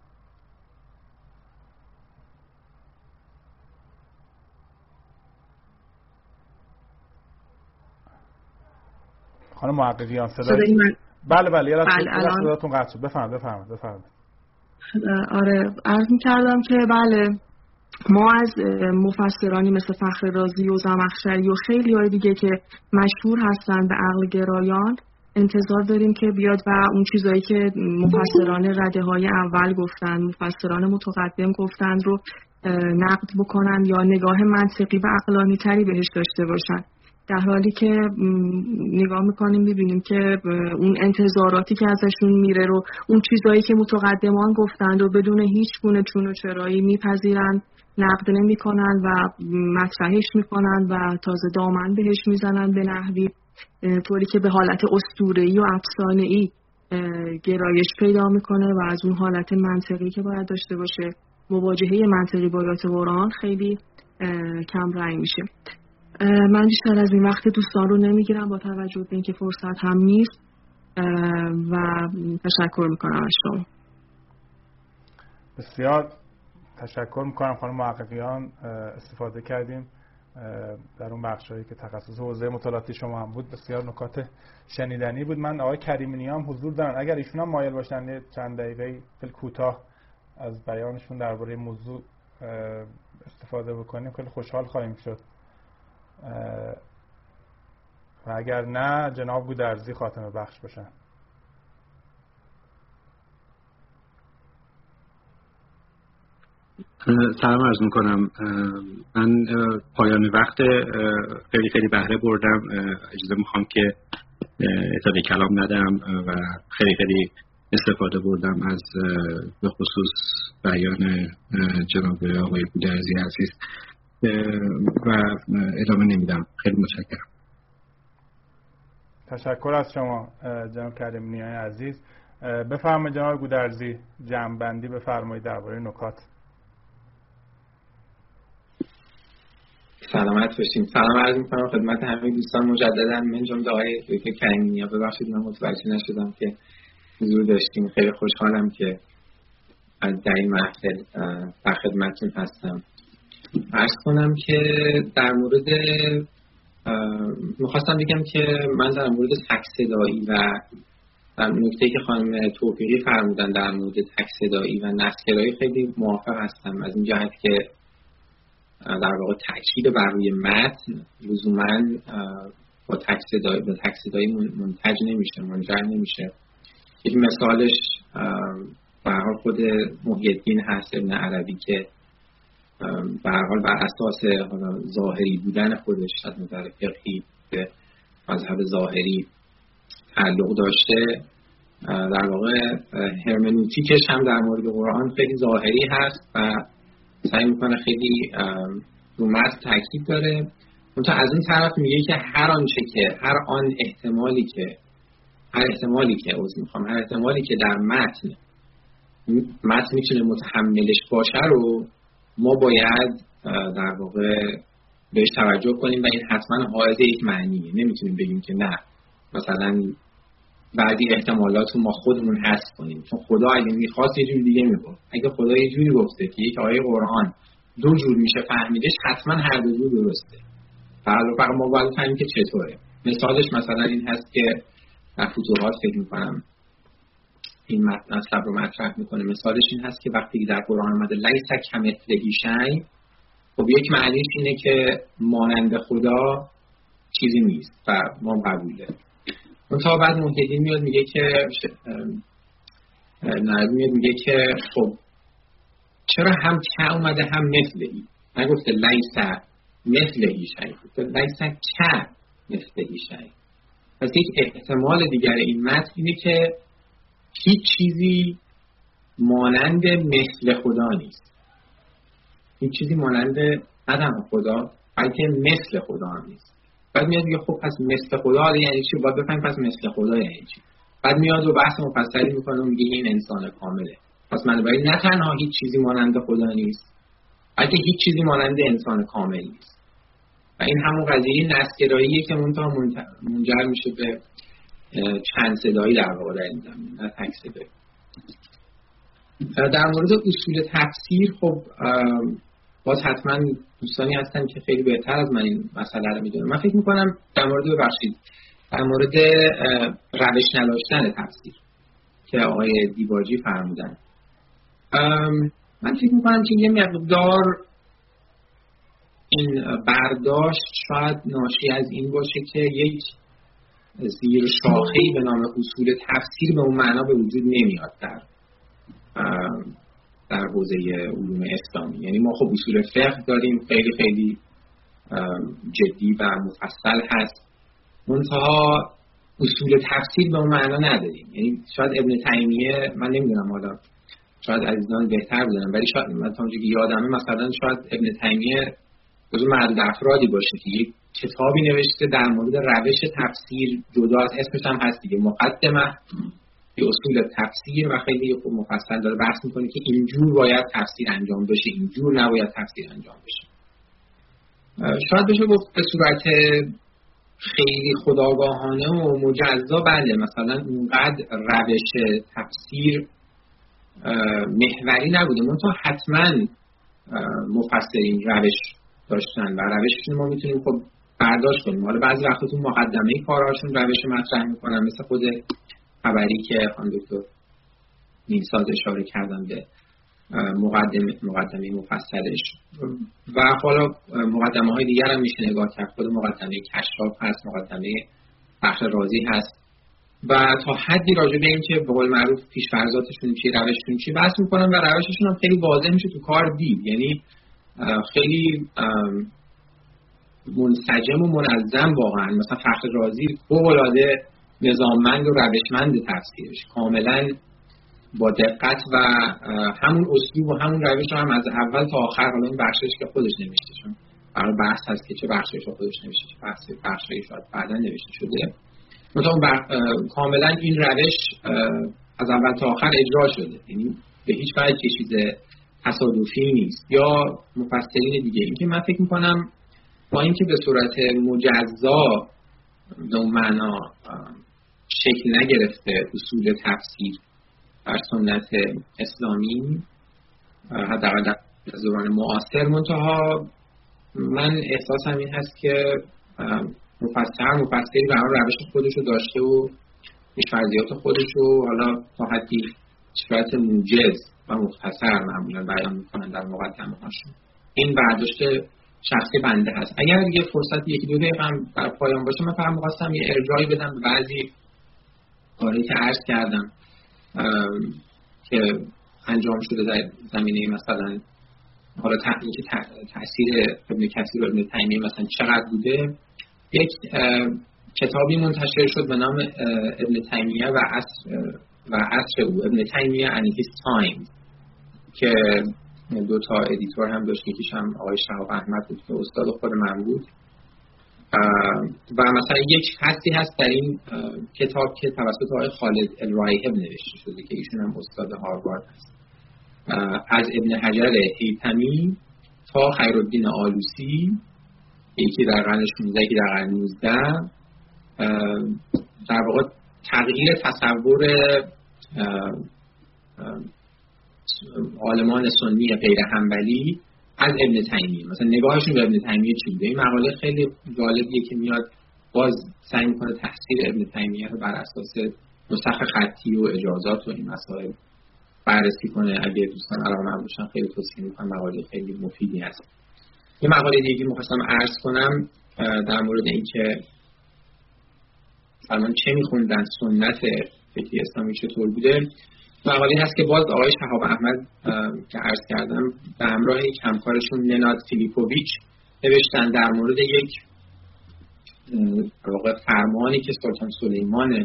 خانم محققیان صدای بله یه لحظه صداتون قطع شد. بفرمایید. آره عرض می‌کردم که بله ما از مفسرانی مثل فخر رازی و زمخشری و خیلی های دیگه که مشهور هستن به عقل گرایان انتظار داریم که بیاد و اون چیزایی که مفسران رده‌های اول گفتن، مفسران متقدم گفتن رو نقد بکنن یا نگاه منطقی و عقلانی تری بهش داشته باشن، در حالی که نگاه میکنیم میبینیم که اون انتظاراتی که ازشون میره رو اون چیزایی که متقدمان گفتند و بدون هیچ گونه چون و چرایی میپذیرن، نقد نمیکنن و مطرحش میکنن و تازه دامن بهش میزنن به نحوی طوری که به حالت اسطوره‌ای و افسانه‌ای گرایش پیدا میکنه و از اون حالت منطقی که باید داشته باشه مواجهه منطقی با آیات قرآن خیلی کم رنگ میشه. من بیشتر از این وقت دوستان رو نمیگیرم با توجه به اینکه فرصت هم نیست و تشکر میکنم از شما. بسیار تشکر میکنم خانم محققیان، استفاده کردیم در اون بخشایی که تخصص حوزه مطالعاتی شما هم بود بسیار نکات شنیدنی بود. من آقای کریمی هم حضور دارن، اگر ایشون هم مایل باشن چند دقیقه خیلی کوتاه از بیانشون درباره موضوع استفاده بکنیم خیلی خوشحال خواهیم شد، و اگر نه جناب گودرزی خاتمه بخش باشن. سلام عرض میکنم. من پایان وقت خیلی خیلی بهره بردم، اجازه میخوام که اطلاع کلام ندم و خیلی خیلی استفاده بردم از به خصوص بیان جناب آقای گودرزی عزیز و ادامه نمیدم. خیلی متشکرم. تشکر از شما جناب کریمی عزیز. بفرمایید جناب گودرزی جمع‌بندی بفرمایید درباره نکات. سلامت باشیم. سلام عرض می‌کنم خدمت همه دوستان مجددا. من جناب آقای دکتر کریمی، ببخشید من متوجه نشدم که حضور داشتیم. خیلی خوشحالم که در این محفل در خدمتتون هستم. عرض کنم که در مورد می‌خواستم بگم که من در مورد تک صدایی و در نکته‌ای که خانم توفیقی فرمودن در مورد تک صدایی و نسل‌گرایی خیلی موافق هستم، از این جهت که در واقع تاکید بر روی متن لزوماً با تک صدایی منتج نمیشه، منجر نمیشه. یک مثالش به هر حال خود محی الدین هست ابن عربی که به هر حال بر اساس ظاهری بودن خودش از نظر فقهی به مذهب ظاهری تعلق داشته، در واقع هرمنوتیکش هم در مورد قرآن خیلی ظاهری هست و سعی میکنه خیلی رو متن تاکید داره. منتها از این طرف میگه که هر احتمالی که در متن میتونه متحملش باشه رو ما باید در واقع بهش توجه کنیم و این حتما حائز یک معنیه. نمیتونیم بگیم که نه مثلا بعضی احتمالات رو ما خودمون حذف کنیم، چون خدا اگه میخواست یه جور دیگه میگفت. اگه خدا یه جوری گفته که یک آیه قرآن دو جور میشه فهمیدش، حتما هر دو جور درسته. فقط ما باید فهمیم که چطوره. مثالش مثلا این هست که در فتوحات فکر میکنم این مطلب رو مطرح میکنه. مثالش این هست که وقتی در قرآن اومده لیس کمثله شیء، خب یک معنیش اینه که مانند خدا چیزی نیست و ما قبول داریم. منتها بعد محی الدین میاد میگه که خب چرا هم که اومده هم مثلهی، نگفته لیس مثلهی شیء، گفته لیس که مثلهی شیء. پس یک احتمال دیگر این متن اینه که هیچ چیزی مانند مثل خدا نیست. هیچ چیزی مانند نه تنها خدا بلکه مثل خدا هم نیست. بعد میاد میگه خب پس مثل خدا یعنی چی؟ باید بفهمیم پس مثل خدا یعنی چی. بعد میاد و بحث مفصلی میکنه و میگه این انسان کامله. پس بنابراین نه تنها هیچ چیزی مانند خدا نیست بلکه هیچ چیزی مانند انسان کامل نیست. و این همون قضیه نسل‌گراییه که منجر میشه به چند صدایی در واقع در این زمین، نه تک صدایی. در مورد اصول تفسیر خب باز حتما دوستانی هستن که خیلی بهتر از من این مسئله رو میدونن. من فکر میکنم در مورد روش نداشتن تفسیر که آقای دیباجی فرمودن، من فکر میکنم که یه مقدار این برداشت شاید ناشی از این باشه که یک زیر شاخه‌ای به نام اصول تفسیر به اون معنا به وجود نمیاد در حوزه علوم اسلامی. یعنی ما خب اصول فقه داریم خیلی خیلی جدی و مفصل هست، منتها اصول تفسیر به اون معنا نداریم. یعنی شاید ابن تیمیه، من نمیدونم حالا شاید عزیزان بهتر بدونن، ولی شاید من تا اونجایی که یادمه مثلا شاید ابن تیمیه جزو معدود افرادی باشه که یک کتابی نوشته در مورد روش تفسیر، جدا از اسمش هم هست دیگه، مقدمه به اصول تفسیر، و خیلی مفصل داره بحث میکنه که اینجور باید تفسیر انجام بشه، اینجور نباید تفسیر انجام بشه. شاید بشه گفت به صورت خیلی خودآگاهانه و مجزا بله مثلا اونقدر روش تفسیر محوری نبوده، منتها حتما مفسرین روش داشتن و روششون ما میتونیم خب برداشت کنیم. حالا بعضی وقتا تو مقدمه کارهاشون روش مطرح میکنن، مثل خود خبری که خانم دکتر نیمساز اشاره کردن به مقدمه مفصلش و حالا مقدمه های دیگر هم میشه نگاه کرد. خود مقدمه کشاف هست، مقدمه فخر رازی هست و تا حدی راجع به این که به قول معروف پیش‌فرضاتشون چی، روششون چی بحث میکنن و روششون هم خیلی واضح میشه تو کار دید. یعنی خیلی منسجم و منظم واقعا. مثلا فخر رازی فوق‌العاده نظاممند و روشمند تفسیرش، کاملا با دقت و همون اسلوب و همون روش هم از اول تا آخر. حالا این بخشش که خودش نوشته، چون برای بحث هست که چه بخشش رو خودش نوشته، چه بخشش شاید بعدا نوشته شده، کاملا این روش از اول تا آخر اجرا شده. یعنی به هیچ وجه چیز تصادفی نیست. یا مفسرین دیگه، این که من فکر میکنم با اینکه به صورت مجزا به اون معنا شکل نگرفته اصول تفسیر در سنت اسلامی، حداقل در دوران معاصر، منتها من احساسم این هست که مفسری به هر روش خودش رو داشته و پیش‌فرضیات خودش رو حالا تا حدی صورت موجز و مختصر معمولا بیان میکنن در مقدمه هاشون. این برداشت شخصی بنده هست. اگر یه فرصت یکی دو دقیقه هم برای پایان باشه، من فقط می‌خواستم یه ارجاعی بدم به بعضی کاری که عرض کردم که انجام شده در زمینه مثلا حالا اینکه تأثیر ابن کثیر و ابن تیمیه مثلا چقدر بوده. یک کتابی منتشر شد به نام ابن تیمیه و عصر او، ابن تیمیه and his time، که دو تا ادیتور هم داشت. یکیش هم آقای شهاب احمد بود که استاد خود من بود و مثلا یک فصلی هست در این کتاب که توسط آقای خالد الرایحب نوشته شده که ایشون هم استاد هاروارد هست، از ابن حجر هیثمی تا خیرالدین آلوسی، یکی در قرن 16 یکی در قرن 19، در واقع تغییر تصور عالمان سنی غیر حنبلی از ابن تیمیه، مثلا نگاهشون به ابن تیمیه چی بوده. این مقاله خیلی جالبیه که میاد باز سعی میکنه تفسیر ابن تیمیه رو بر اساس نسخ خطی و اجازات و این مسائل بررسی کنه. اگه دوستان علاقه‌مند باشن خیلی توصیه میکنم، مقاله خیلی مفیدی هست. یه مقاله دیگه می‌خواستم عرض کنم در مورد اینکه مثلا چه می‌خوندن، سنت فکری اسلامی چطور بوده. مقاله هست که باز آقای شهاب احمد که عرض کردم به همراه یک همکارشون نناد فیلیپوویچ نوشتن در مورد یک واقع فرمانی که سلطان سلیمان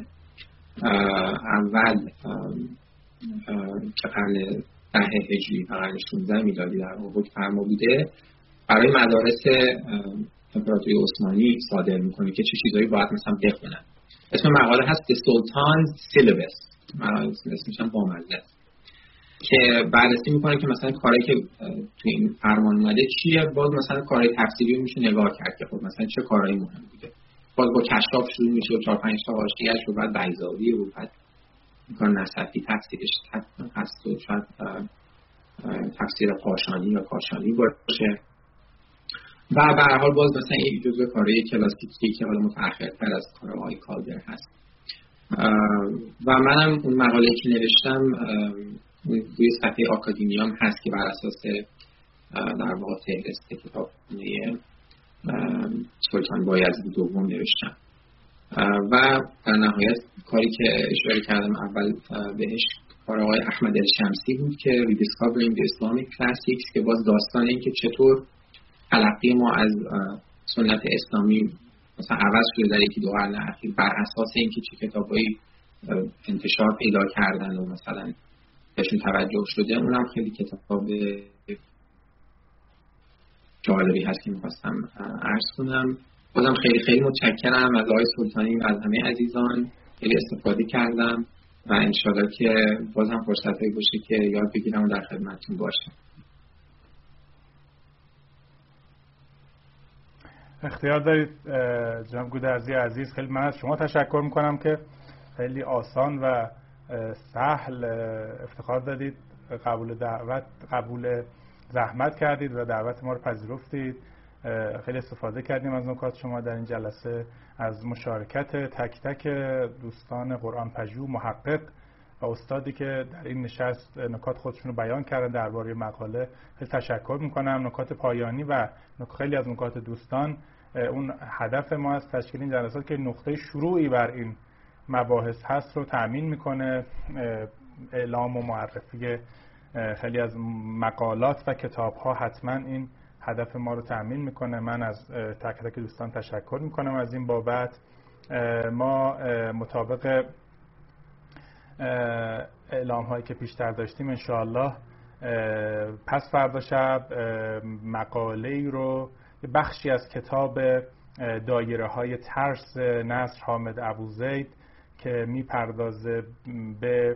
اول که قرن 10 هجری و قرن 16 میلادی در حکم فرما بوده برای مدارس امپراتوری عثمانی صادر میکنه که چه چیزایی باید مثلا بخونن. اسم مقاله هست The Sultan's Syllabus، اسمش هم بامزه است، که بررسی میکنه که مثلا کاری که تو این فرمان اومده چیه. باز مثلا کارهای تفسیری رو میشه نگاه کرد که خب مثلا چه کارهایی مهم بوده. باز با کشاف شروع میشه و 4-5 تا حاشیه‌اش رو بعد بیضاوی و بعد کار نصفی تفسیرش هست و شاید تفسیر قاشانی یا کاشانی باشه. و به هر حال باز مثلا این جزء کارهای کلاسیکی که حالا متأخرتر از کارهای کالدر هست. و منم اون مقاله که نوشتم روی صفحه آکادمیام هست که بر اساس در واقع فهرست کتابخونه سلطان بایزید دوم نوشتم. و در نهایت کاری که اشاره کردم اول بهش کار آقای احمد الشمسی بود که Rediscovering the Islamic Classics، که باز داستان این که چطور تلقی ما از سنت اسلامی مثلا عوض شده در یکی دو قرن اخیر بر اساس اینکه چه کتابایی انتشار پیدا کردن و مثلا بهشون توجه شده. اونم خیلی کتاب جالبی هست که می‌خواستم عرض کنم. بازم خیلی خیلی متشکرم از آقای سلطانی و از همه عزیزان، خیلی استفاده کردم و انشالله که بازم فرصتی باشه که یاد بگیرم و در خدمتتون باشم. اختیار دارید جناب گودرزی عزیز. خیلی من از شما تشکر میکنم که خیلی آسان و سهل افتخار دادید، قبول زحمت کردید و دعوت ما رو پذیرفتید. خیلی استفاده کردیم از نکات شما در این جلسه، از مشارکت تک تک دوستان قرآن پژوه، محقق و استادی که در این نشست نکات خودشون رو بیان کردن درباره مقاله. خیلی تشکر میکنم. نکات پایانی و خیلی از نکات دوستان، اون هدف ما از تشکیل این جلسات که نقطه شروعی بر این مباحث هست رو تأمین میکنه. اعلام و معرفی خیلی از مقالات و کتاب ها حتما این هدف ما رو تأمین میکنه. من از تک تک دوستان تشکر میکنم از این بابت. ما مطابق اعلام هایی که پیشتر داشتیم انشاءالله پس فردا شب مقاله ای رو، بخشی از کتاب دایره های ترس نصر حامد ابوزید که میپردازه به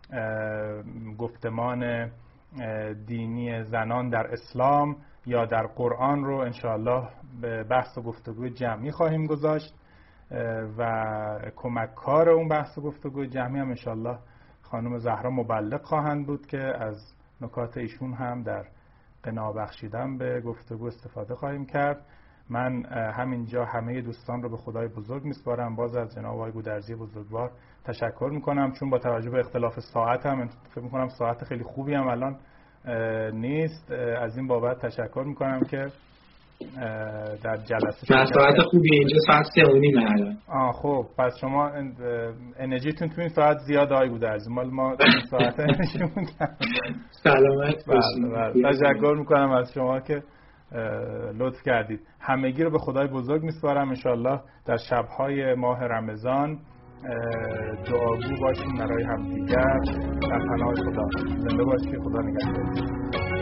گفتمان دینی زنان در اسلام یا در قرآن رو انشاءالله به بحث و گفتگوی جمعی خواهیم گذاشت و کمککار اون بحث و گفتگوی جمعی هم انشاءالله خانم زهرا مبلغ خواهند بود که از نکات ایشون هم در قناع بخشیدن به گفتگو استفاده خواهیم کرد. من همینجا همه دوستان رو به خدای بزرگ میسپارم. باز از جناب آقای گودرزی بزرگوار تشکر میکنم، چون با توجه به اختلاف ساعت هم فکر میکنم ساعت خیلی خوبی هم الان نیست. از این بابت تشکر میکنم که در جلسه ساعت خوبی اینجا ساعت 3:30 الان. خب پس شما انرژیتون تو این ساعت زیاد آقای گودرزی، مال ما این ساعت انرژیمون کم. سلامت باشید. تشکر میکنم از شما که لطف کردید. همگی رو به خدای بزرگ میسپارم. انشالله در شبهای ماه رمضان دعاگو باشیم برای همدیگر. در پناه خدا. زنده باشید. خدا نگهدار.